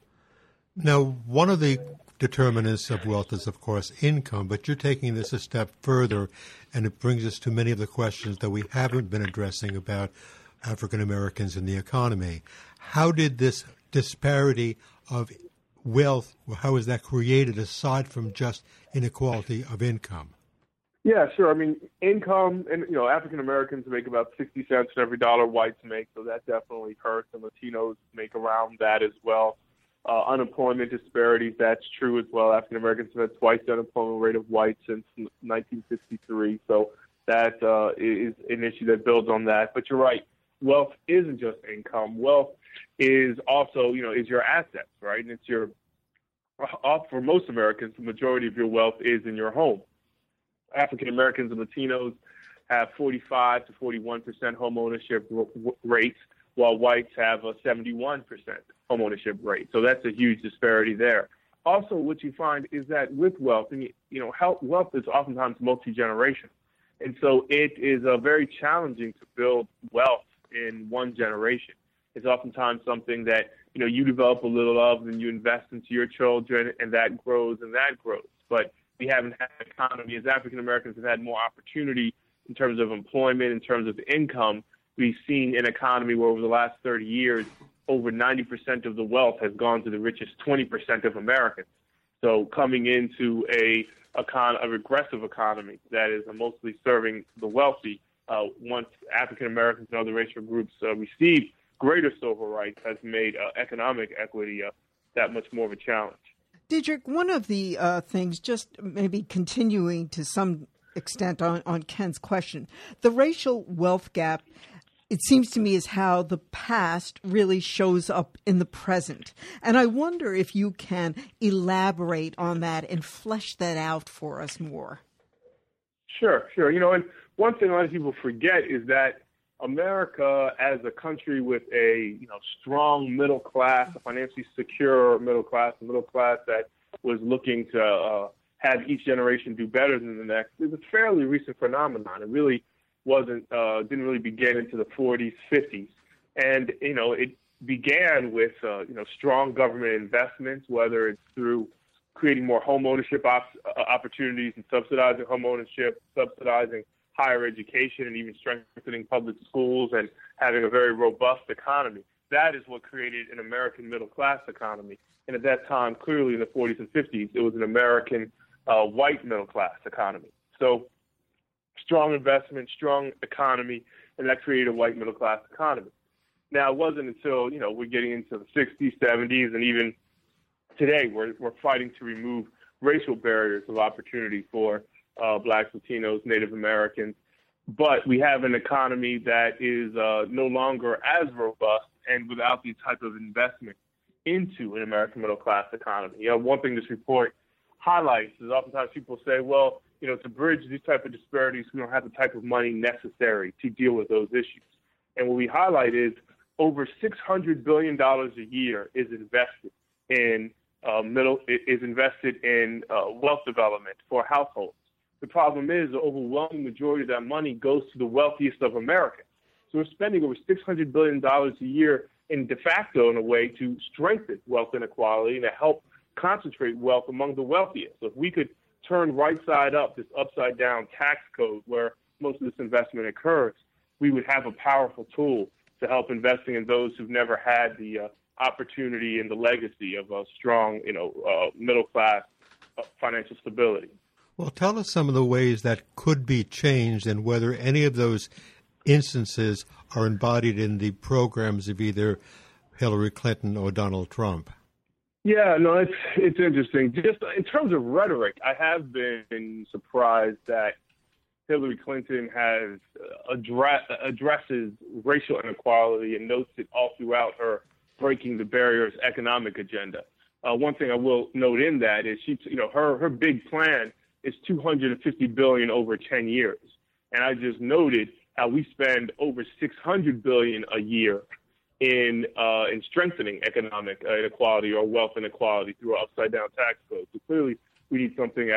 Now, one of the determinants of wealth is, of course, income, but you're taking this a step further, and it brings us to many of the questions that we haven't been addressing about African Americans in the economy. How did this disparity of wealth, how is that created aside from just inequality of income? Yeah, sure. I mean, income, and you know, African Americans make about sixty cents in every dollar whites make, so that definitely hurts. And Latinos make around that as well. Uh, unemployment disparities, that's true as well. African Americans have had twice the unemployment rate of whites since nineteen sixty-three, so that uh, is an issue that builds on that. But you're right, wealth isn't just income. Wealth is also, you know, is your assets, right? And it's your, for most Americans, the majority of your wealth is in your home. African Americans and Latinos have forty-five to forty-one percent home ownership rates, while whites have a seventy-one percent home ownership rate. So that's a huge disparity there. Also, what you find is that with wealth, and you know, health, wealth is oftentimes multi-generational. And so it is uh, very challenging to build wealth in one generation. It's oftentimes something that, you know, you develop a little of and you invest into your children, and that grows and that grows. But we haven't had an economy, as African Americans have had more opportunity in terms of employment, in terms of income. We've seen an economy where over the last thirty years, over ninety percent of the wealth has gone to the richest twenty percent of Americans. So coming into a, econ- a regressive economy that is mostly serving the wealthy, uh, once African Americans and other racial groups uh, receive greater civil rights, has made uh, economic equity uh, that much more of a challenge. Diedrich, one of the uh, things, just maybe continuing to some extent on, on Ken's question, the racial wealth gap, it seems to me, is how the past really shows up in the present. And I wonder if you can elaborate on that and flesh that out for us more. Sure, sure. You know, and one thing a lot of people forget is that America, as a country with a you know strong middle class, a financially secure middle class, a middle class that was looking to uh, have each generation do better than the next, is a fairly recent phenomenon. It really wasn't uh, didn't really begin into the forties, fifties, and you know it began with uh, you know strong government investments, whether it's through creating more home ownership op- opportunities and subsidizing home ownership, subsidizing higher education, and even strengthening public schools and having a very robust economy. That is what created an American middle-class economy. And at that time, clearly in the forties and fifties, it was an American uh, white middle-class economy. So strong investment, strong economy, and that created a white middle-class economy. Now, it wasn't until, you know, we're getting into the sixties, seventies, and even today we're, we're fighting to remove racial barriers of opportunity for Uh, Blacks, Latinos, Native Americans, but we have an economy that is uh, no longer as robust and without the type of investment into an American middle-class economy. You know, one thing this report highlights is oftentimes people say, well, you know, to bridge these type of disparities, we don't have the type of money necessary to deal with those issues. And what we highlight is over six hundred billion dollars a year is invested in uh, middle is invested in uh, wealth development for households. The problem is the overwhelming majority of that money goes to the wealthiest of Americans. So we're spending over six hundred billion dollars a year in de facto, in a way, to strengthen wealth inequality and to help concentrate wealth among the wealthiest. So if we could turn right side up this upside down tax code where most of this investment occurs, we would have a powerful tool to help investing in those who've never had the uh, opportunity and the legacy of a strong, you know, uh, middle class uh, financial stability. Well, tell us some of the ways that could be changed and whether any of those instances are embodied in the programs of either Hillary Clinton or Donald Trump. Yeah, no, it's it's interesting. Just in terms of rhetoric, I have been surprised that Hillary Clinton has address, addresses racial inequality and notes it all throughout her Breaking the Barriers economic agenda. Uh, one thing I will note in that is she, you know, her her big plan is two hundred fifty billion dollars over ten years. And I just noted how we spend over six hundred billion dollars a year in uh, in strengthening economic uh, inequality or wealth inequality through an upside-down tax code. So clearly we need something at a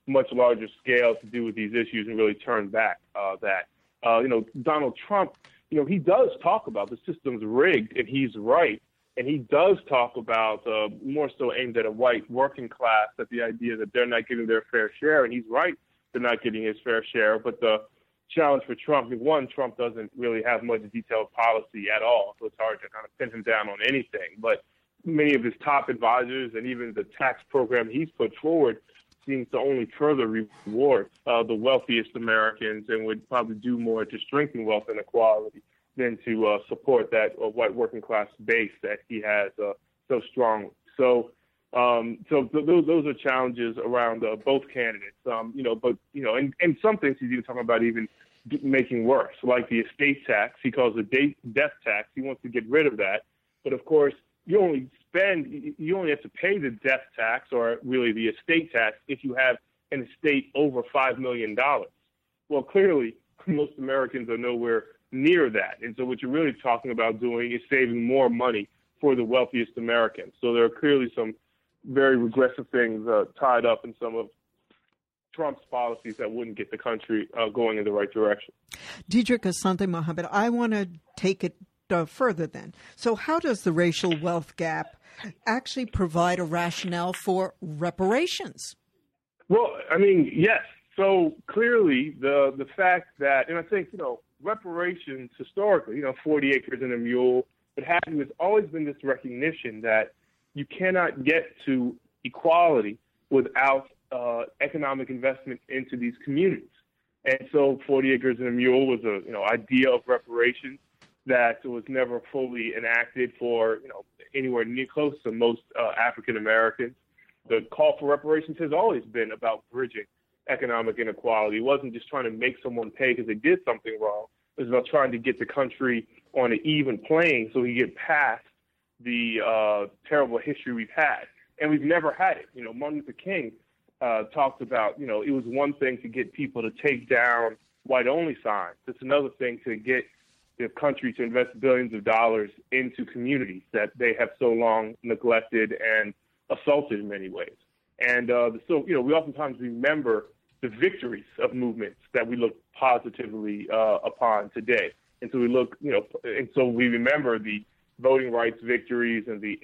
much larger scale to do with these issues and really turn back uh, that. Uh, you know, Donald Trump, you know, he does talk about the system's rigged, and he's right. And he does talk about uh, more so aimed at a white working class, that the idea that they're not getting their fair share. And he's right, they're not getting his fair share. But the challenge for Trump, one, Trump doesn't really have much detailed policy at all, so it's hard to kind of pin him down on anything. But many of his top advisors and even the tax program he's put forward seems to only further reward uh, the wealthiest Americans, and would probably do more to strengthen wealth inequality than to uh, support that uh, white working class base that he has uh, so strongly. So, um, so th- those those are challenges around uh, both candidates. Um, you know, but you know, and, and some things he's even talking about even d- making worse, like the estate tax. He calls it de- death tax. He wants to get rid of that, but of course, you only spend, you only have to pay the death tax, or really the estate tax, if you have an estate over five million dollars. Well, clearly, most Americans are nowhere near that. And so what you're really talking about doing is saving more money for the wealthiest Americans. So there are clearly some very regressive things uh, tied up in some of Trump's policies that wouldn't get the country uh, going in the right direction. Diedrich Asante Mohammed, I want to take it Uh, further then. So how does the racial wealth gap actually provide a rationale for reparations? Well, I mean, yes. So clearly the the fact that, and I think, you know, reparations historically, you know, forty acres and a mule, but having there's always been this recognition that you cannot get to equality without uh, economic investment into these communities. And so forty acres and a mule was a, you know, idea of reparations that was never fully enacted for, you know, anywhere near close to most uh, African Americans. The call for reparations has always been about bridging economic inequality. It wasn't just trying to make someone pay because they did something wrong. It was about trying to get the country on an even plane so we get past the uh, terrible history we've had. And we've never had it. You know, Martin Luther King uh, talked about, you know, it was one thing to get people to take down white-only signs. It's another thing to get the country to invest billions of dollars into communities that they have so long neglected and assaulted in many ways. And uh, so, you know, we oftentimes remember the victories of movements that we look positively uh, upon today. And so we look, you know, and so we remember the voting rights victories and the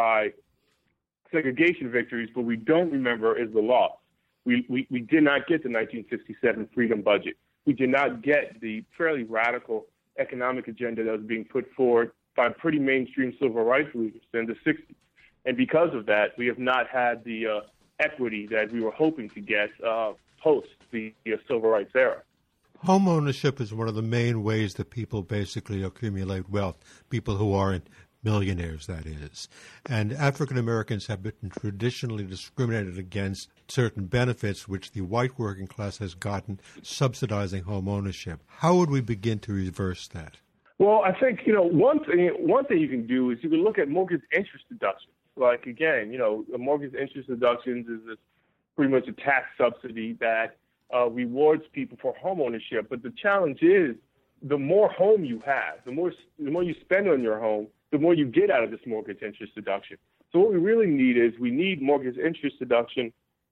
anti-segregation victories, but we don't remember is the loss. We, we, we did not get the nineteen sixty-seven freedom budget. We did not get the fairly radical economic agenda that was being put forward by pretty mainstream civil rights leaders in the sixties. And because of that, we have not had the uh, equity that we were hoping to get uh, post the uh, civil rights era. Home ownership is one of the main ways that people basically accumulate wealth, people who aren't millionaires, that is. And African Americans have been traditionally discriminated against certain benefits which the white working class has gotten, subsidizing home ownership. How would we begin to reverse that? Well, I think, you know, one thing one thing you can do is you can look at mortgage interest deductions. Like, again, you know, the mortgage interest deductions is this pretty much a tax subsidy that uh, rewards people for home ownership. But the challenge is the more home you have, the more the more you spend on your home, the more you get out of this mortgage interest deduction. So what we really need is we need mortgage interest deduction,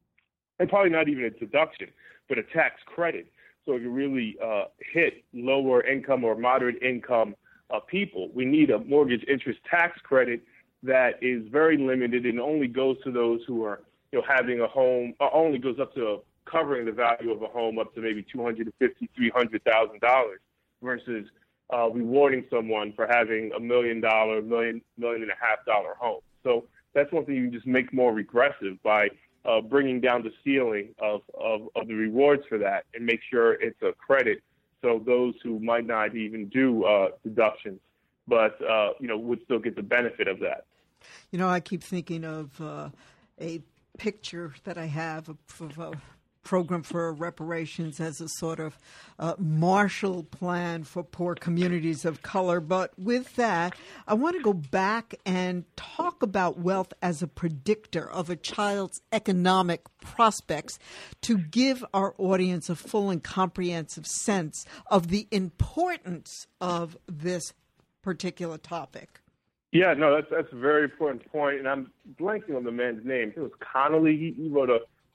and probably not even a deduction, but a tax credit. So if you really uh, hit lower income or moderate income uh, people, we need a mortgage interest tax credit that is very limited and only goes to those who are, you know, having a home, or only goes up to covering the value of a home up to maybe two hundred fifty thousand dollars, three hundred thousand dollars versus Uh, rewarding someone for having a million dollar, million, million and a half dollar home. So that's one thing you can just make more regressive by uh, bringing down the ceiling of, of, of the rewards for that and make sure it's a credit. So those who might not even do uh, deductions, but, uh, you know, would still get the benefit of that. You know, I keep thinking of uh, a picture that I have of, of a program for reparations as a sort of uh, Marshall Plan for poor communities of color. But with that, I want to go back and talk about wealth as a predictor of a child's economic prospects to give our audience a full and comprehensive sense of the importance of this particular topic. Yeah, no, that's that's a very important point, and I'm blanking on the man's name. It was Connolly. He, he wrote a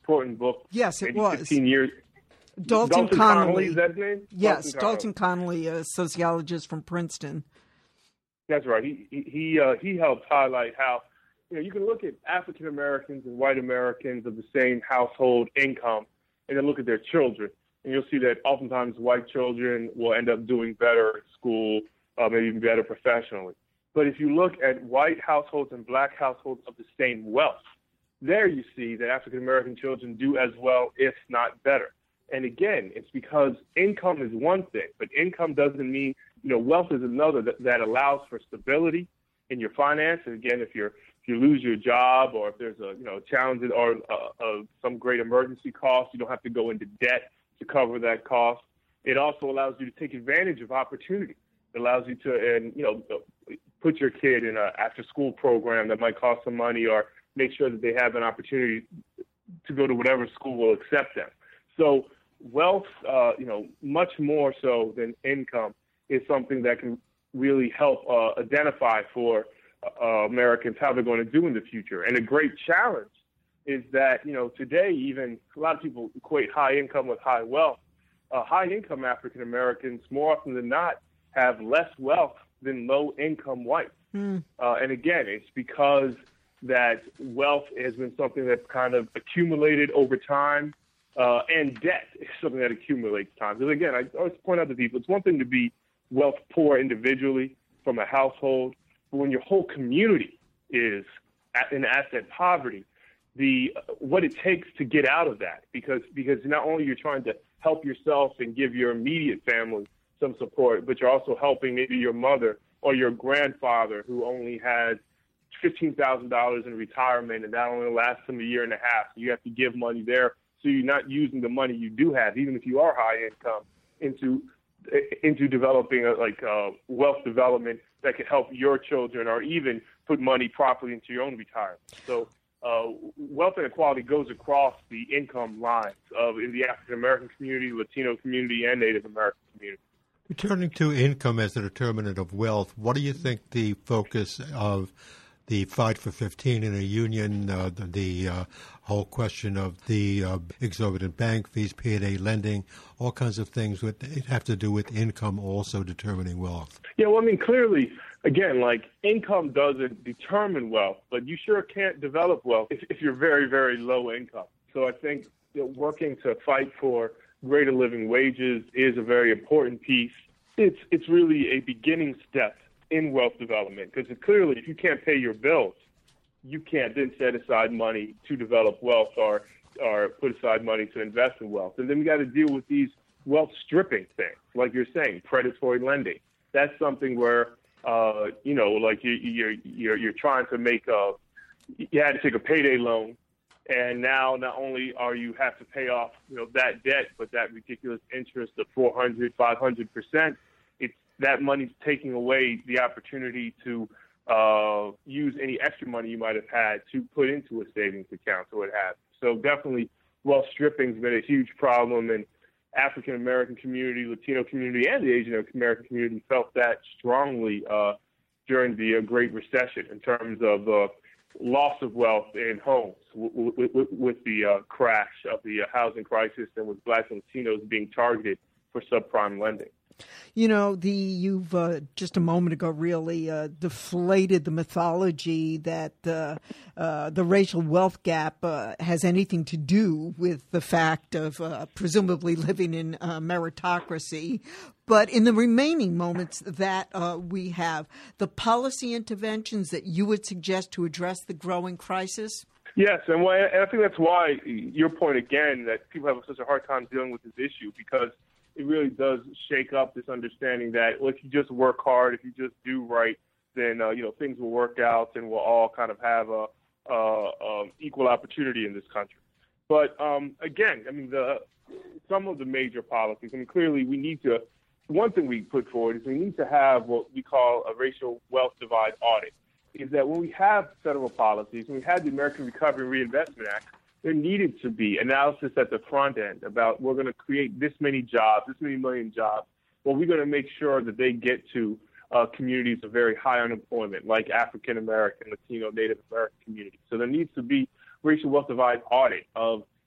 important book. Yes, it maybe was. fifteen years. Dalton, Dalton Connolly. Connolly, is that his name? Yes, Dalton Dalton Connolly, a sociologist from Princeton. That's right. He he he, uh, he helps highlight how, you know, you can look at African Americans and white Americans of the same household income, and then look at their children, and you'll see that oftentimes white children will end up doing better at school, uh, maybe even better professionally. But if you look at white households and black households of the same wealth, there you see that African American children do as well, if not better. And again, it's because income is one thing, but income doesn't mean, you know, wealth is another that, that allows for stability in your finances. Again, if you're if you lose your job, or if there's a you know challenge or uh, uh, some great emergency cost, you don't have to go into debt to cover that cost. It also allows you to take advantage of opportunity. It allows you to, and you know, put your kid in an after-school program that might cost some money, or make sure that they have an opportunity to go to whatever school will accept them. So wealth, uh, you know, much more so than income, is something that can really help uh, identify for uh, Americans how they're going to do in the future. And a great challenge is that, you know, today even a lot of people equate high income with high wealth. Uh, high income African Americans, more often than not, have less wealth than low income whites. Mm. Uh, and again, it's because that wealth has been something that's kind of accumulated over time. Uh, and debt is something that accumulates time. Because again, I always point out to people, it's one thing to be wealth poor individually from a household, but when your whole community is at, in asset poverty, the what it takes to get out of that, because because not only you're trying to help yourself and give your immediate family some support, but you're also helping maybe your mother or your grandfather who only has fifteen thousand dollars in retirement, and that only lasts them a year and a half. You have to give money there. So you're not using the money you do have, even if you are high income, into into developing a, like uh, wealth development that could help your children, or even put money properly into your own retirement. So uh, wealth inequality goes across the income lines of in the African American community, Latino community, and Native American community. Returning to income as a determinant of wealth, what do you think the focus of the Fight for fifteen in a union, uh, the, the uh, whole question of the uh, exorbitant bank fees, payday lending, all kinds of things that have to do with income also determining wealth? Yeah, well, I mean, clearly, again, like income doesn't determine wealth, but you sure can't develop wealth if, if you're very, very low income. So I think you know, working to fight for greater living wages is a very important piece. It's it's really a beginning step in wealth development, because clearly if you can't pay your bills, you can't then set aside money to develop wealth, or or put aside money to invest in wealth. And then we got to deal with these wealth stripping things, like you're saying, predatory lending. That's something where, uh, you know, like you, you're, you're, you're trying to make a, you had to take a payday loan, and now not only are you have to pay off, you know, that debt, but that ridiculous interest of four hundred, five hundred percent, it's that money's taking away the opportunity to uh, use any extra money you might have had to put into a savings account or what have you. So definitely wealth stripping has been a huge problem, and African American community, Latino community, and the Asian American community felt that strongly uh, during the uh, Great Recession in terms of uh, loss of wealth in homes w- w- w- with the uh, crash of the uh, housing crisis, and with Blacks and Latinos being targeted for subprime lending. You know, the you've uh, just a moment ago really uh, deflated the mythology that uh, uh, the racial wealth gap uh, has anything to do with the fact of uh, presumably living in uh, meritocracy. But in the remaining moments that uh, we have, the policy interventions that you would suggest to address the growing crisis? Yes, and, well, and I think that's why your point again, that people have such a hard time dealing with this issue, because it really does shake up this understanding that, well, if you just work hard, if you just do right, then, uh, you know, things will work out and we'll all kind of have a, uh, um, equal opportunity in this country. But, um, again, I mean, the some of the major policies, I mean, clearly we need to, one thing we put forward is we need to have what we call a racial wealth divide audit, is that when we have federal policies, when we had the American Recovery and Reinvestment Act, there needed to be analysis at the front end about, we're going to create this many jobs, this many million jobs. Well, we're going to make sure that they get to uh, communities of very high unemployment, like African American, Latino, Native American communities. So there needs to be racial wealth divide audit of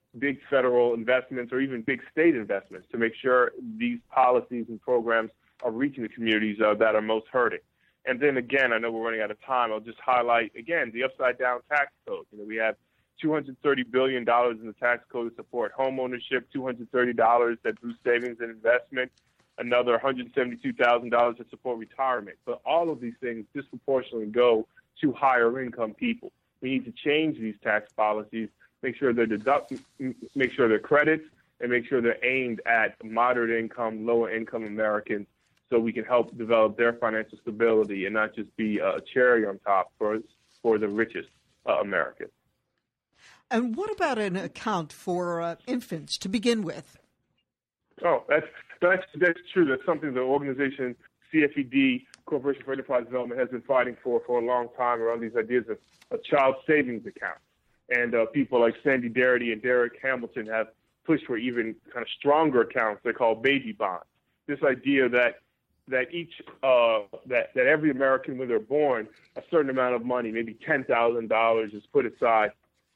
big federal investments or even big state investments to make sure these policies and programs are reaching the communities uh, that are most hurting. And then again, I know we're running out of time. I'll just highlight again the upside down tax code. You know, we have two hundred thirty billion dollars in the tax code to support home ownership, two hundred thirty dollars that boosts savings and investment, another one hundred seventy-two thousand dollars to support retirement. But all of these things disproportionately go to higher income people. We need to change these tax policies, make sure they're deduct, make sure they're credits, and make sure they're aimed at moderate income, lower income Americans, so we can help develop their financial stability and not just be a cherry on top for for the richest uh, Americans. And what about an account for uh, infants to begin with? Oh, that's that's that's true. That's something the organization C F E D, Corporation for Enterprise Development, has been fighting for for a long time around these ideas of a child savings account. And uh, people like Sandy Darity and Derek Hamilton have pushed for even kind of stronger accounts they call baby bonds. This idea that that each uh, that that every American when they're born, a certain amount of money, maybe ten thousand dollars, is put aside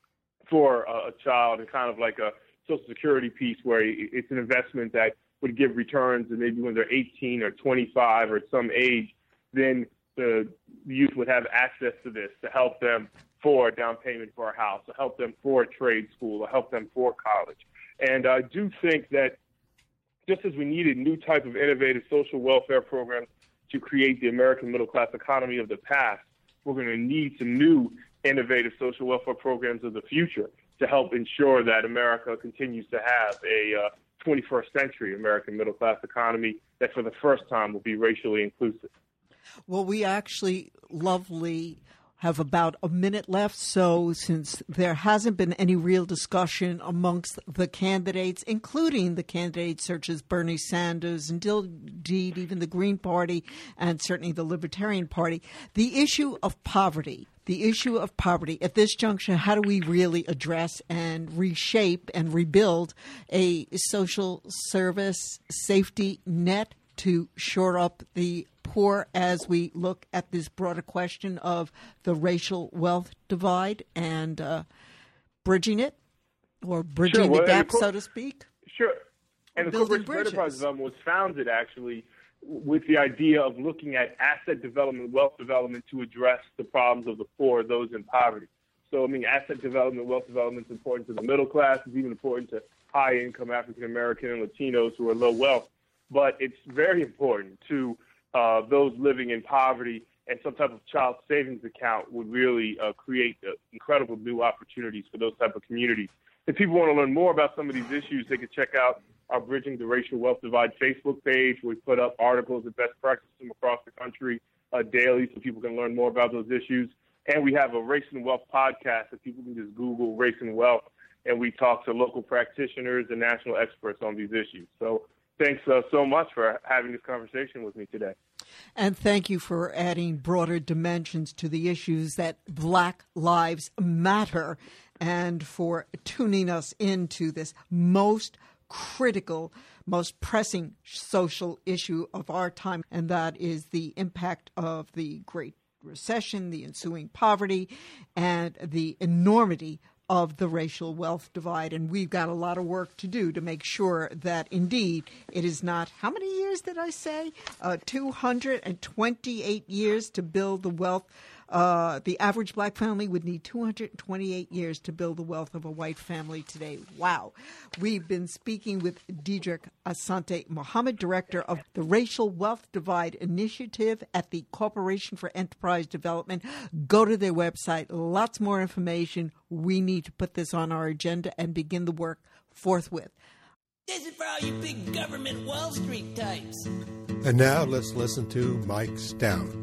for a child, and kind of like a Social Security piece where it's an investment that would give returns, and maybe when they're eighteen or twenty-five or at some age, then the youth would have access to this to help them for a down payment for a house, to help them for a trade school, to help them for college. And I do think that just as we needed new type of innovative social welfare programs to create the American middle class economy of the past, we're going to need some new innovative social welfare programs of the future to help ensure that America continues to have a uh, twenty-first century American middle class economy that for the first time will be racially inclusive. Well, we actually lovely have about a minute left, so since there hasn't been any real discussion amongst the candidates, including the candidates such as Bernie Sanders and indeed even the Green Party and certainly the Libertarian Party, the issue of poverty, the issue of poverty at this juncture, how do we really address and reshape and rebuild a social service safety net to shore up the poor as we look at this broader question of the racial wealth divide and uh, bridging it, or bridging Sure. Well, the gap, course, so to speak? Sure. And the Building Corporation for Enterprise Development was founded actually with the idea of looking at asset development, wealth development to address the problems of the poor, those in poverty. So, I mean, asset development, wealth development is important to the middle class. It's even important to high-income African-American and Latinos who are low wealth. But it's very important to uh, those living in poverty, and some type of child savings account would really uh, create uh, incredible new opportunities for those type of communities. If people want to learn more about some of these issues, they can check out our Bridging the Racial Wealth Divide Facebook page, where we put up articles and best practices from across the country uh, daily so people can learn more about those issues. And we have a Race and Wealth podcast that people can just Google Race and Wealth, and we talk to local practitioners and national experts on these issues. So thanks uh, so much for having this conversation with me today. And thank you for adding broader dimensions to the issues that Black Lives Matter, and for tuning us into this most critical, most pressing social issue of our time, and that is the impact of the Great Recession, the ensuing poverty, and the enormity of the racial wealth divide. And we've got a lot of work to do to make sure that indeed it is not, how many years did I say? Uh, two hundred twenty-eight years to build the wealth. Uh, the average black family would need two hundred twenty-eight years to build the wealth of a white family today. Wow. We've been speaking with Diedrich Asante Mohammed, director of the Racial Wealth Divide Initiative at the Corporation for Enterprise Development. Go to their website. Lots more information. We need to put this on our agenda and begin the work forthwith. This is for all you big government Wall Street types. And now let's listen to Mike Stout.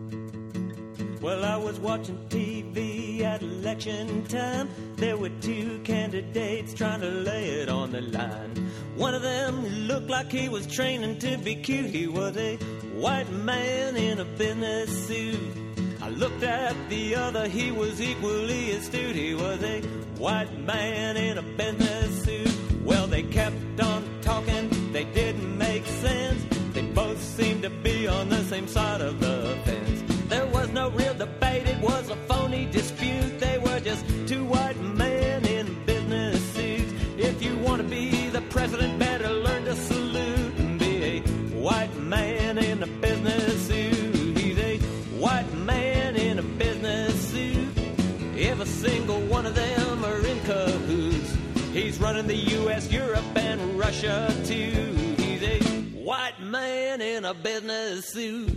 Well, I was watching T V at election time. There were two candidates trying to lay it on the line. One of them looked like he was training to be cute. He was a white man in a business suit. I looked at the other, he was equally astute. He was a white man in a business suit. Well, they kept on talking, they didn't make sense. They both seemed to be on the same side of the fence. There was no real debate, it was a phony dispute. They were just two white men in business suits. If you president better learn to salute and be a white man in a business suit. He's a white man in a business suit. If a single one of them are in cahoots, he's running the U S, Europe, and Russia too. He's a white man in a business suit.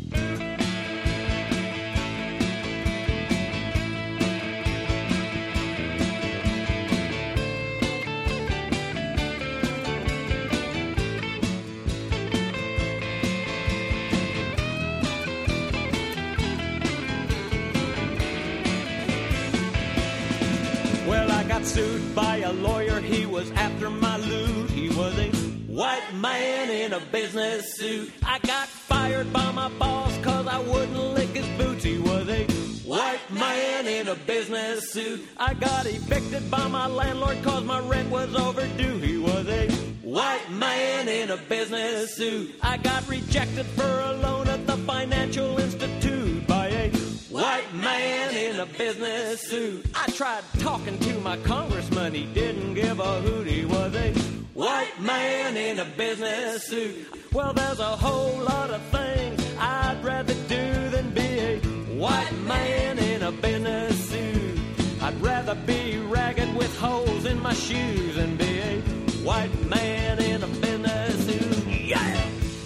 Well, I got sued by a lawyer, he was after my loot. He was a white man in a business suit. I got fired by my boss cause I wouldn't lick his boots. He was a white man in a business suit. I got evicted by my landlord cause my rent was overdue. He was a white man in a business suit. I got rejected for a loan at the financial institute by a white man in a business suit. I tried talking to my congressman, he didn't give a hoot. He was a white man in a business suit. Well, there's a whole lot of things I'd rather do than be a white man in a business suit. I'd rather be ragged with holes in my shoes than be a white man in a business suit. Yeah!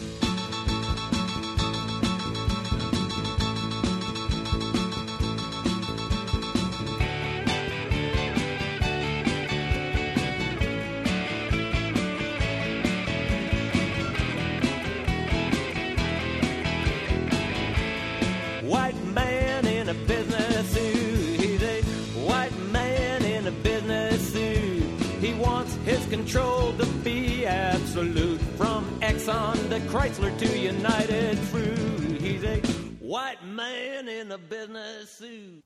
White man in a business suit. He's a white man in a business suit. He wants his control to be absolute. From Exxon to Chrysler to United Fruit. He's a white man in a business suit.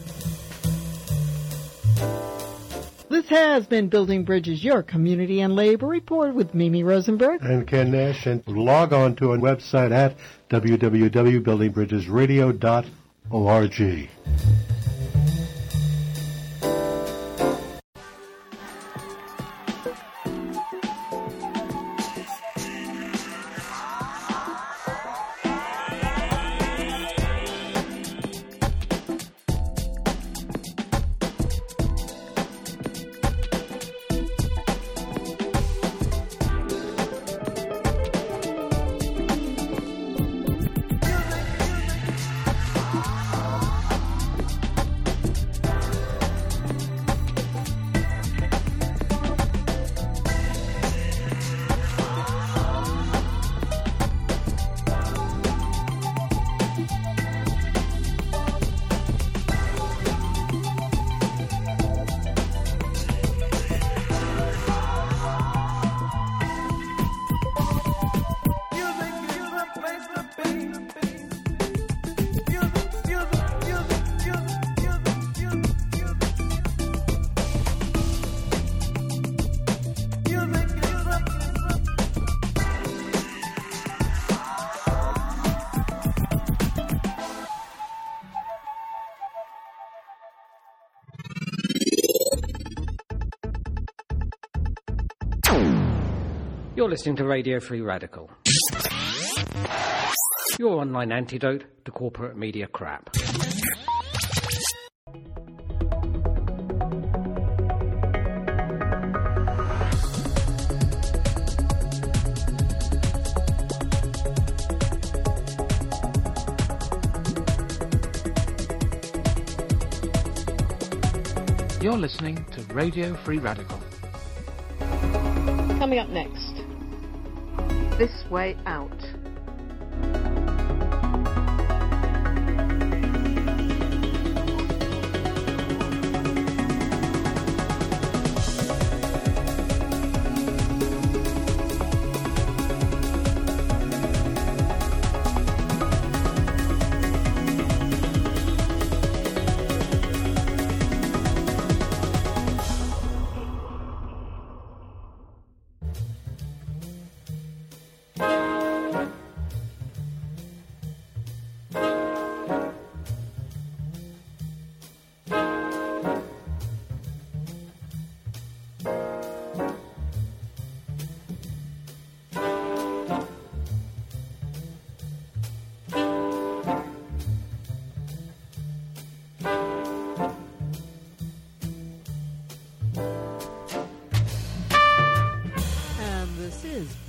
This has been Building Bridges, your community and labor report with Mimi Rosenberg and Ken Nash. And log on to our website at w w w dot building bridges radio dot org. You're listening to Radio Free Radical, your online antidote to corporate media crap. You're listening to Radio Free Radical. Coming up next, This Way Out.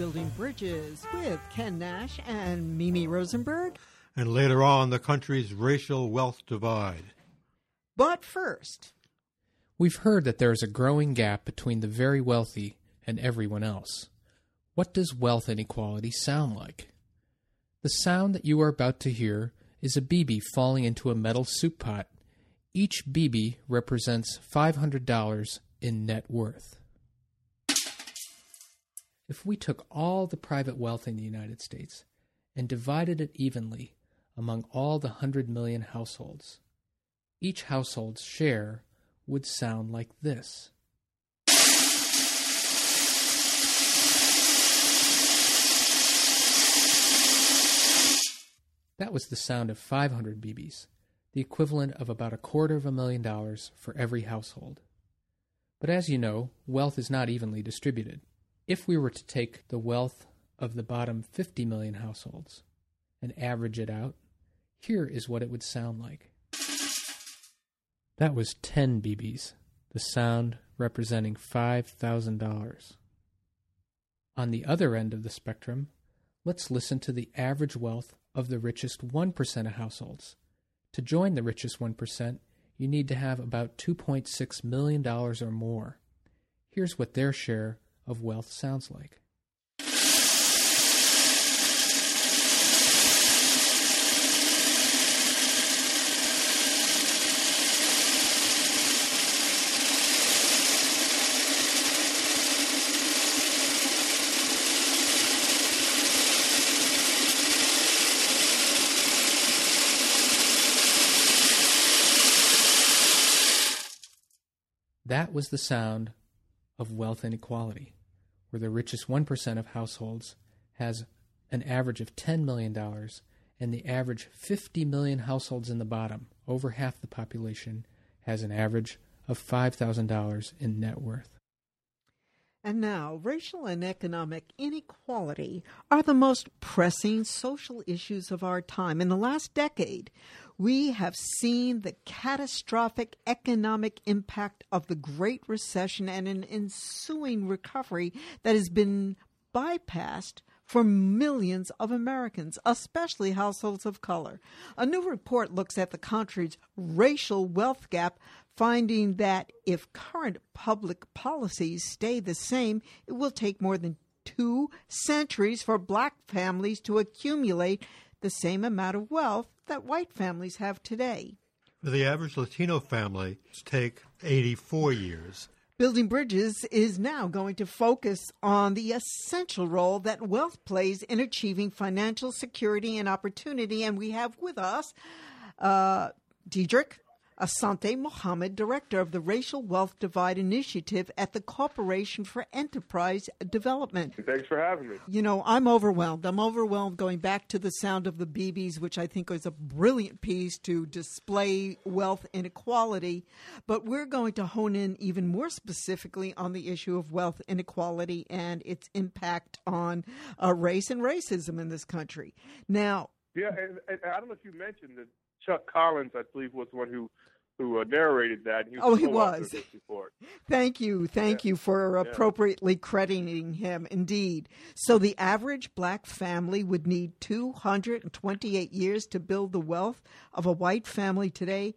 Building Bridges with Ken Nash and Mimi Rosenberg. And later on, the country's racial wealth divide. But first, we've heard that there is a growing gap between the very wealthy and everyone else. What does wealth inequality sound like? The sound that you are about to hear is a B B falling into a metal soup pot. Each B B represents five hundred dollars in net worth. If we took all the private wealth in the United States and divided it evenly among all the one hundred million households, each household's share would sound like this. That was the sound of five hundred B Bs, the equivalent of about a quarter of a million dollars for every household. But as you know, wealth is not evenly distributed. If we were to take the wealth of the bottom fifty million households and average it out, here is what it would sound like. That was ten B Bs, the sound representing five thousand dollars. On the other end of the spectrum, let's listen to the average wealth of the richest one percent of households. To join the richest one percent, you need to have about two point six million dollars or more. Here's what their share of wealth sounds like. That was the sound of wealth inequality, where the richest one percent of households has an average of ten million dollars, and the average fifty million households in the bottom, over half the population, has an average of five thousand dollars in net worth. And now, racial and economic inequality are the most pressing social issues of our time. In the last decade, we have seen the catastrophic economic impact of the Great Recession and an ensuing recovery that has been bypassed for millions of Americans, especially households of color. A new report looks at the country's racial wealth gap, finding that if current public policies stay the same, it will take more than two centuries for black families to accumulate the same amount of wealth that white families have today. For the average Latino family, it's take eighty-four years. Building Bridges is now going to focus on the essential role that wealth plays in achieving financial security and opportunity. And we have with us uh, Diedrich Asante Mohammed, director of the Racial Wealth Divide Initiative at the Corporation for Enterprise Development. Thanks for having me. You know, I'm overwhelmed. I'm overwhelmed going back to the sound of the B Bs, which I think is a brilliant piece to display wealth inequality. But we're going to hone in even more specifically on the issue of wealth inequality and its impact on uh, race and racism in this country. Now, yeah, and, and I don't know if you mentioned that Chuck Collins, I believe, was the one who who uh, narrated that. He was oh, he was. Thank you. Thank yeah. you for yeah. appropriately crediting him. Indeed. So the average black family would need two hundred twenty-eight years to build the wealth of a white family today.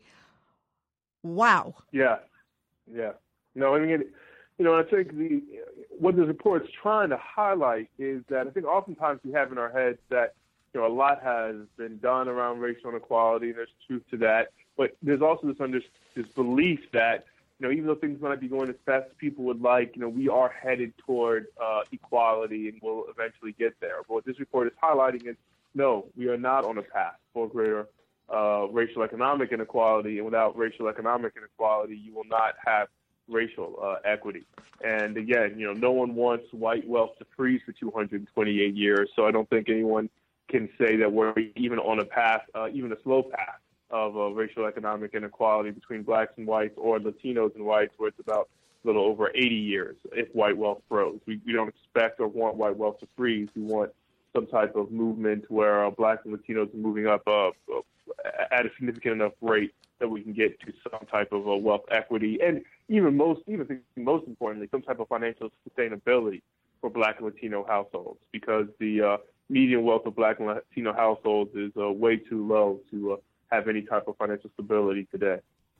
Wow. Yeah. Yeah. No, I mean, it, you know, I think the what this report's trying to highlight is that I think oftentimes we have in our heads that, you know, a lot has been done around racial inequality, and there's truth to that. But there's also this under, this belief that, you know, even though things might be going as fast as people would like, you know, we are headed toward uh, equality and we'll eventually get there. But what this report is highlighting is, no, we are not on a path for greater uh, racial economic inequality. And without racial economic inequality, you will not have racial uh, equity. And again, you know, no one wants white wealth to freeze for two hundred twenty-eight years. So I don't think anyone can say that we're even on a path, uh, even a slow path, of uh, racial economic inequality between blacks and whites, or Latinos and whites, where it's about a little over eighty years if white wealth froze. We, we don't expect or want white wealth to freeze. We want some type of movement where uh, blacks and Latinos are moving up uh, at a significant enough rate that we can get to some type of uh, wealth equity, and even most, even most importantly, some type of financial sustainability for Black and Latino households, because the uh, median wealth of Black and Latino households is uh, way too low to uh, have any type of financial stability today.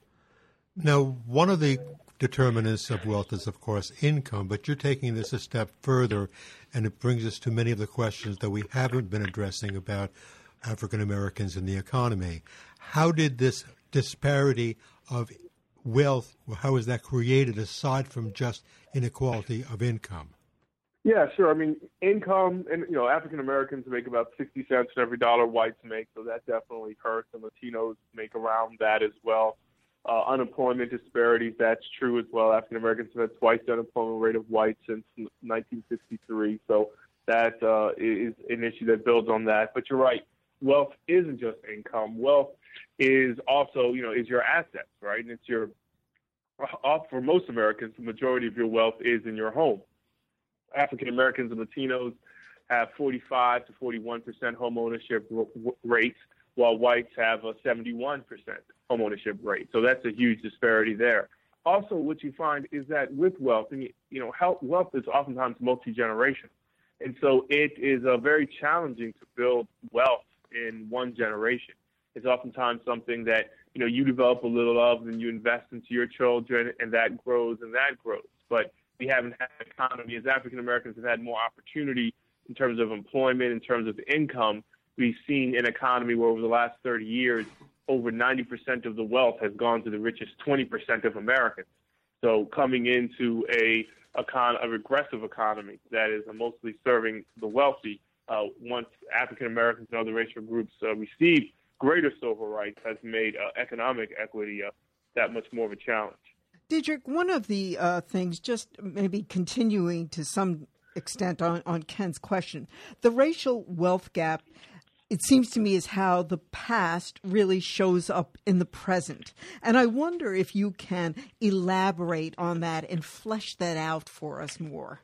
Now, one of the determinants of wealth is, of course, income, but you're taking this a step further, and it brings us to many of the questions that we haven't been addressing about African Americans in the economy. How did this disparity of wealth, how is that created aside from just inequality of income? Yeah, sure. I mean, income, and you know, African Americans make about sixty cents in every dollar whites make, so that definitely hurts. And Latinos make around that as well. Uh, unemployment disparities, that's true as well. African Americans have had twice the unemployment rate of whites since nineteen sixty-three, so that uh, is an issue that builds on that. But you're right, wealth isn't just income. Wealth is also, you know, is your assets, right? And it's your, for most Americans, the majority of your wealth is in your home. African Americans and Latinos have forty-five to forty-one percent home ownership rates, while whites have a seventy-one percent home ownership rate. So that's a huge disparity there. Also, what you find is that with wealth, and you know, health, wealth is oftentimes multi-generational. And so it is uh, very challenging to build wealth in one generation. It's oftentimes something that, you know, you develop a little of and you invest into your children, and that grows and that grows. But we haven't had an economy, as African Americans have had more opportunity in terms of employment, in terms of income. We've seen an economy where over the last thirty years, over ninety percent of the wealth has gone to the richest twenty percent of Americans. So coming into a, econ- a regressive economy that is mostly serving the wealthy, uh, once African Americans and other racial groups uh, receive greater civil rights, has made uh, economic equity uh, that much more of a challenge. Diedrich, one of the uh, things, just maybe continuing to some extent on, on Ken's question, the racial wealth gap, it seems to me, is how the past really shows up in the present. And I wonder if you can elaborate on that and flesh that out for us more.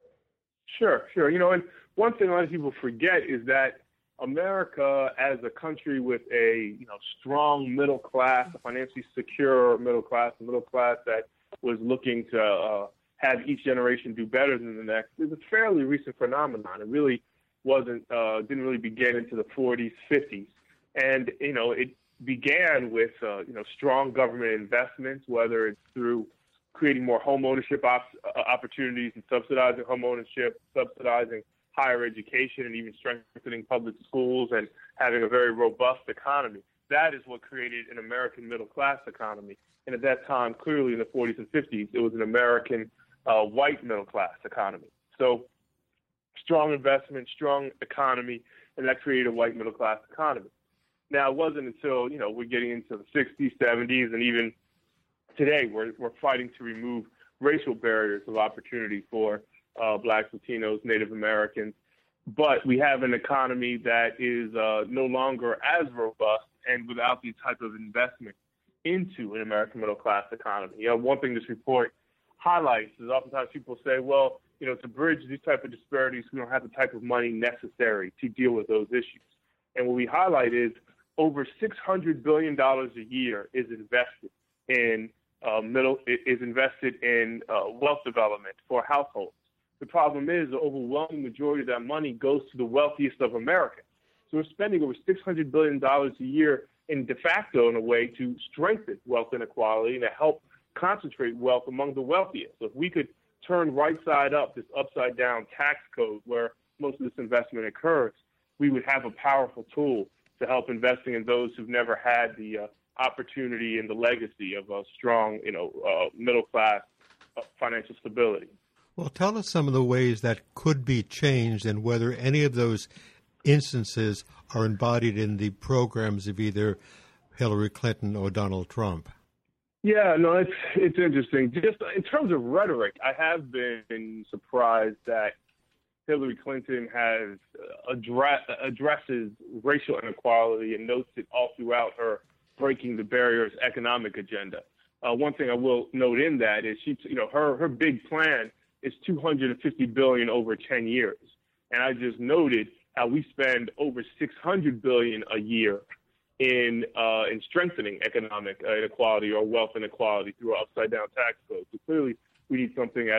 Sure, sure. You know, and one thing a lot of people forget is that America, as a country with a you know strong middle class, a financially secure middle class, a middle class that was looking to uh, have each generation do better than the next, is a fairly recent phenomenon. It really wasn't uh, didn't really begin into the forties, fifties, and you know it began with uh, you know strong government investments, whether it's through creating more home ownership op- opportunities and subsidizing home ownership, subsidizing higher education, and even strengthening public schools and having a very robust economy. That is what created an American middle-class economy. And at that time, clearly in the forties and fifties, it was an American uh, white middle-class economy. So strong investment, strong economy, and that created a white middle-class economy. Now, it wasn't until, you know, we're getting into the sixties, seventies, and even today we're, we're fighting to remove racial barriers of opportunity for Uh, Blacks, Latinos, Native Americans, but we have an economy that is uh, no longer as robust and without the type of investment into an American middle-class economy. You know, one thing this report highlights is oftentimes people say, well, you know, to bridge these type of disparities, we don't have the type of money necessary to deal with those issues. And what we highlight is over six hundred billion dollars a year is invested in uh, middle is invested in uh, wealth development for households. The problem is the overwhelming majority of that money goes to the wealthiest of Americans. So we're spending over six hundred billion dollars a year in de facto, in a way, to strengthen wealth inequality and to help concentrate wealth among the wealthiest. So if we could turn right side up this upside down tax code where most of this investment occurs, we would have a powerful tool to help investing in those who've never had the uh, opportunity and the legacy of a strong, you know, uh, middle class uh, financial stability. Well, tell us some of the ways that could be changed and whether any of those instances are embodied in the programs of either Hillary Clinton or Donald Trump. Yeah, no, it's it's interesting. Just in terms of rhetoric, I have been surprised that Hillary Clinton has address, addresses racial inequality and notes it all throughout her Breaking the Barriers economic agenda. Uh, one thing I will note in that is she, you know, her her big plan is two hundred fifty billion dollars over ten years. And I just noted how we spend over six hundred billion dollars a year in uh, in strengthening economic uh, inequality or wealth inequality through an upside-down tax code. So clearly we need something at a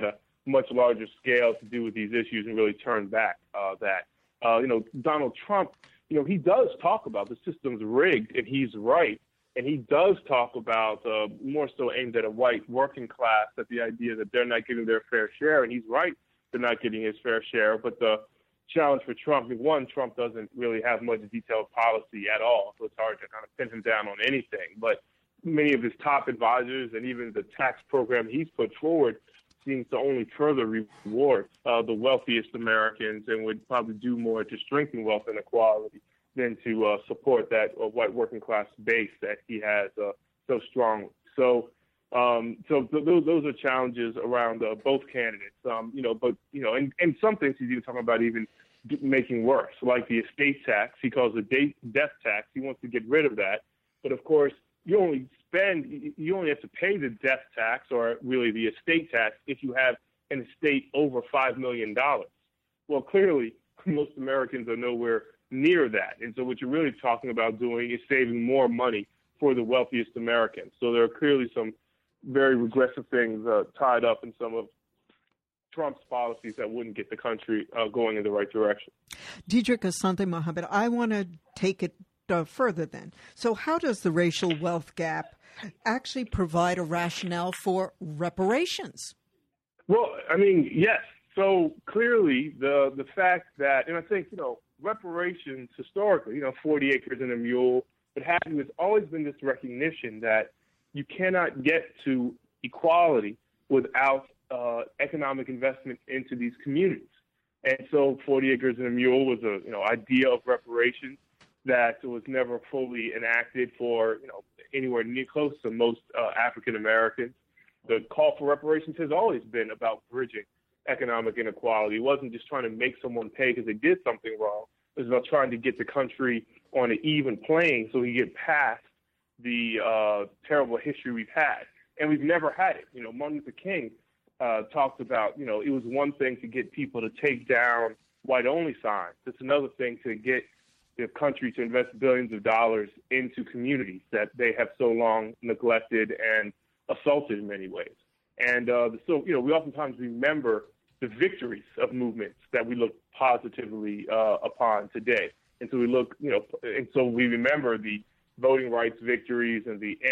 much larger scale to do with these issues and really turn back uh, that. Uh, you know, Donald Trump, you know, he does talk about the system's rigged, and he's right. And he does talk about uh, more so aimed at a white working class, that the idea that they're not getting their fair share. And he's right, they're not getting his fair share. But the challenge for Trump, one, Trump doesn't really have much detailed policy at all, so it's hard to kind of pin him down on anything. But many of his top advisors and even the tax program he's put forward seems to only further reward uh, the wealthiest Americans, and would probably do more to strengthen wealth inequality than to uh, support that uh, white working class base that he has uh, so strongly. So, um, so th- those those are challenges around uh, both candidates. Um, you know, but you know, and, and some things he's even talking about even d- making worse, like the estate tax. He calls it de- death tax. He wants to get rid of that, but of course, you only spend, you only have to pay the death tax, or really the estate tax, if you have an estate over five million dollars. Well, clearly, most Americans are nowhere near that. And so what you're really talking about doing is saving more money for the wealthiest Americans. So there are clearly some very regressive things uh, tied up in some of Trump's policies that wouldn't get the country uh, going in the right direction. Diedrich Asante Mohammed, I want to take it uh, further then. So how does the racial wealth gap actually provide a rationale for reparations? Well, I mean, yes. So clearly the the fact that, and I think, you know, reparations historically, you know, forty acres and a mule, what have you, has always been this recognition that you cannot get to equality without uh, economic investment into these communities. And so forty acres and a mule was a, you know, idea of reparations that was never fully enacted for, you know, anywhere near close to most uh, African Americans. The call for reparations has always been about bridging economic inequality. It wasn't just trying to make someone pay because they did something wrong. It was about trying to get the country on an even plane so we get past the uh, terrible history we've had. And we've never had it. You know, Martin Luther King uh, talked about, you know, it was one thing to get people to take down white-only signs. It's another thing to get the country to invest billions of dollars into communities that they have so long neglected and assaulted in many ways. And uh, so, you know, we oftentimes remember the victories of movements that we look positively uh, upon today. And so we look, you know, and so we remember the voting rights victories and the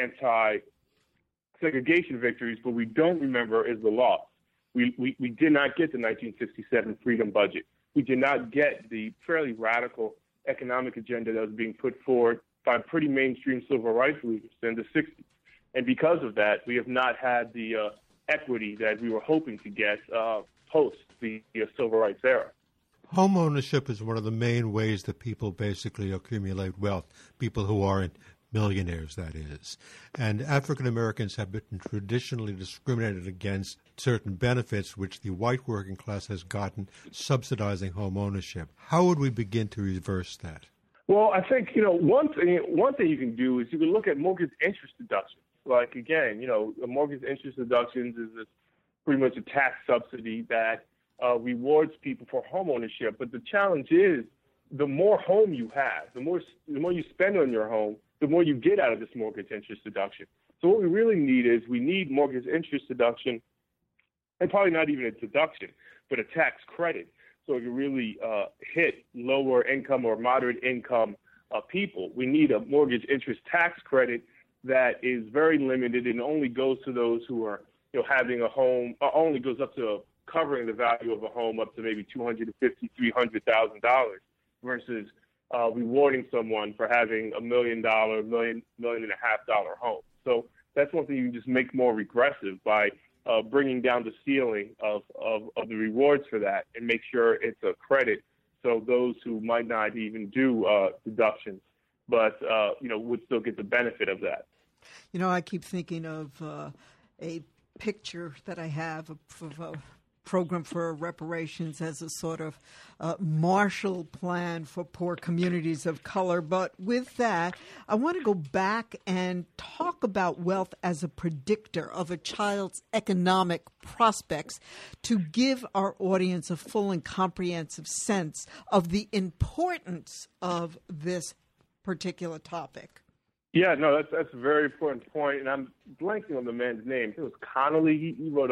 anti-segregation victories, but we don't remember is the loss. We, we, we did not get the nineteen sixty-seven freedom budget. We did not get the fairly radical economic agenda that was being put forward by pretty mainstream civil rights leaders in the sixties. And because of that, we have not had the uh, equity that we were hoping to get uh, post the uh, civil rights era. Home ownership is one of the main ways that people basically accumulate wealth, people who aren't millionaires, that is. And African Americans have been traditionally discriminated against certain benefits which the white working class has gotten, subsidizing home ownership. How would we begin to reverse that? Well, I think, you know, one thing, one thing you can do is you can look at mortgage interest deductions. Like, again, you know, the mortgage interest deductions is this pretty much a tax subsidy that uh, rewards people for home ownership. But the challenge is the more home you have, the more the more you spend on your home, the more you get out of this mortgage interest deduction. So what we really need is we need mortgage interest deduction, and probably not even a deduction, but a tax credit. So if you really uh, hit lower income or moderate income uh, people, we need a mortgage interest tax credit that is very limited and only goes to those who are, you know, having a home, uh, only goes up to covering the value of a home up to maybe two hundred fifty thousand dollars, three hundred thousand dollars, versus uh, rewarding someone for having a million dollar, million, million and a half dollar home. So that's one thing you can just make more regressive by uh, bringing down the ceiling of, of, of the rewards for that and make sure it's a credit. So those who might not even do uh, deductions, but, uh, you know, would still get the benefit of that. You know, I keep thinking of uh, a picture that I have of, of a program for reparations as a sort of uh, Marshall Plan for poor communities of color. But with that, I want to go back and talk about wealth as a predictor of a child's economic prospects to give our audience a full and comprehensive sense of the importance of this particular topic. Yeah, no, that's that's a very important point, and I'm blanking on the man's name. It was Connolly. He, he wrote a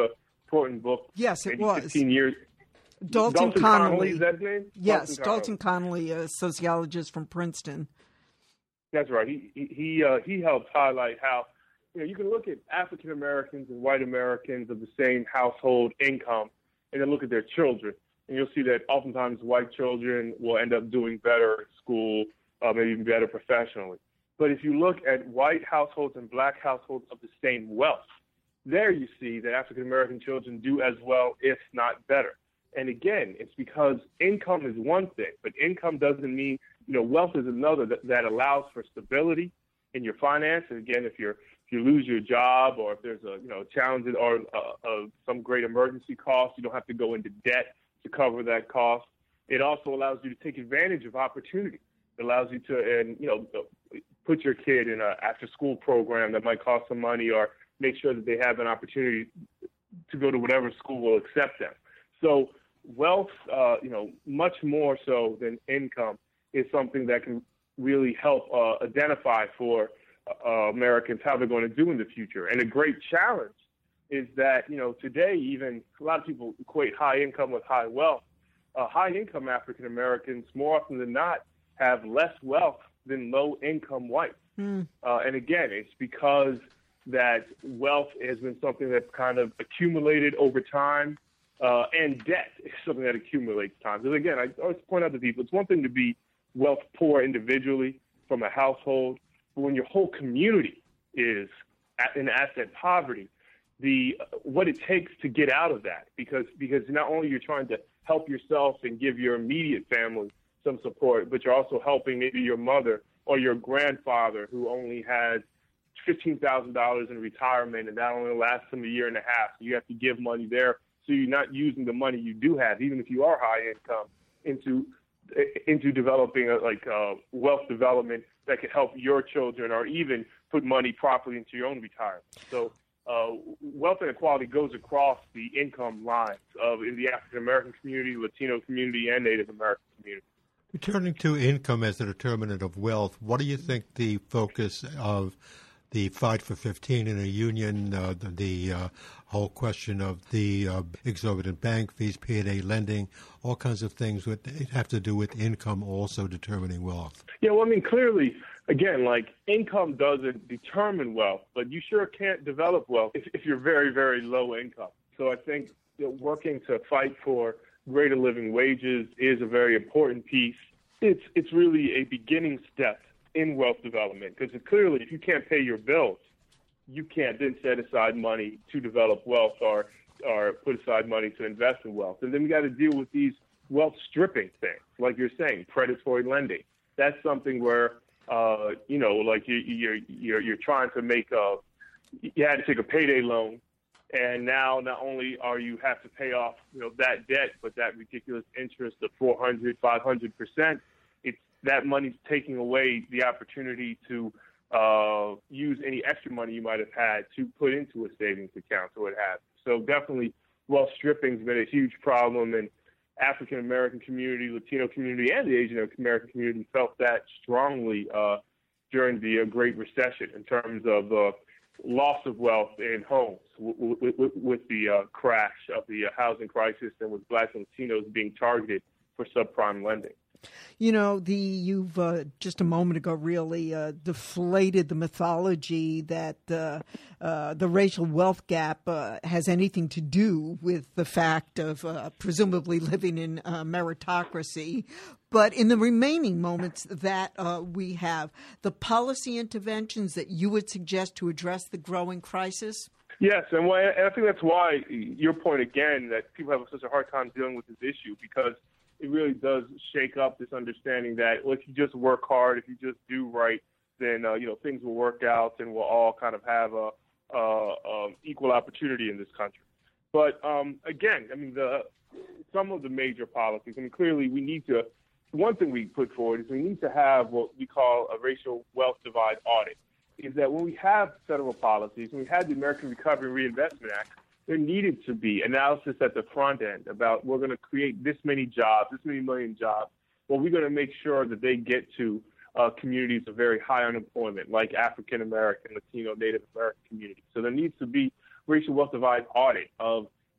important book. Yes, it maybe was. fifteen years. Dalton, Dalton Connolly. Connolly, is that his name? Yes, Dalton Dalton Connolly, a sociologist from Princeton. That's right. He he he, uh, he helps highlight how, you know, you can look at African Americans and white Americans of the same household income, and then look at their children, and you'll see that oftentimes white children will end up doing better at school, uh, maybe even better professionally. But if you look at white households and black households of the same wealth, there you see that African American children do as well, if not better. And again, it's because income is one thing, but income doesn't mean, you know, wealth is another that, that allows for stability in your finances. Again, if you're if you lose your job, or if there's a you know challenge or uh, uh, some great emergency cost, you don't have to go into debt to cover that cost. It also allows you to take advantage of opportunity. It allows you to, and you know, put your kid in an after-school program that might cost some money, or make sure that they have an opportunity to go to whatever school will accept them. So wealth, uh, you know, much more so than income, is something that can really help uh, identify for uh, Americans how they're going to do in the future. And a great challenge is that, you know, today even a lot of people equate high income with high wealth. Uh, high income African Americans, more often than not, have less wealth than low income whites. Mm. Uh, and again, it's because that wealth has been something that's kind of accumulated over time. Uh, and debt is something that accumulates time. Because again, I always point out to people, it's one thing to be wealth poor individually from a household, but when your whole community is at, in asset poverty, the what it takes to get out of that, because because not only you're trying to help yourself and give your immediate family some support, but you're also helping maybe your mother or your grandfather who only has fifteen thousand dollars in retirement, and that only lasts them a year and a half. So you have to give money there. So you're not using the money you do have, even if you are high income, into into developing a, like uh, wealth development that could help your children, or even put money properly into your own retirement. So uh, wealth inequality goes across the income lines of in the African American community, Latino community, and Native American community. Returning to income as a determinant of wealth, what do you think the focus of the Fight for fifteen in a union, uh, the, the uh, whole question of the uh, exorbitant bank fees, payday lending, all kinds of things that have to do with income also determining wealth? Yeah, well, I mean, clearly, again, like income doesn't determine wealth, but you sure can't develop wealth if, if you're very, very low income. So I think you know, working to fight for greater living wages is a very important piece. It's it's really a beginning step in wealth development, because clearly if you can't pay your bills, you can't then set aside money to develop wealth, or or put aside money to invest in wealth. And then we got to deal with these wealth stripping things, like you're saying, predatory lending. That's something where uh, you know, like you, you're you're you're trying to make a you had to take a payday loan, and now not only are you have to pay off you know that debt, but that ridiculous interest of four hundred, five hundred percent. It's that money's taking away the opportunity to uh, use any extra money you might have had to put into a savings account or what have you. So definitely wealth stripping has been a huge problem, and African American community, Latino community, and the Asian American community felt that strongly uh, during the uh, Great Recession in terms of uh, loss of wealth in homes w- w- w- with the uh, crash of the uh, housing crisis, and with Blacks and Latinos being targeted for subprime lending. You know, the you've uh, just a moment ago really uh, deflated the mythology that uh, uh, the racial wealth gap uh, has anything to do with the fact of uh, presumably living in uh, meritocracy. But in the remaining moments that uh, we have, the policy interventions that you would suggest to address the growing crisis? Yes, and, well, and I think that's why your point again, that people have such a hard time dealing with this issue, because it really does shake up this understanding that well, if you just work hard, if you just do right, then uh, you know things will work out, and we'll all kind of have a, a, a equal opportunity in this country. But um, again, I mean, the some of the major policies. I mean, clearly we need to. One thing we put forward is we need to have what we call a racial wealth divide audit. Is that when we have federal policies, when we had the American Recovery and Reinvestment Act, there needed to be analysis at the front end about we're going to create this many jobs, this many million jobs. Well, we're going to make sure that they get to uh, communities of very high unemployment, like African American, Latino, Native American communities. So there needs to be racial wealth divide audit of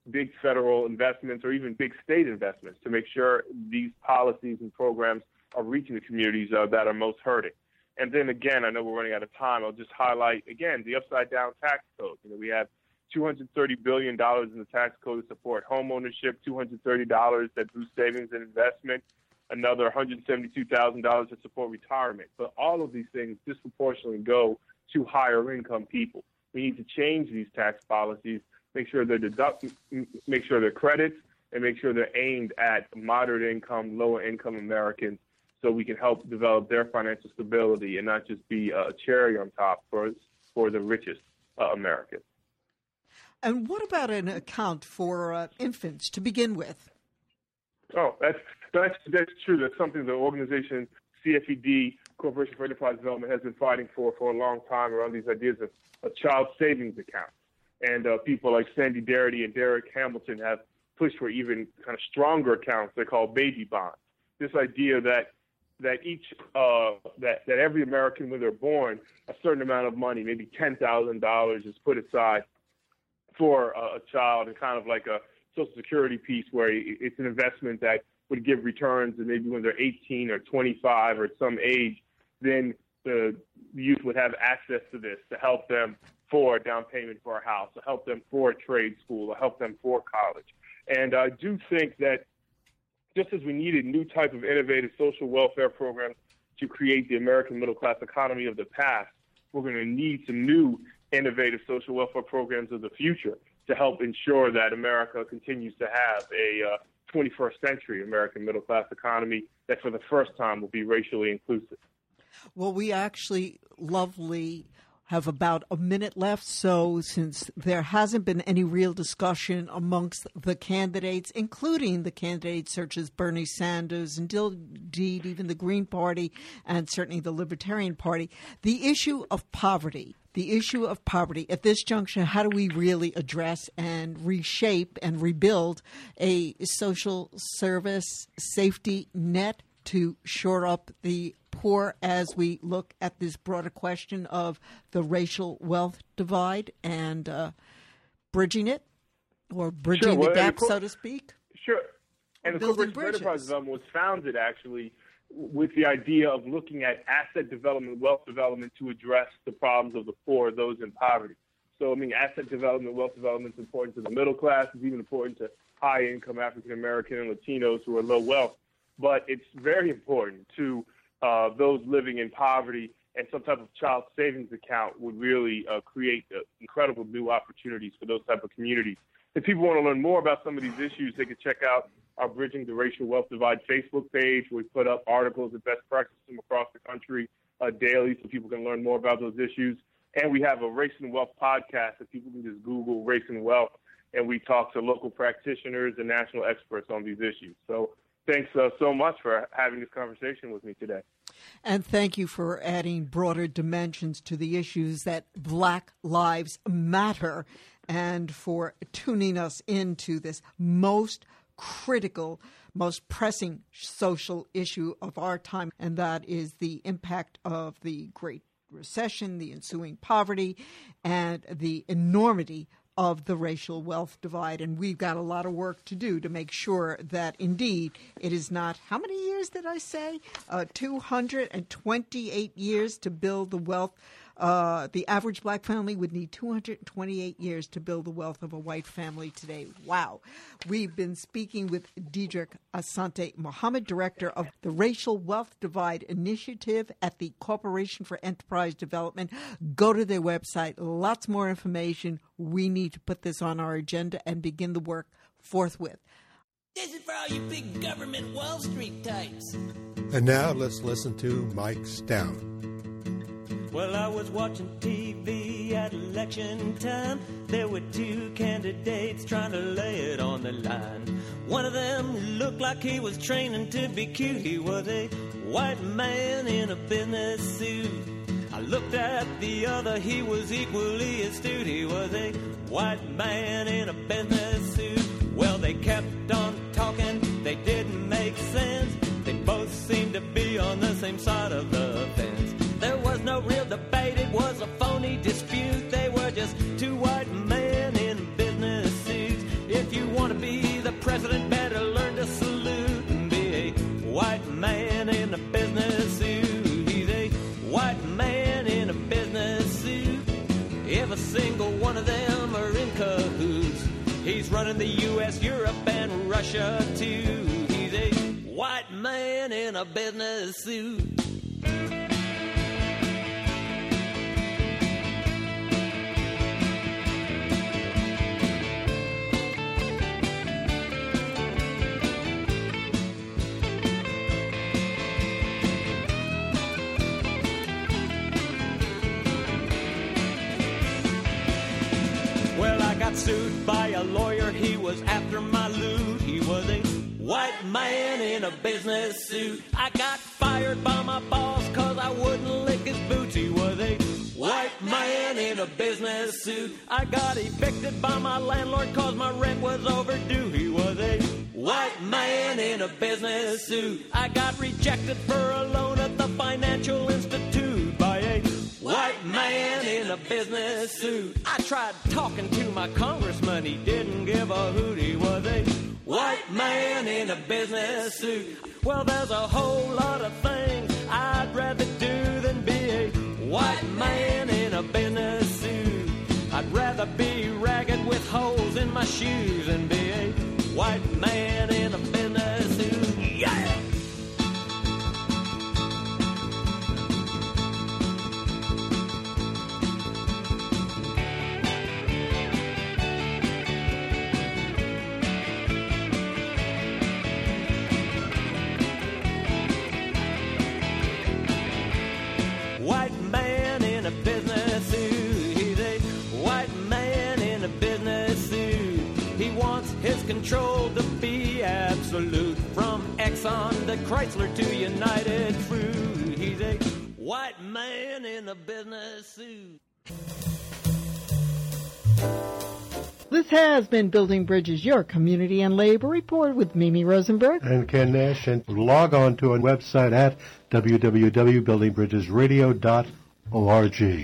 big federal investments or even big state investments to make sure these policies and programs are reaching the communities uh, that are most hurting. And then again, I know we're running out of time. I'll just highlight again the upside down tax code. You know, we have two hundred thirty billion dollars in the tax code to support home ownership, two hundred thirty dollars that boosts savings and investment, another one hundred seventy-two thousand dollars to support retirement. But all of these things disproportionately go to higher income people. We need to change these tax policies, make sure they're deduct, make sure they're credits, and make sure they're aimed at moderate income, lower income Americans, so we can help develop their financial stability and not just be a cherry on top for for the richest uh, Americans. And what about an account for uh, infants to begin with? Oh, that's that's that's true. That's something the organization C F E D, Corporation for Enterprise Development, has been fighting for for a long time around these ideas of a child savings account. And uh, people like Sandy Darity and Derek Hamilton have pushed for even kind of stronger accounts they call baby bonds. This idea that that each uh, that that every American, when they're born, a certain amount of money, maybe ten thousand dollars, is put aside for a child, and kind of like a Social Security piece where it's an investment that would give returns, and maybe when they're eighteen or twenty-five or at some age, then the youth would have access to this to help them for a down payment for a house, to help them for a trade school, to help them for college. And I do think that just as we needed new type of innovative social welfare programs to create the American middle class economy of the past, we're going to need some new innovative social welfare programs of the future to help ensure that America continues to have a uh, twenty-first century American middle class economy that for the first time will be racially inclusive. Well, we actually lovely have about a minute left, so since there hasn't been any real discussion amongst the candidates, including the candidates such as Bernie Sanders and indeed even the Green Party and certainly the Libertarian Party, the issue of poverty, the issue of poverty at this juncture, how do we really address and reshape and rebuild a social service safety net to shore up the poor as we look at this broader question of the racial wealth divide and uh, bridging it, or bridging Sure, well, the gap, cor- so to speak? Sure. And the Building Corporation for Enterprise Development was founded actually with the idea of looking at asset development, wealth development to address the problems of the poor, those in poverty. So, I mean, asset development, wealth development is important to the middle class. It's even important to high-income African-American and Latinos who are low wealth. But it's very important to uh, those living in poverty, and some type of child savings account would really uh, create uh, incredible new opportunities for those type of communities. If people want to learn more about some of these issues, they can check out our Bridging the Racial Wealth Divide Facebook page, where we put up articles and best practices from across the country uh, daily so people can learn more about those issues. And we have a Race and Wealth podcast that people can just Google Race and Wealth, and we talk to local practitioners and national experts on these issues. So thanks uh, so much for having this conversation with me today. And thank you for adding broader dimensions to the issues that Black Lives Matter, and for tuning us into this most critical, most pressing social issue of our time, and that is the impact of the Great Recession, the ensuing poverty, and the enormity of the racial wealth divide. And we've got a lot of work to do to make sure that indeed it is not, how many years did I say? Uh, two hundred twenty-eight years to build the wealth. Uh, the average black family would need two hundred twenty-eight years to build the wealth of a white family today. Wow. We've been speaking with Dedrick Asante Muhammad, Director of the Racial Wealth Divide Initiative at the Corporation for Enterprise Development. Go to their website. Lots more information. We need to put this on our agenda and begin the work forthwith. This is for all you big government Wall Street types. And now let's listen to Mike Stout. Well, I was watching T V at election time. There were two candidates trying to lay it on the line. One of them looked like he was training to be cute. He was a white man in a business suit. I looked at the other, he was equally astute. He was a white man in a business suit. Well, they kept on talking, they didn't make sense. They both seemed to be on the same side of the fence. There was no real debate, it was a phony dispute. They were just two white men in business suits. If you in the U S, Europe, and Russia too. He's a white man in a business suit. Got sued by a lawyer, he was after my loot. He was a white man in a business suit. I got fired by my boss cause I wouldn't lick his boots. He was a white man in a business suit. I got evicted by my landlord cause my rent was overdue. He was a white man in a business suit. I got rejected for a loan at the Financial Institute by a white man in a business suit. I tried talking to my congressman, he didn't give a hoot. He was a white man in a business suit. Well, there's a whole lot of things I'd rather do than be a white man in a business suit. I'd rather be ragged with holes in my shoes than be a white man in a business suit. Yeah! White man in a business suit. He's a white man in a business suit. He wants his control to be absolute. From Exxon to Chrysler to United Fruit. He's a white man in a business suit. This has been Building Bridges, your community and labor report with Mimi Rosenberg and Ken Nash. And log on to our website at w w w dot building bridges radio dot org.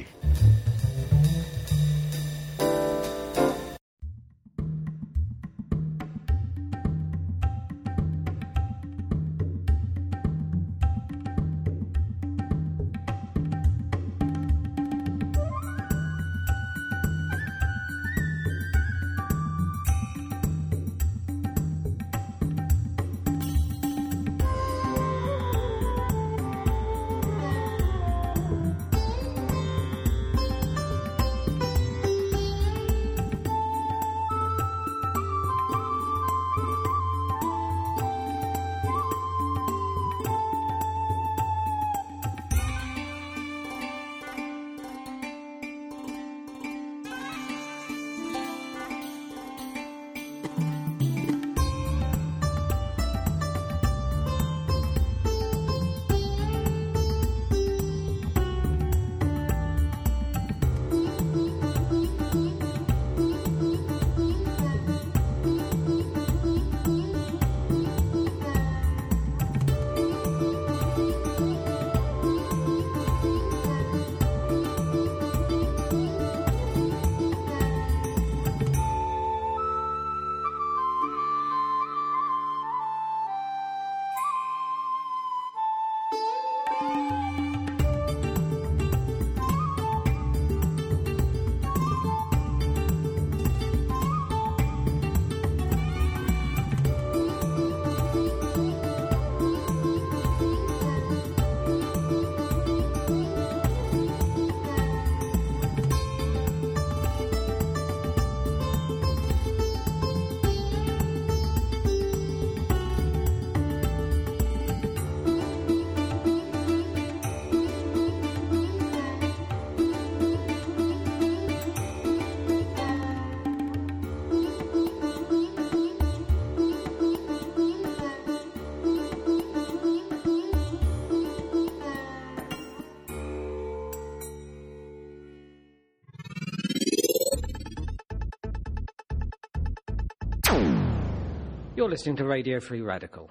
You're listening to Radio Free Radical,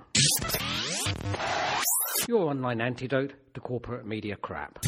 your online antidote to corporate media crap.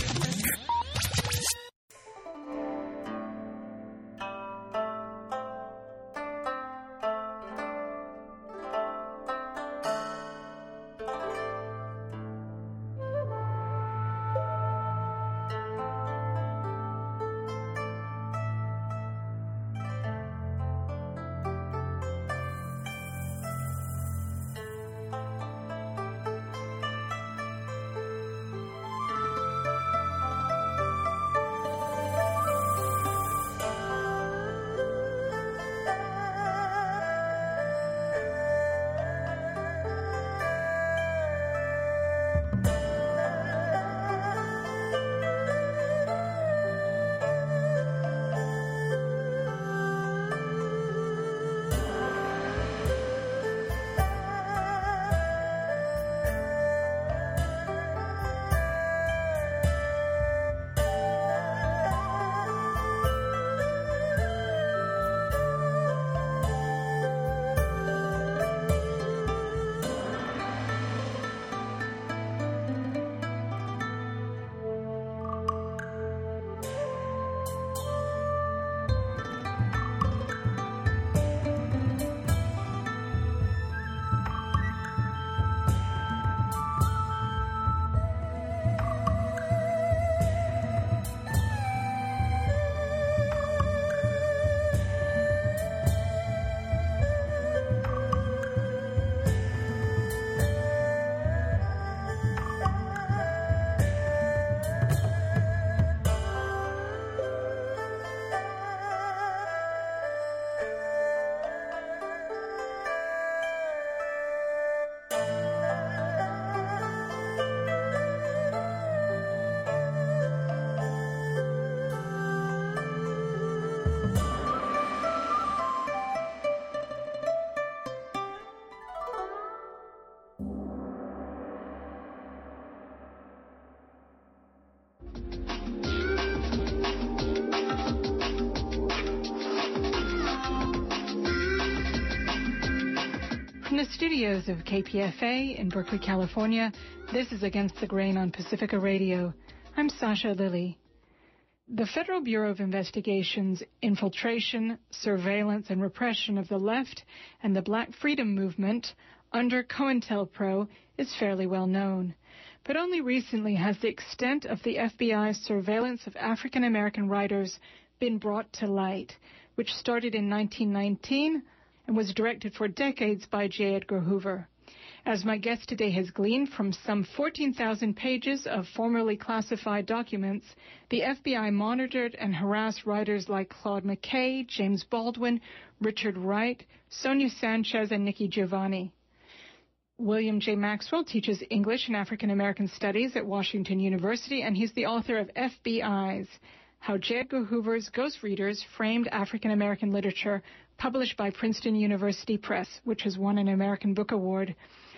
studios of K P F A in Berkeley, California, this is Against the Grain on Pacifica Radio. I'm Sasha Lilly. The Federal Bureau of Investigation's infiltration, surveillance, and repression of the left and the Black Freedom Movement under COINTELPRO is fairly well known. But only recently has the extent of the F B I's surveillance of African American writers been brought to light, which started in nineteen nineteen and was directed for decades by J. Edgar Hoover. As my guest today has gleaned from some fourteen thousand pages of formerly classified documents, the F B I monitored and harassed writers like Claude McKay, James Baldwin, Richard Wright, Sonia Sanchez, and Nikki Giovanni. William J. Maxwell teaches English and African American Studies at Washington University, and he's the author of F B Is, How J. Edgar Hoover's Ghost Readers Framed African American Literature, published by Princeton University Press, which has won an American Book Award.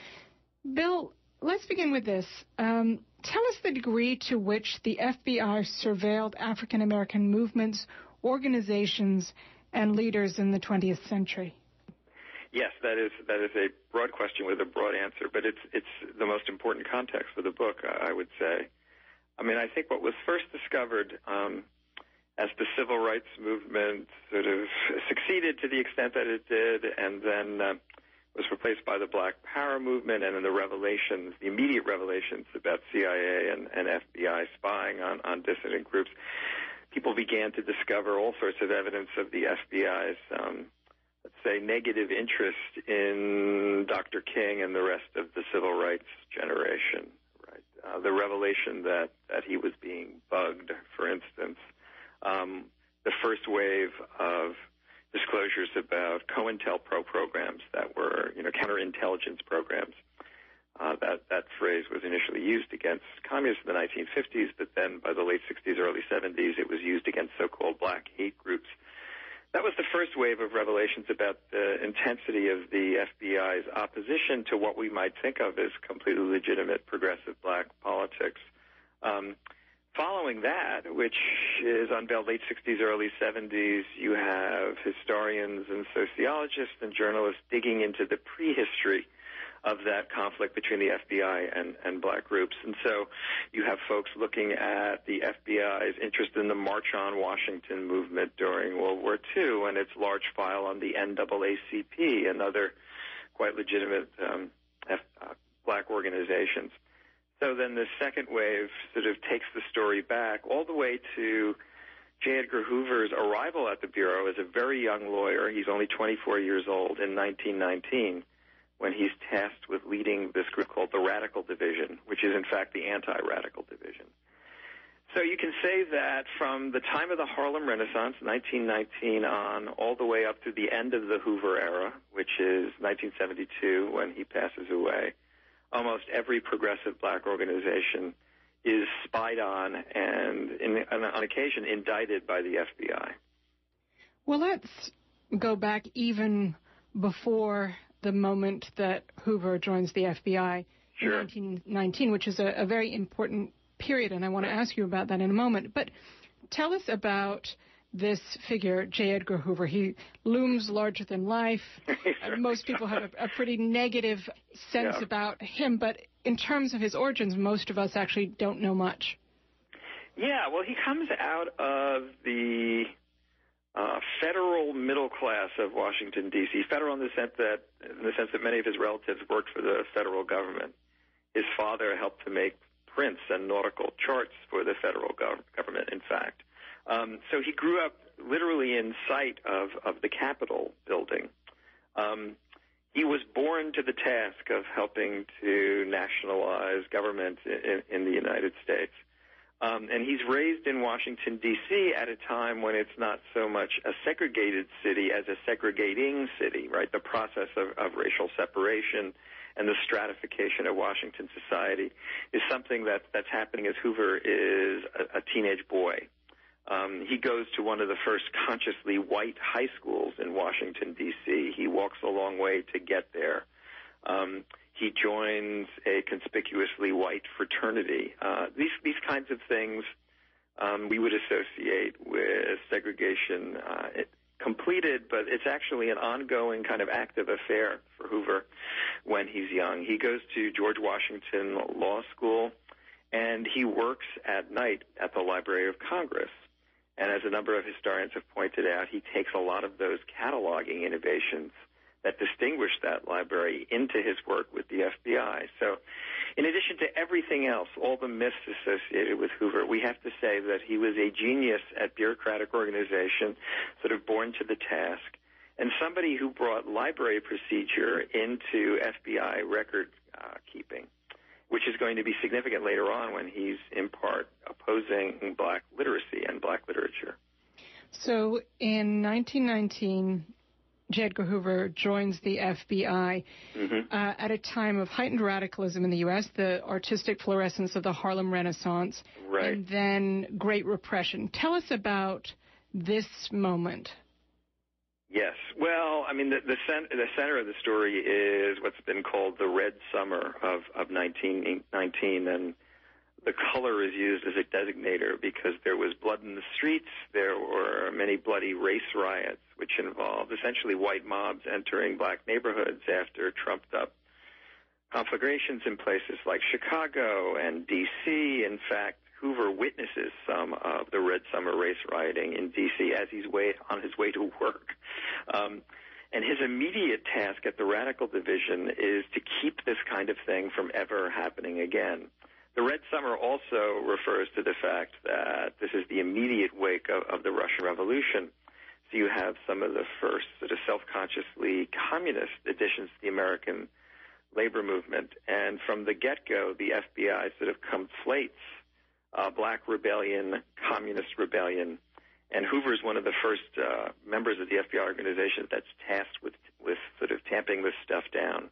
Bill, let's begin with this. Um, tell us the degree to which the F B I surveilled African American movements, organizations, and leaders in the twentieth century. Yes, that is that is a broad question with a broad answer, but it's it's the most important context for the book, I would say. I mean, I think what was first discovered um, as the civil rights movement sort of succeeded to the extent that it did, and then uh, was replaced by the Black Power movement, and then the revelations, the immediate revelations about C I A and, and F B I spying on, on dissident groups, people began to discover all sorts of evidence of the F B I's um, let's say, negative interest in Doctor King and the rest of the civil rights generation, right? Uh, the revelation that, that he was being bugged, for instance. Um, the first wave of disclosures about COINTELPRO programs that were, you know, counterintelligence programs. Uh, that, that phrase was initially used against communists in the nineteen fifties, but then by the late sixties, early seventies, it was used against so-called black hate groups. That was the first wave of revelations about the intensity of the F B I's opposition to what we might think of as completely legitimate progressive black politics. Um, following that, which is unveiled late sixties, early seventies, you have historians and sociologists and journalists digging into the prehistory of that conflict between the F B I and, and black groups. And so you have folks looking at the F B I's interest in the March on Washington movement during World War Two and its large file on the N double A C P and other quite legitimate um, F, uh, black organizations. So then the second wave sort of takes the story back all the way to J. Edgar Hoover's arrival at the Bureau as a very young lawyer. He's only twenty-four years old in nineteen nineteen. When he's tasked with leading this group called the Radical Division, which is in fact the anti-radical division. So you can say that from the time of the Harlem Renaissance, nineteen nineteen on, all the way up to the end of the Hoover era, which is nineteen seventy-two when he passes away, almost every progressive black organization is spied on and, in, on occasion, indicted by the F B I. Well, let's go back even before the moment that Hoover joins the F B I sure. in nineteen nineteen, which is a, a very important period, and I want to ask you about that in a moment. But tell us about this figure, J. Edgar Hoover. He looms larger than life. sure. Most people have a, a pretty negative sense yeah. about him, but in terms of his origins, most of us actually don't know much. Yeah, well, he comes out of the Uh, federal middle class of Washington, D C Federal in the sense that, in the sense that many of his relatives worked for the federal government. His father helped to make prints and nautical charts for the federal gov- government, in fact. Um, so he grew up literally in sight of, of the Capitol building. Um, he was born to the task of helping to nationalize government in, in the United States. Um, and he's raised in Washington, D C at a time when it's not so much a segregated city as a segregating city, right? The process of, of racial separation and the stratification of Washington society is something that, that's happening as Hoover is a, a teenage boy. Um, he goes to one of the first consciously white high schools in Washington, D C He walks a long way to get there. Um, He joins a conspicuously white fraternity. Uh, these these kinds of things um, we would associate with segregation uh, completed, but it's actually an ongoing kind of active affair for Hoover when he's young. He goes to George Washington Law School, and he works at night at the Library of Congress. And as a number of historians have pointed out, he takes a lot of those cataloging innovations that distinguished that library into his work with the F B I. So in addition to everything else, all the myths associated with Hoover, we have to say that he was a genius at bureaucratic organization, sort of born to the task, and somebody who brought library procedure into F B I record uh, keeping, which is going to be significant later on when he's in part opposing black literacy and black literature. So in nineteen nineteen, J. Edgar Hoover joins the F B I mm-hmm. uh, at a time of heightened radicalism in the U S, the artistic fluorescence of the Harlem Renaissance, right. and then Great Repression. Tell us about this moment. Yes. Well, I mean, the, the, cent- the center of the story is what's been called the Red Summer of, of nineteen nineteen, and the color is used as a designator because there was blood in the streets. There were many bloody race riots, which involved essentially white mobs entering black neighborhoods after trumped-up conflagrations in places like Chicago and D C. In fact, Hoover witnesses some of the Red Summer race rioting in D C as he's way, on his way to work. Um, and his immediate task at the Radical Division is to keep this kind of thing from ever happening again. The Red Summer also refers to the fact that this is the immediate wake of, of the Russian Revolution. So you have some of the first sort of self-consciously communist additions to the American labor movement. And from the get-go, the F B I sort of conflates uh, black rebellion, communist rebellion. And Hoover is one of the first uh, members of the F B I organization that's tasked with, with sort of tamping this stuff down.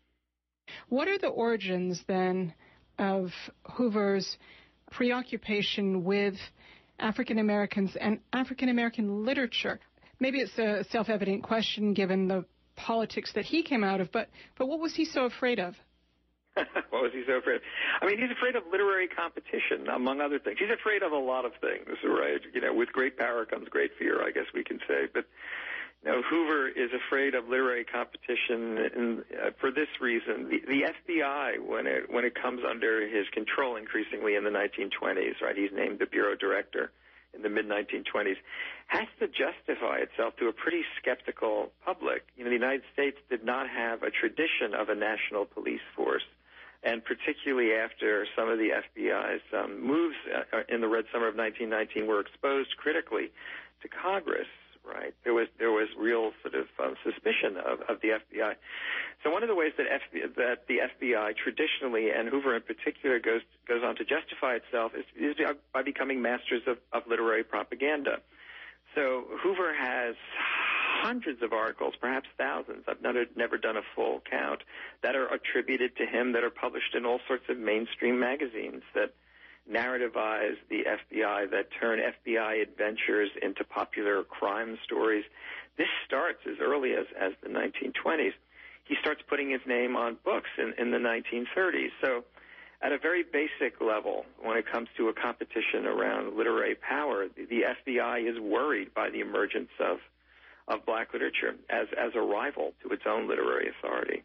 What are the origins, then, of Hoover's preoccupation with African Americans and African American literature? Maybe it's a self-evident question given the politics that he came out of, but, but what was he so afraid of? What was he so afraid of? I mean, he's afraid of literary competition, among other things. He's afraid of a lot of things, right? You know, with great power comes great fear, I guess we can say. But you know, Hoover is afraid of literary competition in, uh, for this reason. The, the F B I, when it when it comes under his control increasingly in the nineteen twenties, right, he's named the bureau director in the mid nineteen twenties, has to justify itself to a pretty skeptical public. You know, the United States did not have a tradition of a national police force, and particularly after some of the F B I's um, moves uh, in the Red Summer of nineteen nineteen were exposed critically to Congress. Right, there was there was real sort of um, suspicion of, of the F B I. So one of the ways that F B I, that the F B I traditionally, and Hoover in particular, goes goes on to justify itself is, is by becoming masters of, of literary propaganda. So Hoover has hundreds of articles, perhaps thousands. I've never, never done a full count that are attributed to him, that are published in all sorts of mainstream magazines that narrativize the F B I, that turn F B I adventures into popular crime stories. This starts as early as, as the nineteen twenties. He starts putting his name on books in, in the nineteen thirties. So at a very basic level, when it comes to a competition around literary power, the, the F B I is worried by the emergence of, of black literature as, as a rival to its own literary authority.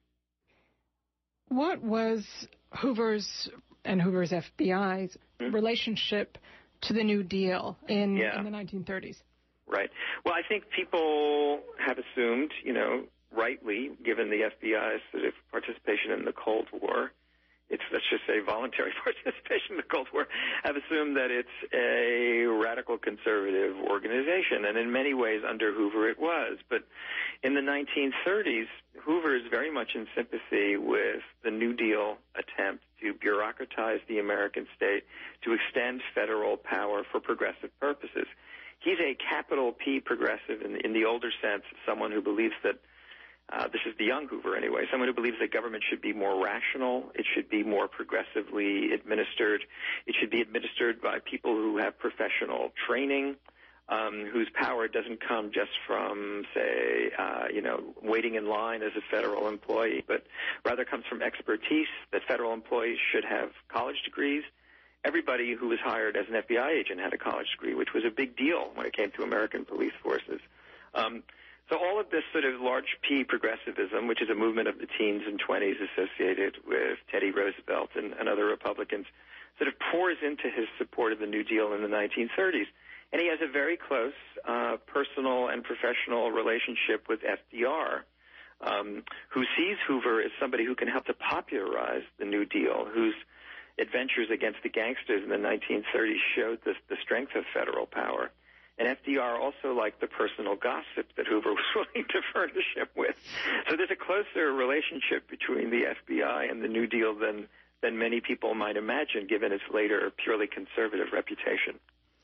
What was Hoover's and Hoover's F B I's mm-hmm. relationship to the New Deal in, yeah. in the nineteen thirties? Right. Well, I think people have assumed, you know, rightly, given the F B I's sort of participation in the Cold War, it's, let's just say, voluntary participation in the Cold War, have assumed that it's a radical conservative organization, and in many ways under Hoover it was. But in the nineteen thirties, Hoover is very much in sympathy with the New Deal attempt to bureaucratize the American state, to extend federal power for progressive purposes. He's a capital P progressive in, in the older sense, someone who believes that Uh, this is the young Hoover anyway, someone who believes that government should be more rational, it should be more progressively administered, it should be administered by people who have professional training, um, whose power doesn't come just from, say, uh, you know, waiting in line as a federal employee, but rather comes from expertise, that federal employees should have college degrees. Everybody who was hired as an F B I agent had a college degree, which was a big deal when it came to American police forces. Um, so all of this sort of large P progressivism, which is a movement of the teens and twenties associated with Teddy Roosevelt and, and other Republicans, sort of pours into his support of the New Deal in the nineteen thirties. And he has a very close uh, personal and professional relationship with F D R, um, who sees Hoover as somebody who can help to popularize the New Deal, whose adventures against the gangsters in the nineteen thirties showed the, the strength of federal power. And F D R also liked the personal gossip that Hoover was willing to furnish him with. So there's a closer relationship between the F B I and the New Deal than, than many people might imagine, given its later purely conservative reputation.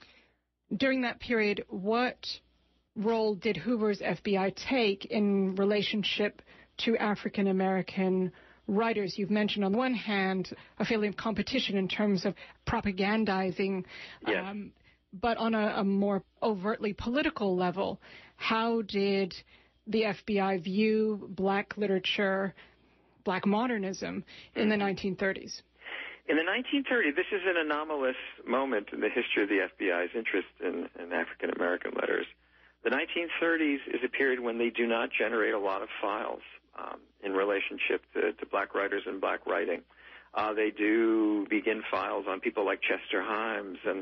During that period, what role did Hoover's F B I take in relationship to African American writers? You've mentioned, on the one hand, a feeling of competition in terms of propagandizing, yes. um, but on a, a more overtly political level, how did the F B I view black literature, black modernism in the nineteen thirties? In the nineteen thirties, this is an anomalous moment in the history of the F B I's interest in, in African American letters. The nineteen thirties is a period when they do not generate a lot of files um, in relationship to, to black writers and black writing. Uh, they do begin files on people like Chester Himes and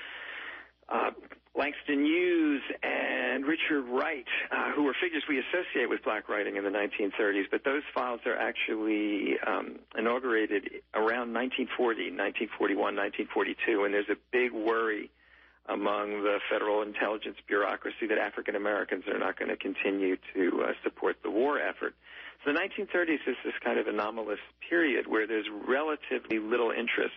uh, Langston Hughes and Richard Wright, uh, who were figures we associate with black writing in the nineteen thirties, but those files are actually um, inaugurated around nineteen forty, nineteen forty-one, nineteen forty-two, and there's a big worry among the federal intelligence bureaucracy that African Americans are not going to continue to uh, support the war effort. So the nineteen thirties is this kind of anomalous period where there's relatively little interest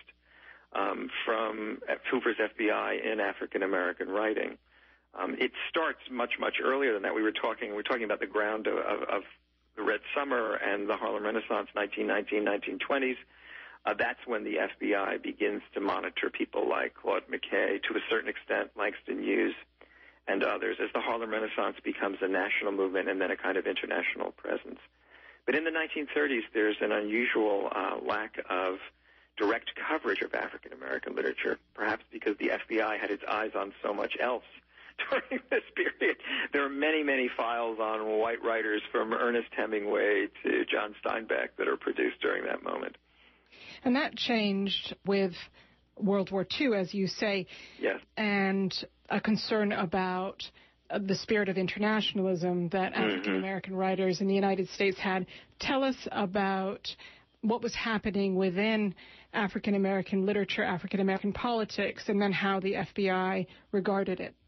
Um, from Hoover's F B I in African American writing. Um, it starts much, much earlier than that. We were talking, we were talking about the ground of, of, of the Red Summer and the Harlem Renaissance, nineteen nineteen, nineteen twenties. Uh, that's when the F B I begins to monitor people like Claude McKay, to a certain extent, Langston Hughes, and others, as the Harlem Renaissance becomes a national movement and then a kind of international presence. But in the nineteen thirties, there's an unusual uh, lack of direct coverage of African American literature, perhaps because the F B I had its eyes on so much else during this period. There are many, many files on white writers from Ernest Hemingway to John Steinbeck that are produced during that moment. And that changed with World War Two, as you say, yes. and a concern about uh, the spirit of internationalism that Mm-hmm. African American writers in the United States had. Tell us about what was happening within African American literature, African American politics, and then how the F B I regarded it.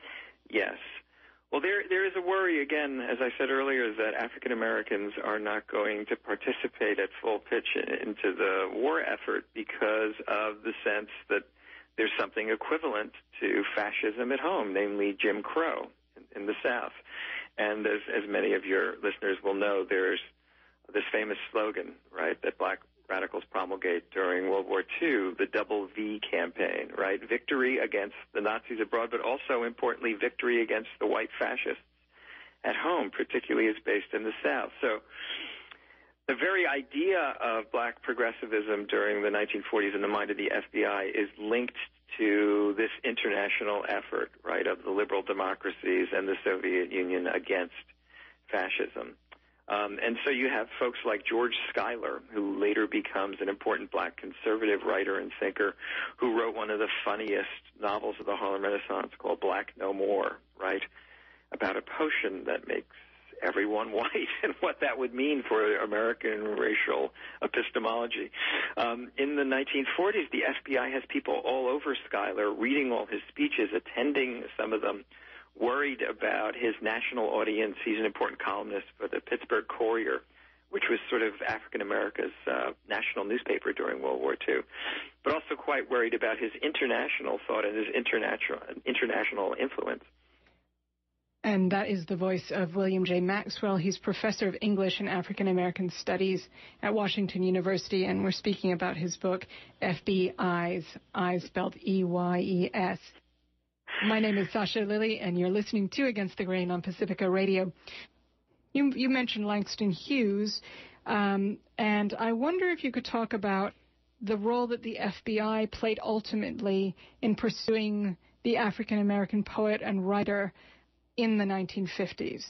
Yes. Well, there there is a worry, again, as I said earlier, that African Americans are not going to participate at full pitch into the war effort because of the sense that there's something equivalent to fascism at home, namely Jim Crow in, in the South. And as, as many of your listeners will know, there's this famous slogan, right, that black radicals promulgate during World War Two, the double V campaign, right? Victory against the Nazis abroad, but also, importantly, victory against the white fascists at home, particularly as based in the South. So the very idea of black progressivism during the nineteen forties in the mind of the F B I is linked to this international effort, right, of the liberal democracies and the Soviet Union against fascism. Um, and so you have folks like George Schuyler, who later becomes an important black conservative writer and thinker, who wrote one of the funniest novels of the Harlem Renaissance called Black No More, right, about a potion that makes everyone white and what that would mean for American racial epistemology. Um, in the nineteen forties, the F B I has people all over Schuyler, reading all his speeches, attending some of them, worried about his national audience. He's an important columnist for the Pittsburgh Courier, which was sort of African America's uh, national newspaper during World War Two, but also quite worried about his international thought and his international international influence. And that is the voice of William J. Maxwell. He's professor of English and African American Studies at Washington University, and we're speaking about his book, F B Eyes, eyes spelled E Y E S. My name is Sasha Lilly, and you're listening to Against the Grain on Pacifica Radio. You, you mentioned Langston Hughes, um, and I wonder if you could talk about the role that the F B I played ultimately in pursuing the African American poet and writer in the nineteen fifties?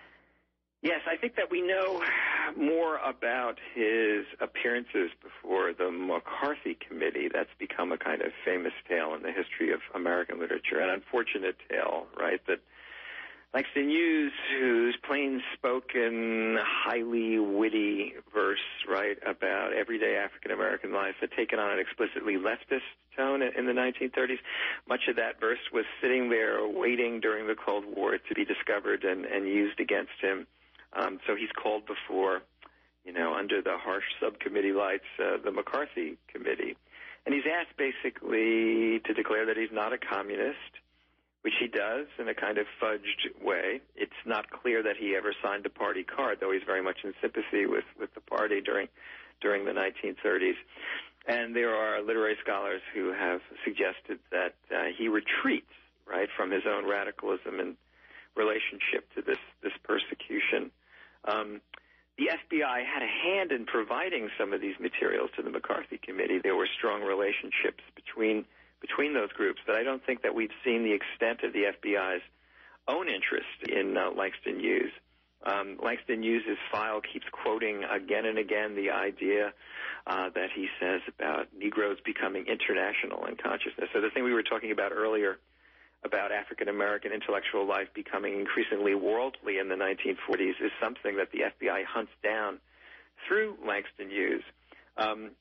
Yes, I think that we know more about his appearances before the McCarthy Committee. That's become a kind of famous tale in the history of American literature, an unfortunate tale, right, that Langston Hughes, whose plain-spoken, highly witty verse, right, about everyday African-American life had taken on an explicitly leftist tone in the nineteen thirties. Much of that verse was sitting there waiting during the Cold War to be discovered and, and used against him. Um, so he's called before, you know, under the harsh subcommittee lights, uh, the McCarthy Committee. And he's asked basically to declare that he's not a communist, which he does in a kind of fudged way. It's not clear that he ever signed the party card, though he's very much in sympathy with, with the party during during the nineteen thirties. And there are literary scholars who have suggested that uh, he retreats, right, from his own radicalism in relationship to this, this persecution. Um, the F B I had a hand in providing some of these materials to the McCarthy Committee. There were strong relationships between between those groups, but I don't think that we've seen the extent of the F B I's own interest in uh, Langston Hughes. Um, Langston Hughes' file keeps quoting again and again the idea uh, that he says about Negroes becoming international in consciousness. So the thing we were talking about earlier about African-American intellectual life becoming increasingly worldly in the nineteen forties is something that the F B I hunts down through Langston Hughes. Um,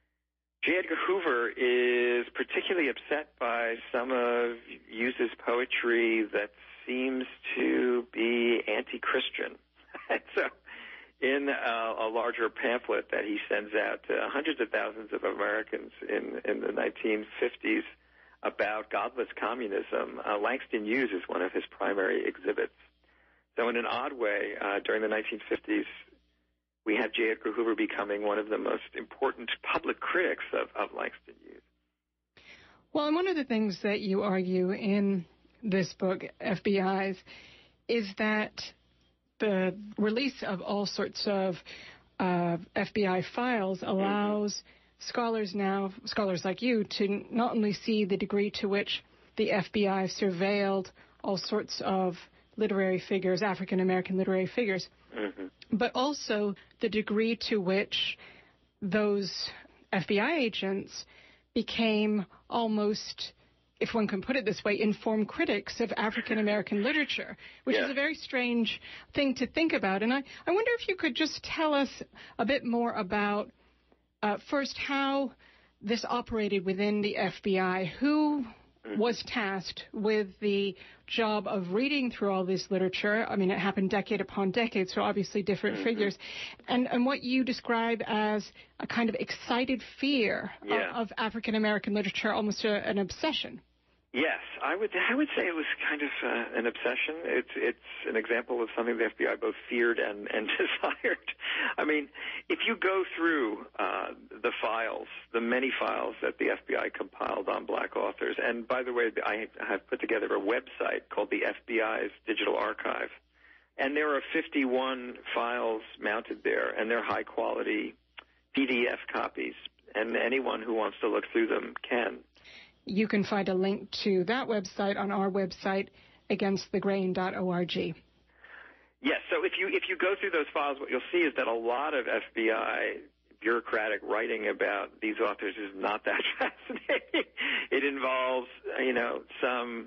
J. Edgar Hoover is particularly upset by some of Hughes' poetry that seems to be anti-Christian. So in a, a larger pamphlet that he sends out to hundreds of thousands of Americans in, in the nineteen fifties about godless communism, uh, Langston Hughes is one of his primary exhibits. So in an odd way, uh, during the nineteen fifties, we have J. Edgar Hoover becoming one of the most important public critics of, of Langston Hughes. Well, and one of the things that you argue in this book, F B I's, is that the release of all sorts of uh, F B I files allows mm-hmm. scholars now, scholars like you, to not only see the degree to which the F B I surveilled all sorts of literary figures, African-American literary figures, mm-hmm. but also the degree to which those F B I agents became almost, if one can put it this way, informed critics of African-American literature, which yeah. is a very strange thing to think about. And I, I wonder if you could just tell us a bit more about, uh, first, how this operated within the F B I, who was tasked with the job of reading through all this literature. I mean, it happened decade upon decade, so obviously different mm-hmm. figures. And, and what you describe as a kind of excited fear yeah. of, of African-American literature, almost a, an obsession. Yes, I would I would say it was kind of uh, an obsession. It's it's an example of something the F B I both feared and, and desired. I mean, if you go through uh, the files, the many files that the F B I compiled on black authors, and by the way, I have put together a website called the F B I's Digital Archive, and there are fifty-one files mounted there, and they're high-quality P D F copies, and anyone who wants to look through them can. You can find a link to that website on our website, against the grain dot org. Yes, so if you if you go through those files, what you'll see is that a lot of F B I bureaucratic writing about these authors is not that fascinating. It involves, you know, some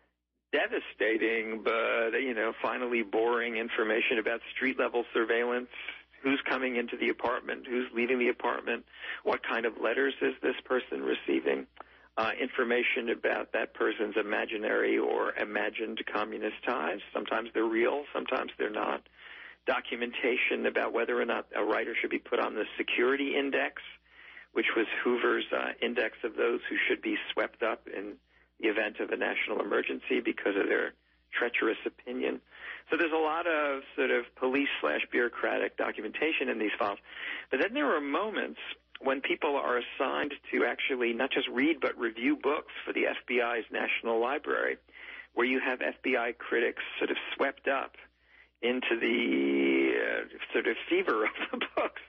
devastating but, you know, finally boring information about street-level surveillance, who's coming into the apartment, who's leaving the apartment, what kind of letters is this person receiving. Uh, information about that person's imaginary or imagined communist ties. Sometimes they're real, sometimes they're not. Documentation about whether or not a writer should be put on the security index, which was Hoover's uh, index of those who should be swept up in the event of a national emergency because of their treacherous opinion. So there's a lot of sort of police slash bureaucratic documentation in these files. But then there are moments when people are assigned to actually not just read but review books for the F B I's National Library, where you have F B I critics sort of swept up into the uh, sort of fever of the books.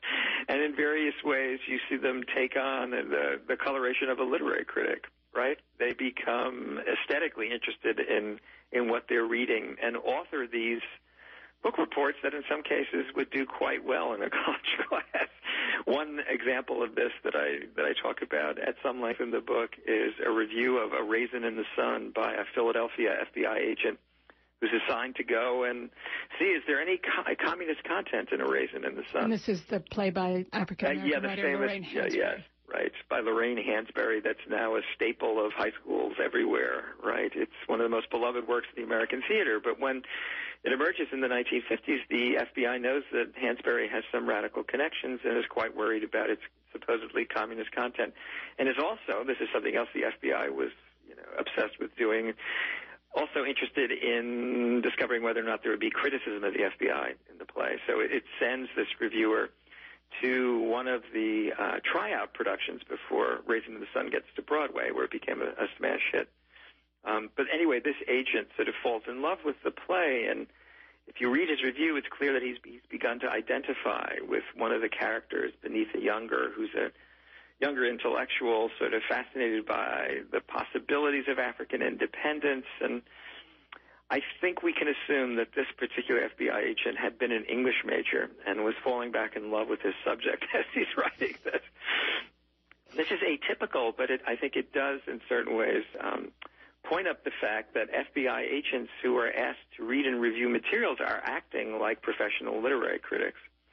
And in various ways, you see them take on the, the coloration of a literary critic, right? They become aesthetically interested in, in what they're reading and author these book reports that in some cases would do quite well in a college class. One example of this that I that I talk about at some length in the book is a review of A Raisin in the Sun by a Philadelphia F B I agent who's assigned to go and see, is there any co- communist content in A Raisin in the Sun? And this is the play by African-American uh, yeah, the writer famous, Lorraine yeah, Hansberry. yes, right, by Lorraine Hansberry, that's now a staple of high schools everywhere, right? It's one of the most beloved works of the American theater. But when it emerges in the nineteen fifties, the F B I knows that Hansberry has some radical connections and is quite worried about its supposedly communist content, and is also, this is something else the F B I was, you know, obsessed with doing, also interested in discovering whether or not there would be criticism of the F B I in the play. So it, it sends this reviewer to one of the uh, tryout productions before Raisin in the Sun gets to Broadway, where it became a, a smash hit. Um, but anyway, this agent sort of falls in love with the play, and if you read his review, it's clear that he's, he's begun to identify with one of the characters, Beneatha Younger, who's a younger intellectual, sort of fascinated by the possibilities of African independence. And I think we can assume that this particular F B I agent had been an English major and was falling back in love with his subject as he's writing this. This is atypical, but it, I think it does, in certain ways, um, point up the fact that F B I agents who are asked to read and review materials are acting like professional literary critics.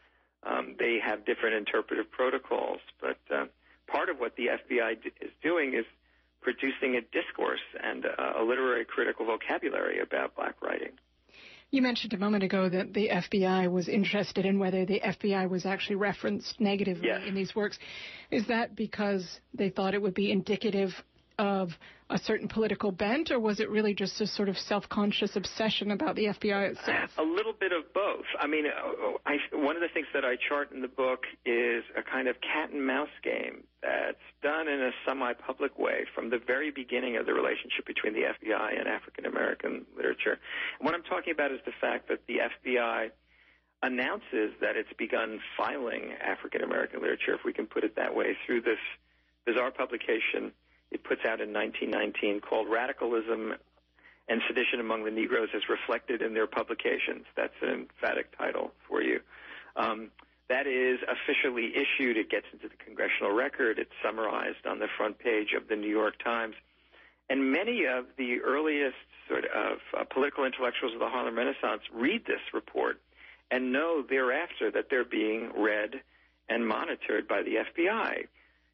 Um, they have different interpretive protocols, but uh, part of what the F B I d- is doing is producing a discourse and uh, a literary critical vocabulary about black writing. You mentioned a moment ago that the F B I was interested in whether the F B I was actually referenced negatively yes. in these works. Is that because they thought it would be indicative of a certain political bent, or was it really just a sort of self-conscious obsession about the F B I itself? A little bit of both. I mean, I, one of the things that I chart in the book is a kind of cat and mouse game that's done in a semi-public way from the very beginning of the relationship between the F B I and African-American literature. And what I'm talking about is the fact that the F B I announces that it's begun filing African-American literature, if we can put it that way, through this bizarre publication it puts out in nineteen nineteen called Radicalism and Sedition Among the Negroes as Reflected in Their Publications. That's an emphatic title for you. Um, that is officially issued. It gets into the congressional record. It's summarized on the front page of the New York Times. And many of the earliest sort of uh, political intellectuals of the Harlem Renaissance read this report and know thereafter that they're being read and monitored by the F B I.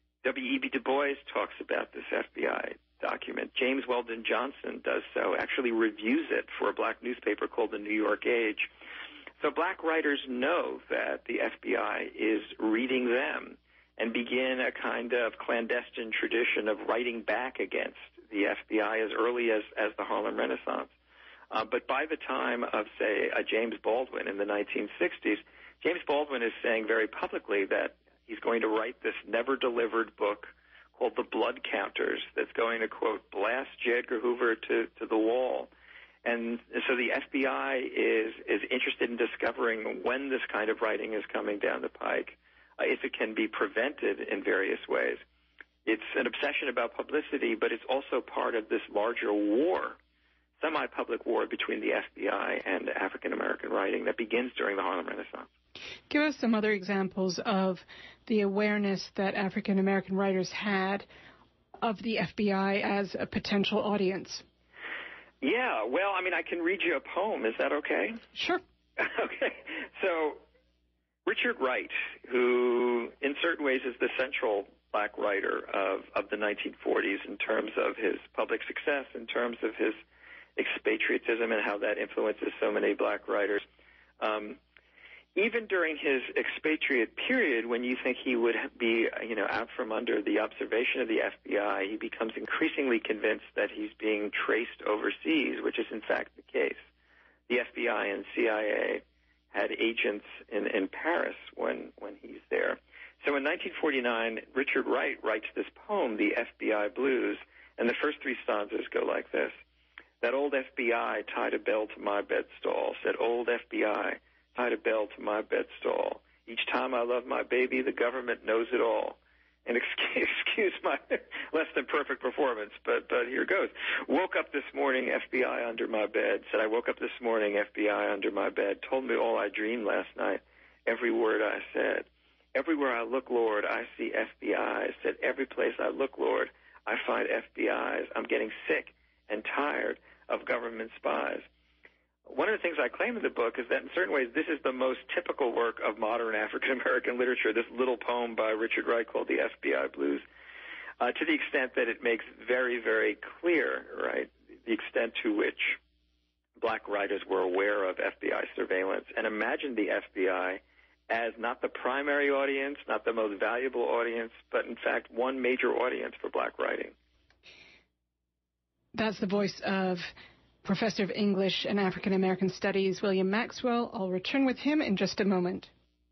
W E B Du Bois talks about this F B I document. James Weldon Johnson does so, actually reviews it for a black newspaper called the New York Age. So black writers know that the F B I is reading them and begin a kind of clandestine tradition of writing back against the F B I as early as, as the Harlem Renaissance. Uh, but by the time of, say, a James Baldwin in the nineteen sixties, James Baldwin is saying very publicly that he's going to write this never-delivered book called The Blood Counters that's going to, quote, blast J. Edgar Hoover to, to the wall. And so the F B I is, is interested in discovering when this kind of writing is coming down the pike, uh, if it can be prevented in various ways. It's an obsession about publicity, but it's also part of this larger war, semi-public war between the F B I and African-American writing that begins during the Harlem Renaissance. Give us some other examples of the awareness that African-American writers had of the F B I as a potential audience. Yeah, well, I mean, I can read you a poem. Is that okay? Sure. Okay. So Richard Wright, who in certain ways is the central black writer of, of the nineteen forties in terms of his public success, in terms of his expatriatism and how that influences so many black writers. Um, even during his expatriate period, when you think he would be, you know, out from under the observation of the F B I, he becomes increasingly convinced that he's being traced overseas, which is in fact the case. The F B I and C I A had agents in, in Paris when, when he's there. So in nineteen forty-nine, Richard Wright writes this poem, The F B I Blues, and the first three stanzas go like this. That old F B I tied a bell to my bedstall, said old F B I tied a bell to my bedstall. Each time I love my baby, the government knows it all. And excuse, excuse my less than perfect performance, but but here goes. Woke up this morning, F B I under my bed. Said I woke up this morning, F B I under my bed. Told me all I dreamed last night. Every word I said. Everywhere I look, Lord, I see F B Is. Said every place I look, Lord, I find F B Is. I'm getting sick and tired of government spies. One of the things I claim in the book is that in certain ways this is the most typical work of modern African-American literature, this little poem by Richard Wright called The F B I Blues, uh, to the extent that it makes very, very clear, right, the extent to which black writers were aware of F B I surveillance and imagined the F B I as not the primary audience, not the most valuable audience, but in fact one major audience for black writing. That's the voice of Professor of English and African American Studies, William Maxwell. I'll return with him in just a moment.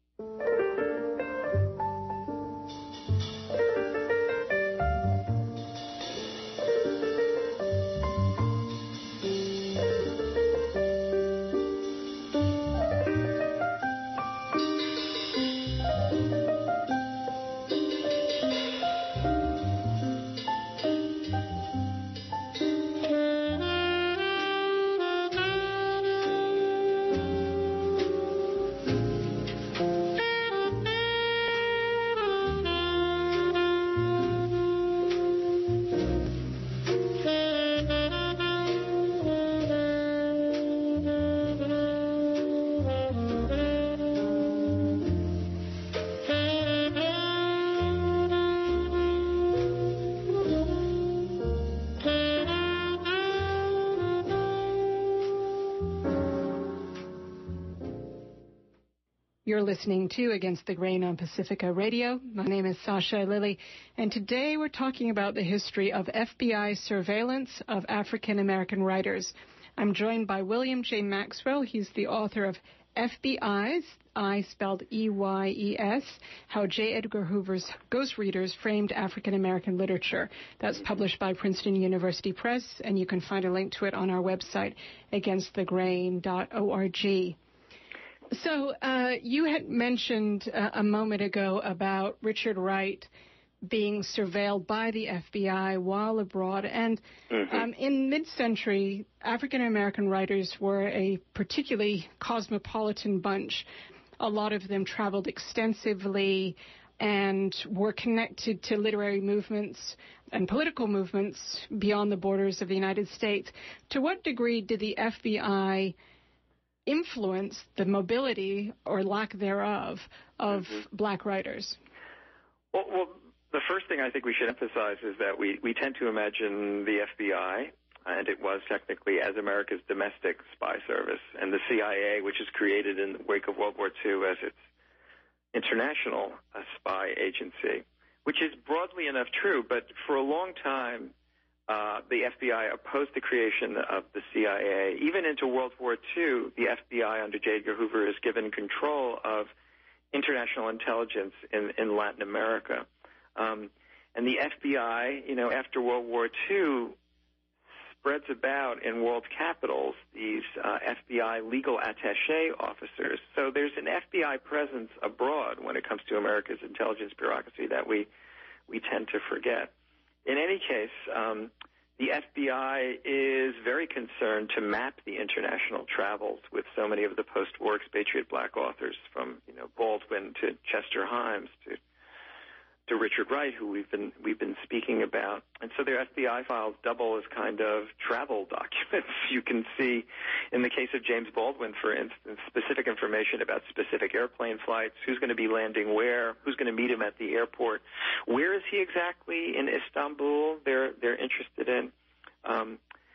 You're listening to Against the Grain on Pacifica Radio. My name is Sasha Lilly, and today we're talking about the history of F B I surveillance of African American writers. I'm joined by William J. Maxwell. He's the author of F B Is, I spelled E Y E S, How J. Edgar Hoover's Ghost Readers Framed African American Literature. That's published by Princeton University Press, and you can find a link to it on our website, against the grain dot org. So uh, you had mentioned uh, a moment ago about Richard Wright being surveilled by the F B I while abroad. And mm-hmm. um, in mid-century, African-American writers were a particularly cosmopolitan bunch. A lot of them traveled extensively and were connected to literary movements and political movements beyond the borders of the United States. To what degree did the F B I influence the mobility or lack thereof of mm-hmm. black writers? Well, well, the first thing I think we should emphasize is that we, we tend to imagine the F B I, and it was technically as America's domestic spy service, and the C I A, which is created in the wake of World War Two, as its international uh, spy agency, which is broadly enough true, but for a long time, Uh, the F B I opposed the creation of the C I A. Even into World War Two, the F B I under J. Edgar Hoover is given control of international intelligence in, in Latin America. Um, and the F B I, you know, after World War Two, spreads about in world capitals these uh, F B I legal attaché officers. So there's an F B I presence abroad when it comes to America's intelligence bureaucracy that we, we tend to forget. In any case, um, the F B I is very concerned to map the international travels with so many of the post-war expatriate black authors, from you know Baldwin to Chester Himes to to Richard Wright, who we've been we've been speaking about. And so their F B I files double as kind of travel documents. You can see, in the case of James Baldwin, for instance, specific information about specific airplane flights, who's going to be landing where, who's going to meet him at the airport, where is he exactly in Istanbul. They're they're interested in. Um,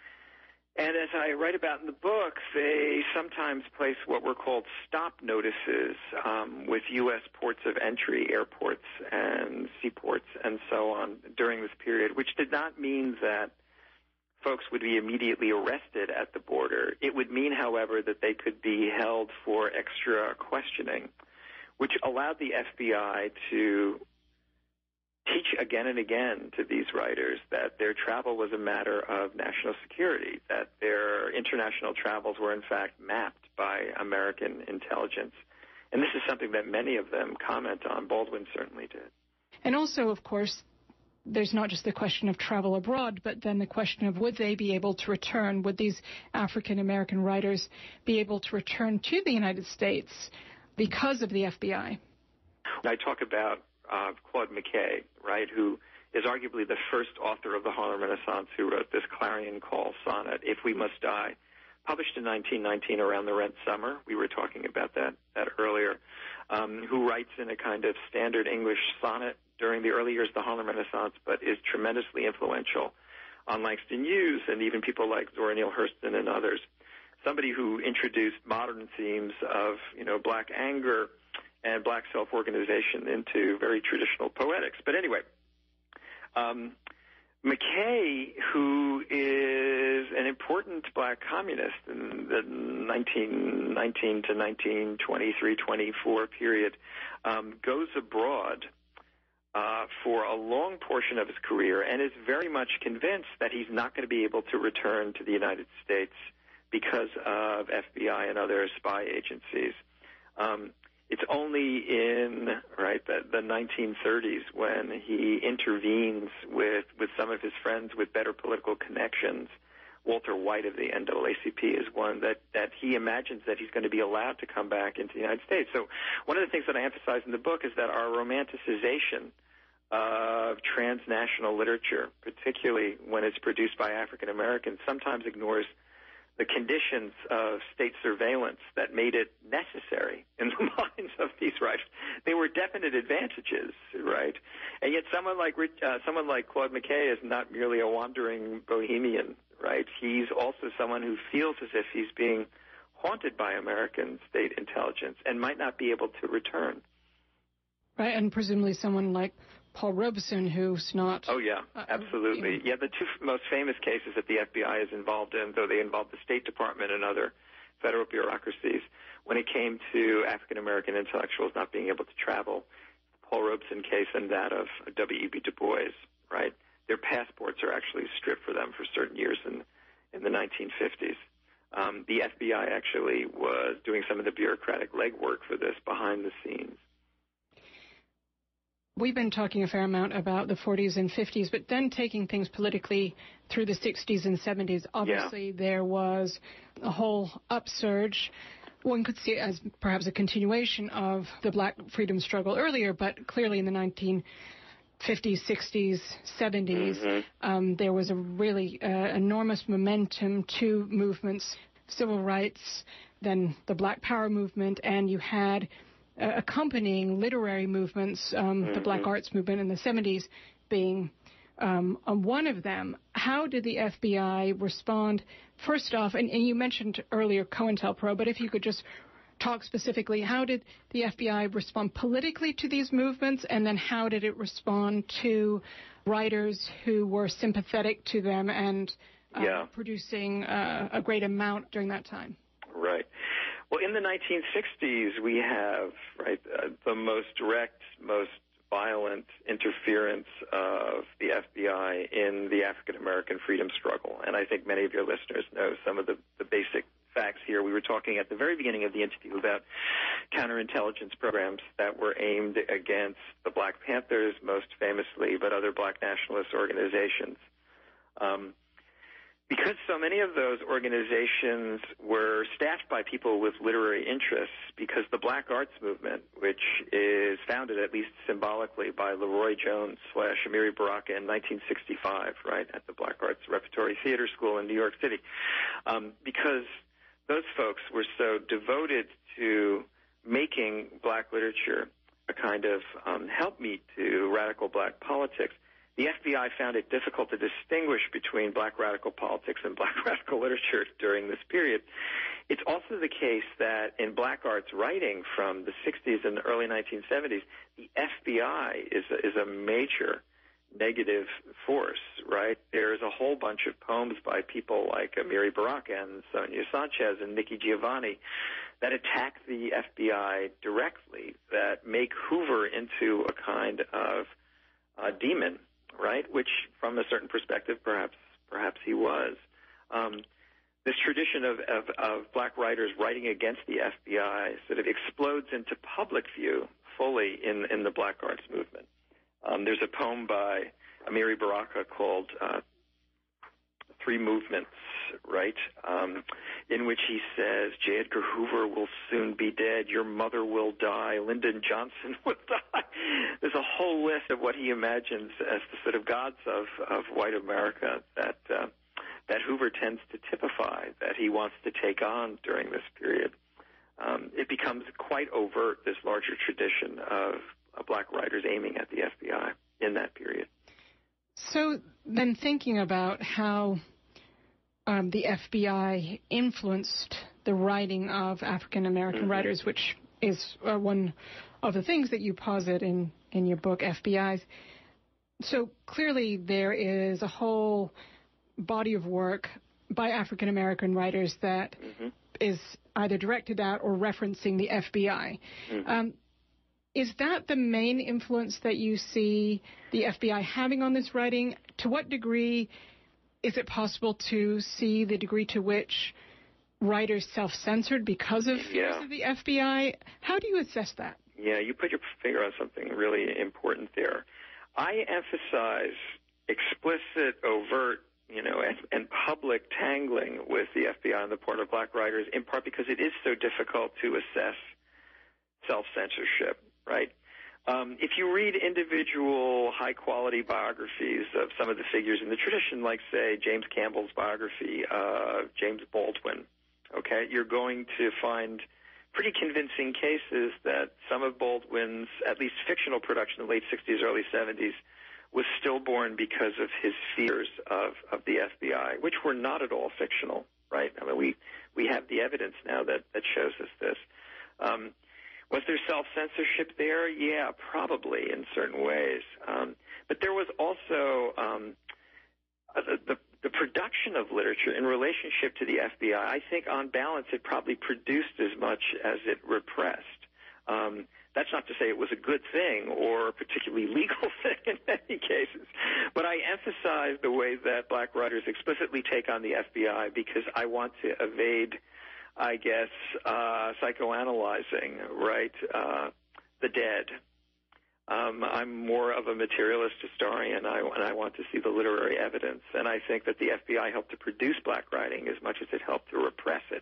And as I write about in the book, they sometimes place what were called stop notices um, with U S ports of entry, airports and seaports and so on during this period, which did not mean that folks would be immediately arrested at the border. It would mean, however, that they could be held for extra questioning, which allowed the F B I to teach again and again to these writers that their travel was a matter of national security, that their international travels were in fact mapped by American intelligence. And this is something that many of them comment on. Baldwin certainly did. And also, of course, there's not just the question of travel abroad, but then the question of would they be able to return? Would these African-American writers be able to return to the United States because of the F B I? I talk about uh, Claude McKay, right, who is arguably the first author of the Harlem Renaissance, who wrote this clarion call sonnet, If We Must Die, published in nineteen nineteen around the Rent Summer. We were talking about that, that earlier, um, who writes in a kind of standard English sonnet during the early years of the Harlem Renaissance, but is tremendously influential on Langston Hughes and even people like Zora Neale Hurston and others. Somebody who introduced modern themes of, you know, black anger and black self-organization into very traditional poetics. But anyway, um, McKay, who is an important black communist in the nineteen nineteen to nineteen twenty-three twenty-four period, um, goes abroad uh, for a long portion of his career and is very much convinced that he's not going to be able to return to the United States because of F B I and other spy agencies. Um, It's only in right the, the nineteen thirties when he intervenes with, with some of his friends with better political connections. Walter White of the N double A C P is one that, that he imagines that he's going to be allowed to come back into the United States. So one of the things that I emphasize in the book is that our romanticization of transnational literature, particularly when it's produced by African Americans, sometimes ignores the conditions of state surveillance that made it necessary in the minds of these writers. They were definite advantages, right? And yet someone like uh, someone like Claude McKay is not merely a wandering bohemian, right? He's also someone who feels as if he's being haunted by American state intelligence and might not be able to return. Right, and presumably someone like Paul Robeson, who's not... Oh, yeah, absolutely. Yeah, the two most famous cases that the F B I is involved in, though they involve the State Department and other federal bureaucracies, when it came to African-American intellectuals not being able to travel, Paul Robeson case and that of W E B Du Bois, right? Their passports are actually stripped for them for certain years in, in the nineteen fifties. Um, the F B I actually was doing some of the bureaucratic legwork for this behind the scenes. We've been talking a fair amount about the forties and fifties, but then taking things politically through the sixties and seventies. Obviously, yeah. There was a whole upsurge. One could see it as perhaps a continuation of the black freedom struggle earlier, but clearly in the nineteen fifties, sixties, seventies, mm-hmm. um, there was a really uh, enormous momentum to movements, civil rights, then the Black Power movement, and you had Uh, accompanying literary movements, um, mm-hmm. the Black Arts movement in the seventies being um, um, one of them. How did the F B I respond? First off, and, and you mentioned earlier COINTELPRO, but if you could just talk specifically, how did the F B I respond politically to these movements, and then how did it respond to writers who were sympathetic to them and uh, yeah. producing uh, a great amount during that time? Right. Well, in the nineteen sixties, we have right uh, the most direct, most violent interference of the F B I in the African American freedom struggle, and I think many of your listeners know some of the, the basic facts here. We were talking at the very beginning of the interview about counterintelligence programs that were aimed against the Black Panthers, most famously, but other black nationalist organizations. Um, Because so many of those organizations were staffed by people with literary interests, because the Black Arts Movement, which is founded at least symbolically by Leroy Jones slash Amiri Baraka in nineteen sixty-five, right, at the Black Arts Repertory Theater School in New York City, um, because those folks were so devoted to making black literature a kind of um, helpmeet to radical black politics, the F B I found it difficult to distinguish between black radical politics and black radical literature during this period. It's also the case that in black arts writing from the sixties and the early nineteen seventies, the F B I is a, is a major negative force, right? There's a whole bunch of poems by people like Amiri Baraka and Sonia Sanchez and Nikki Giovanni that attack the F B I directly, that make Hoover into a kind of uh, demon, right? Which, from a certain perspective, perhaps perhaps he was. Um, this tradition of, of, of black writers writing against the F B I sort of explodes into public view fully in, in the Black Arts movement. Um, there's a poem by Amiri Baraka called uh, Three Movements, right, um, in which he says, J. Edgar Hoover will soon be dead, your mother will die, Lyndon Johnson will die. There's a whole list of what he imagines as the sort of gods of, of white America that uh, that Hoover tends to typify, that he wants to take on during this period. Um, it becomes quite overt, this larger tradition of uh, black writers aiming at the F B I in that period. So then thinking about how um, the F B I influenced the writing of African-American mm-hmm. writers, which is uh, one of the things that you posit in, in your book, F B Is. So clearly there is a whole body of work by African-American writers that mm-hmm. is either directed at or referencing the F B I. Mm-hmm. Um, is that the main influence that you see the F B I having on this writing? To what degree is it possible to see the degree to which writers self-censored because of fears yeah. of the F B I? How do you assess that? Yeah, you put your finger on something really important there. I emphasize explicit, overt, you know, and, and public tangling with the F B I on the part of black writers, in part because it is so difficult to assess self-censorship, right? Um, if you read individual high-quality biographies of some of the figures in the tradition, like, say, James Campbell's biography of James Baldwin, okay, you're going to find pretty convincing cases that some of Baldwin's, at least fictional production in the late sixties, early seventies, was stillborn because of his fears of, of the F B I, which were not at all fictional, right? I mean, we, we have the evidence now that, that shows us this. Um, was there self-censorship there? Yeah, probably in certain ways. Um, but there was also um, the, the, the production of literature in relationship to the F B I. I think on balance it probably produced as much as it repressed. Um, That's not to say it was a good thing or a particularly legal thing in many cases, but I emphasize the way that black writers explicitly take on the F B I because I want to evade, I guess, uh, psychoanalyzing, right, uh, the dead. Um, I'm more of a materialist historian, I, and I want to see the literary evidence, and I think that the F B I helped to produce black writing as much as it helped to repress it.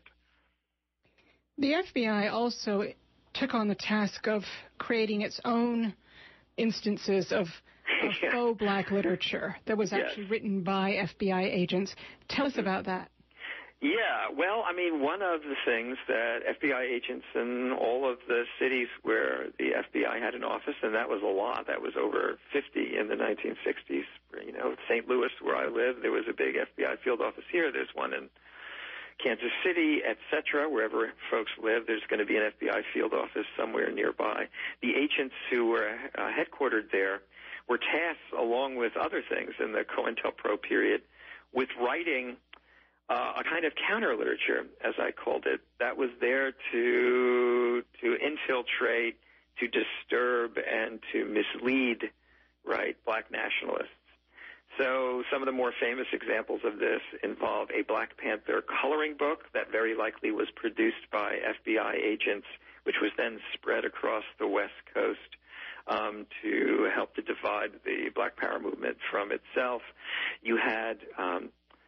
The F B I also took on the task of creating its own instances of, of yeah. faux black literature that was actually yes. written by F B I agents. Tell us about that. Yeah, well, I mean, one of the things that F B I agents in all of the cities where the F B I had an office, and that was a lot, that was over fifty in the nineteen sixties. You know, Saint Louis, where I live, there was a big F B I field office here. There's one in Kansas City, et cetera, wherever folks live, there's going to be an F B I field office somewhere nearby. The agents who were uh, headquartered there were tasked, along with other things in the COINTELPRO period, with writing uh, a kind of counter-literature, as I called it, that was there to to infiltrate, to disturb, and to mislead, right, black nationalists. So some of the more famous examples of this involve a Black Panther coloring book that very likely was produced by F B I agents, which was then spread across the West Coast um, to help to divide the Black Power movement from itself. You had um,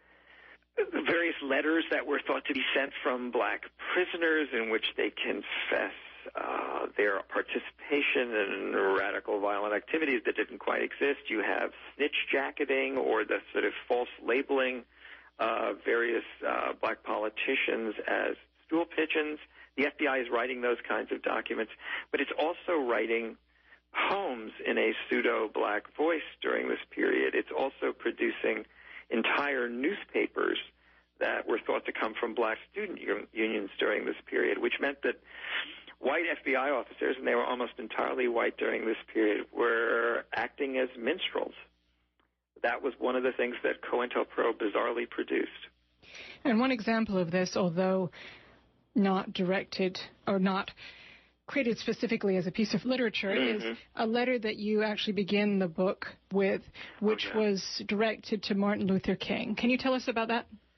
various letters that were thought to be sent from black prisoners in which they confess Uh, their participation in radical violent activities that didn't quite exist. You have snitch jacketing or the sort of false labeling of various uh, black politicians as stool pigeons. The F B I is writing those kinds of documents, but it's also writing poems in a pseudo-black voice during this period. It's also producing entire newspapers that were thought to come from black student un- unions during this period, which meant that white F B I officers, and they were almost entirely white during this period, were acting as minstrels. That was one of the things that COINTELPRO bizarrely produced. And one example of this, although not directed or not created specifically as a piece of literature, mm-hmm. is a letter that you actually begin the book with, which okay. was directed to Martin Luther King. Can you tell us about that?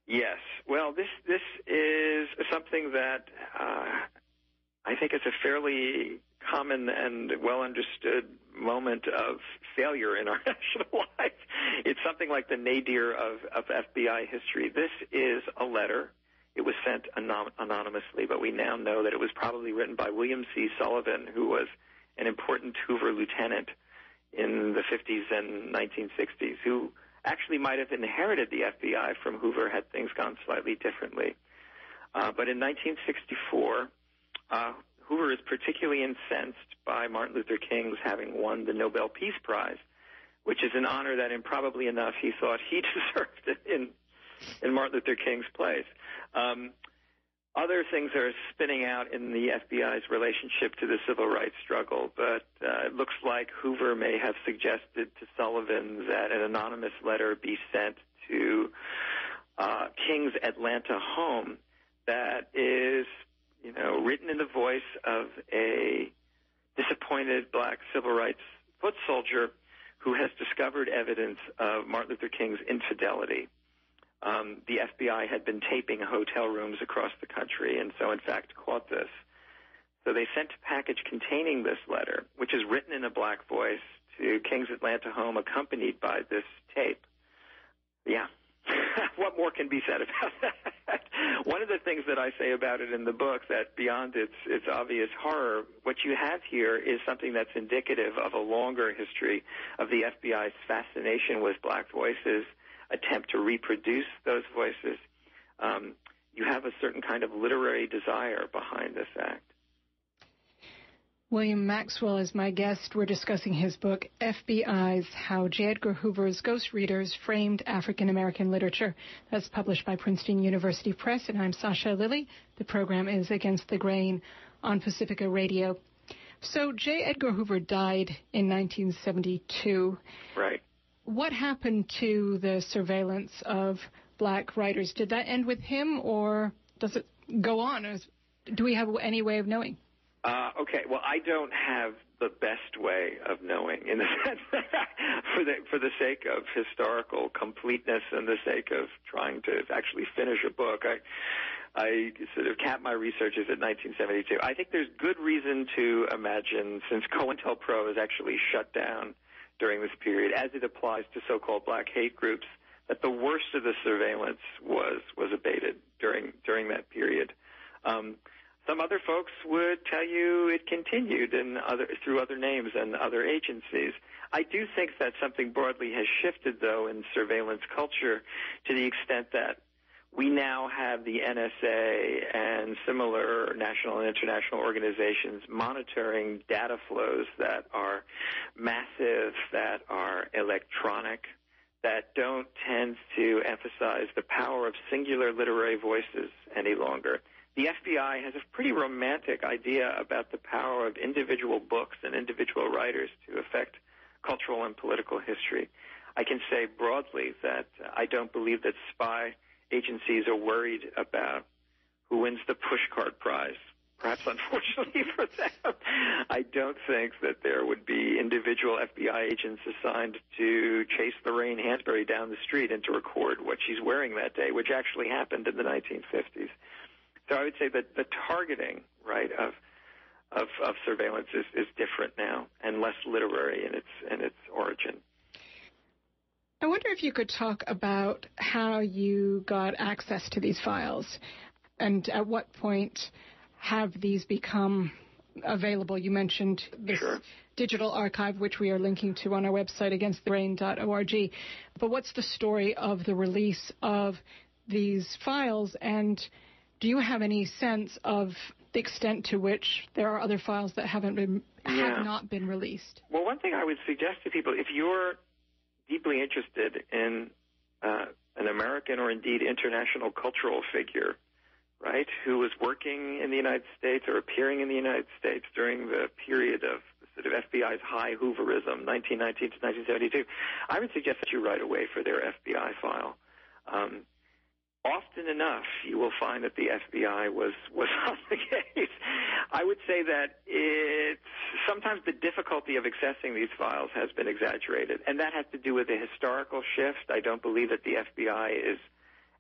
Yes. Well, this this is something that uh, I think is a fairly common and well understood moment of failure in our national life. It's something like the nadir of, of F B I history. This is a letter. It was sent anon- anonymously, but we now know that it was probably written by William C. Sullivan, who was an important Hoover lieutenant in the fifties and nineteen sixties, who actually might have inherited the F B I from Hoover had things gone slightly differently. Uh, but in nineteen sixty-four, uh, Hoover is particularly incensed by Martin Luther King's having won the Nobel Peace Prize, which is an honor that, improbably enough, he thought he deserved in in Martin Luther King's place. Um, other things are spinning out in the F B I's relationship to the civil rights struggle, but uh, it looks like Hoover may have suggested to Sullivan that an anonymous letter be sent to uh, King's Atlanta home that is, you know, written in the voice of a disappointed black civil rights foot soldier who has discovered evidence of Martin Luther King's infidelity. Um, the F B I had been taping hotel rooms across the country, and so, in fact, caught this. So they sent a package containing this letter, which is written in a black voice, to King's Atlanta home, accompanied by this tape. Yeah. What more can be said about that? One of the things that I say about it in the book, that beyond its its obvious horror, what you have here is something that's indicative of a longer history of the F B I's fascination with black voices, attempt to reproduce those voices. Um, you have a certain kind of literary desire behind this act. William Maxwell is my guest. We're discussing his book, F B I's How J. Edgar Hoover's Ghost Readers Framed African-American Literature. That's published by Princeton University Press, and I'm Sasha Lilly. The program is Against the Grain on Pacifica Radio. So J. Edgar Hoover died in nineteen seventy-two. Right. What happened to the surveillance of black writers? Did that end with him, or does it go on? Do we have any way of knowing? Uh, okay, well, I don't have the best way of knowing, in the sense that for the for the sake of historical completeness and the sake of trying to actually finish a book, I I sort of capped my researches at nineteen seventy-two. I think there's good reason to imagine, since COINTELPRO is actually shut down during this period, as it applies to so-called black hate groups, that the worst of the surveillance was was abated during during that period. Um, Some other folks would tell you it continued in other, through other names and other agencies. I do think that something broadly has shifted, though, in surveillance culture, to the extent that we now have the N S A and similar national and international organizations monitoring data flows that are massive, that are electronic, that don't tend to emphasize the power of singular literary voices any longer. The F B I has a pretty romantic idea about the power of individual books and individual writers to affect cultural and political history. I can say broadly that I don't believe that spy agencies are worried about who wins the Pushcart Prize. Perhaps unfortunately for them, I don't think that there would be individual F B I agents assigned to chase Lorraine Hansberry down the street and to record what she's wearing that day, which actually happened in the nineteen fifties. So I would say that the targeting, right, of of, of surveillance is, is different now and less literary in its in its origin. I wonder if you could talk about how you got access to these files, and at what point have these become available? You mentioned this sure. digital archive, which we are linking to on our website, against the grain dot org. But what's the story of the release of these files, and do you have any sense of the extent to which there are other files that haven't been yeah. have not been released? Well, one thing I would suggest to people, if you're deeply interested in uh, an American or indeed international cultural figure, right, who was working in the United States or appearing in the United States during the period of the sort of F B I's high Hooverism, nineteen nineteen to nineteen seventy-two, I would suggest that you write away for their F B I file. Um, Often enough, you will find that the F B I was, was on the case. I would say that it's sometimes the difficulty of accessing these files has been exaggerated, and that has to do with a historical shift. I don't believe that the F B I is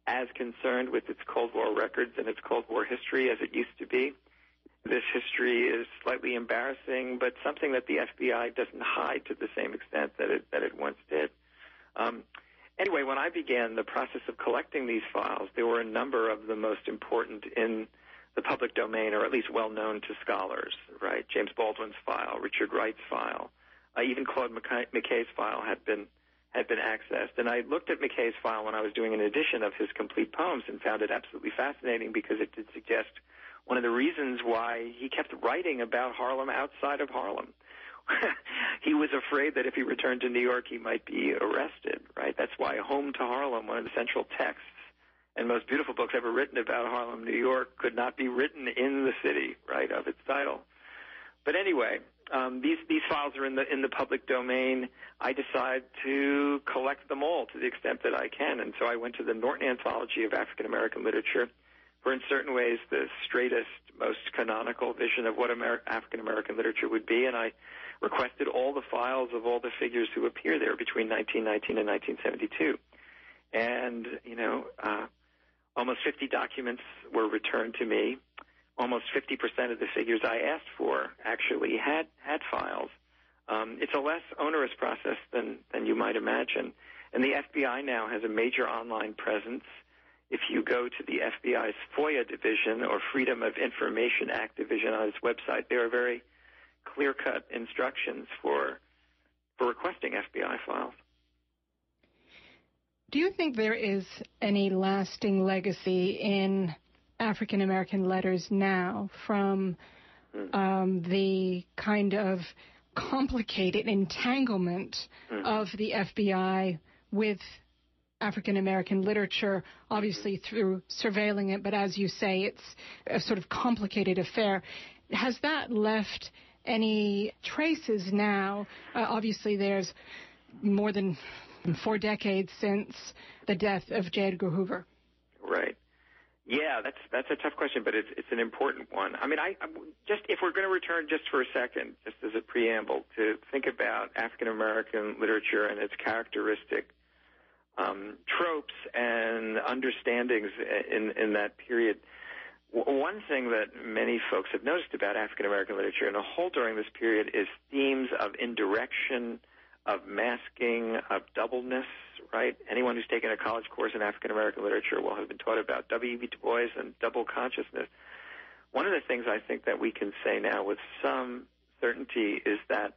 as concerned with its Cold War records and its Cold War history as it used to be. This history is slightly embarrassing, but something that the F B I doesn't hide to the same extent that it that it once did. Um, anyway, when I began the process of collecting these files, there were a number of the most important in the public domain, or at least well known to scholars. Right, James Baldwin's file, Richard Wright's file, uh, even Claude McKay, McKay's file had been had been accessed. And I looked at McKay's file when I was doing an edition of his complete poems and found it absolutely fascinating because it did suggest one of the reasons why he kept writing about Harlem outside of Harlem. He was afraid that if he returned to New York, he might be arrested, right? That's why Home to Harlem, one of the central texts and most beautiful books ever written about Harlem, New York, could not be written in the city, right, of its title. But anyway, um, these these files are in the in the public domain. I decide to collect them all to the extent that I can, and so I went to the Norton Anthology of African American Literature, for in certain ways the straightest, most canonical vision of what Amer- African American literature would be, and I requested all the files of all the figures who appear there between nineteen nineteen and nineteen seventy-two. And, you know, uh, almost fifty documents were returned to me. Almost fifty percent of the figures I asked for actually had, had files. Um, it's a less onerous process than, than you might imagine. And the F B I now has a major online presence. If you go to the F B I's FOIA division, or Freedom of Information Act division, on its website, there are very clear-cut instructions for for requesting F B I files. Do you think there is any lasting legacy in African American letters now from um, the kind of complicated entanglement mm-hmm. of the F B I with African American literature, obviously through surveilling it, but as you say, it's a sort of complicated affair. Has that left any traces now? Uh, obviously, there's more than four decades since the death of J. Edgar Hoover. Right. Yeah, that's that's a tough question, but it's it's an important one. I mean, I, I just if we're going to return just for a second, just as a preamble, to think about African American literature and its characteristic um, tropes and understandings in in that period. One thing that many folks have noticed about African American literature in a whole during this period is themes of indirection, of masking, of doubleness, right? Anyone who's taken a college course in African American literature will have been taught about W E B Du Bois and double consciousness. One of the things I think that we can say now with some certainty is that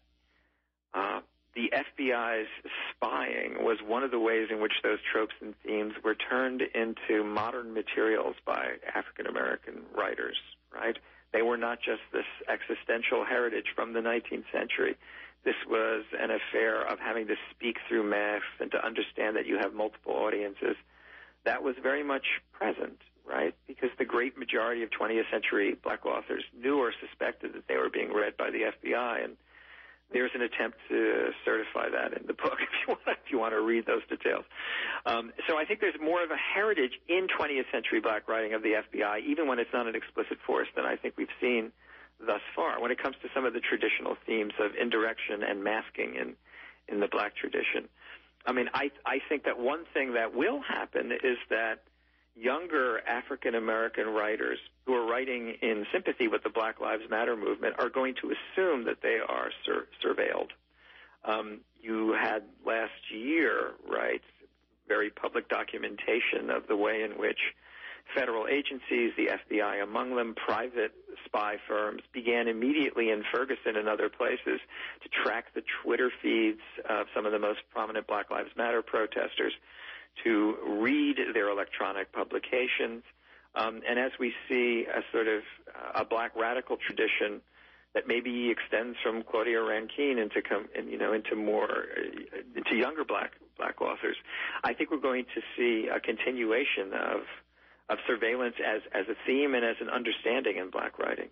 uh, the F B I's spying was one of the ways in which those tropes and themes were turned into modern materials by African American writers, right? They were not just this existential heritage from the nineteenth century. This was an affair of having to speak through math and to understand that you have multiple audiences. That was very much present, right? Because the great majority of twentieth century black authors knew or suspected that they were being read by the F B I, and there's an attempt to certify that in the book if you want, if you want to read those details. Um, so I think there's more of a heritage in twentieth century black writing of the F B I, even when it's not an explicit force, than I think we've seen thus far when it comes to some of the traditional themes of indirection and masking in, in the black tradition. I mean, I, I think that one thing that will happen is that younger African American writers who are writing in sympathy with the Black Lives Matter movement are going to assume that they are sur- surveilled. Um, you had last year, right, very public documentation of the way in which federal agencies, the F B I among them, private spy firms, began immediately in Ferguson and other places to track the Twitter feeds of some of the most prominent Black Lives Matter protesters, to read their electronic publications. Um, and as we see a sort of uh, a black radical tradition that maybe extends from Claudia Rankine into, com- and, you know, into more, uh, into younger black black authors, I think we're going to see a continuation of of surveillance as, as a theme and as an understanding in black writing.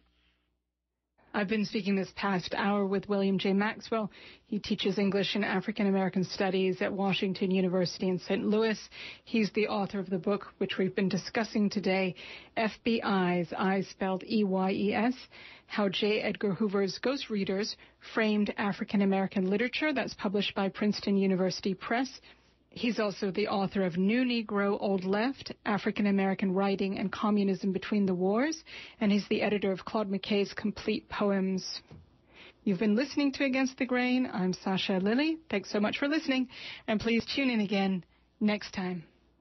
I've been speaking this past hour with William J. Maxwell. He teaches English and African American Studies at Washington University in Saint Louis. He's the author of the book, which we've been discussing today, F B I's, I spelled E Y E S, How J. Edgar Hoover's Ghost Readers Framed African American Literature. That's published by Princeton University Press. He's also the author of New Negro, Old Left, African American Writing and Communism Between the Wars, and he's the editor of Claude McKay's Complete Poems. You've been listening to Against the Grain. I'm Sasha Lilly. Thanks so much for listening, and please tune in again next time.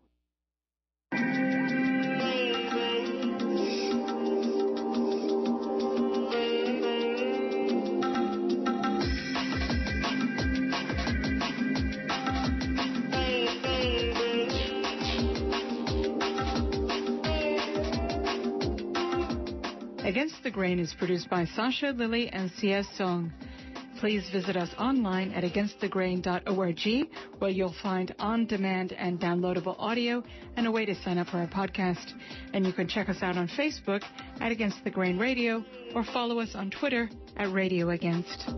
Against the Grain is produced by Sasha Lilly and C S Song. Please visit us online at against the grain dot org, where you'll find on-demand and downloadable audio and a way to sign up for our podcast. And you can check us out on Facebook at Against the Grain Radio or follow us on Twitter at Radio Against.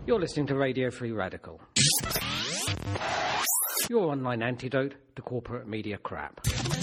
You're listening to Radio Free Radical, your online antidote to corporate media crap.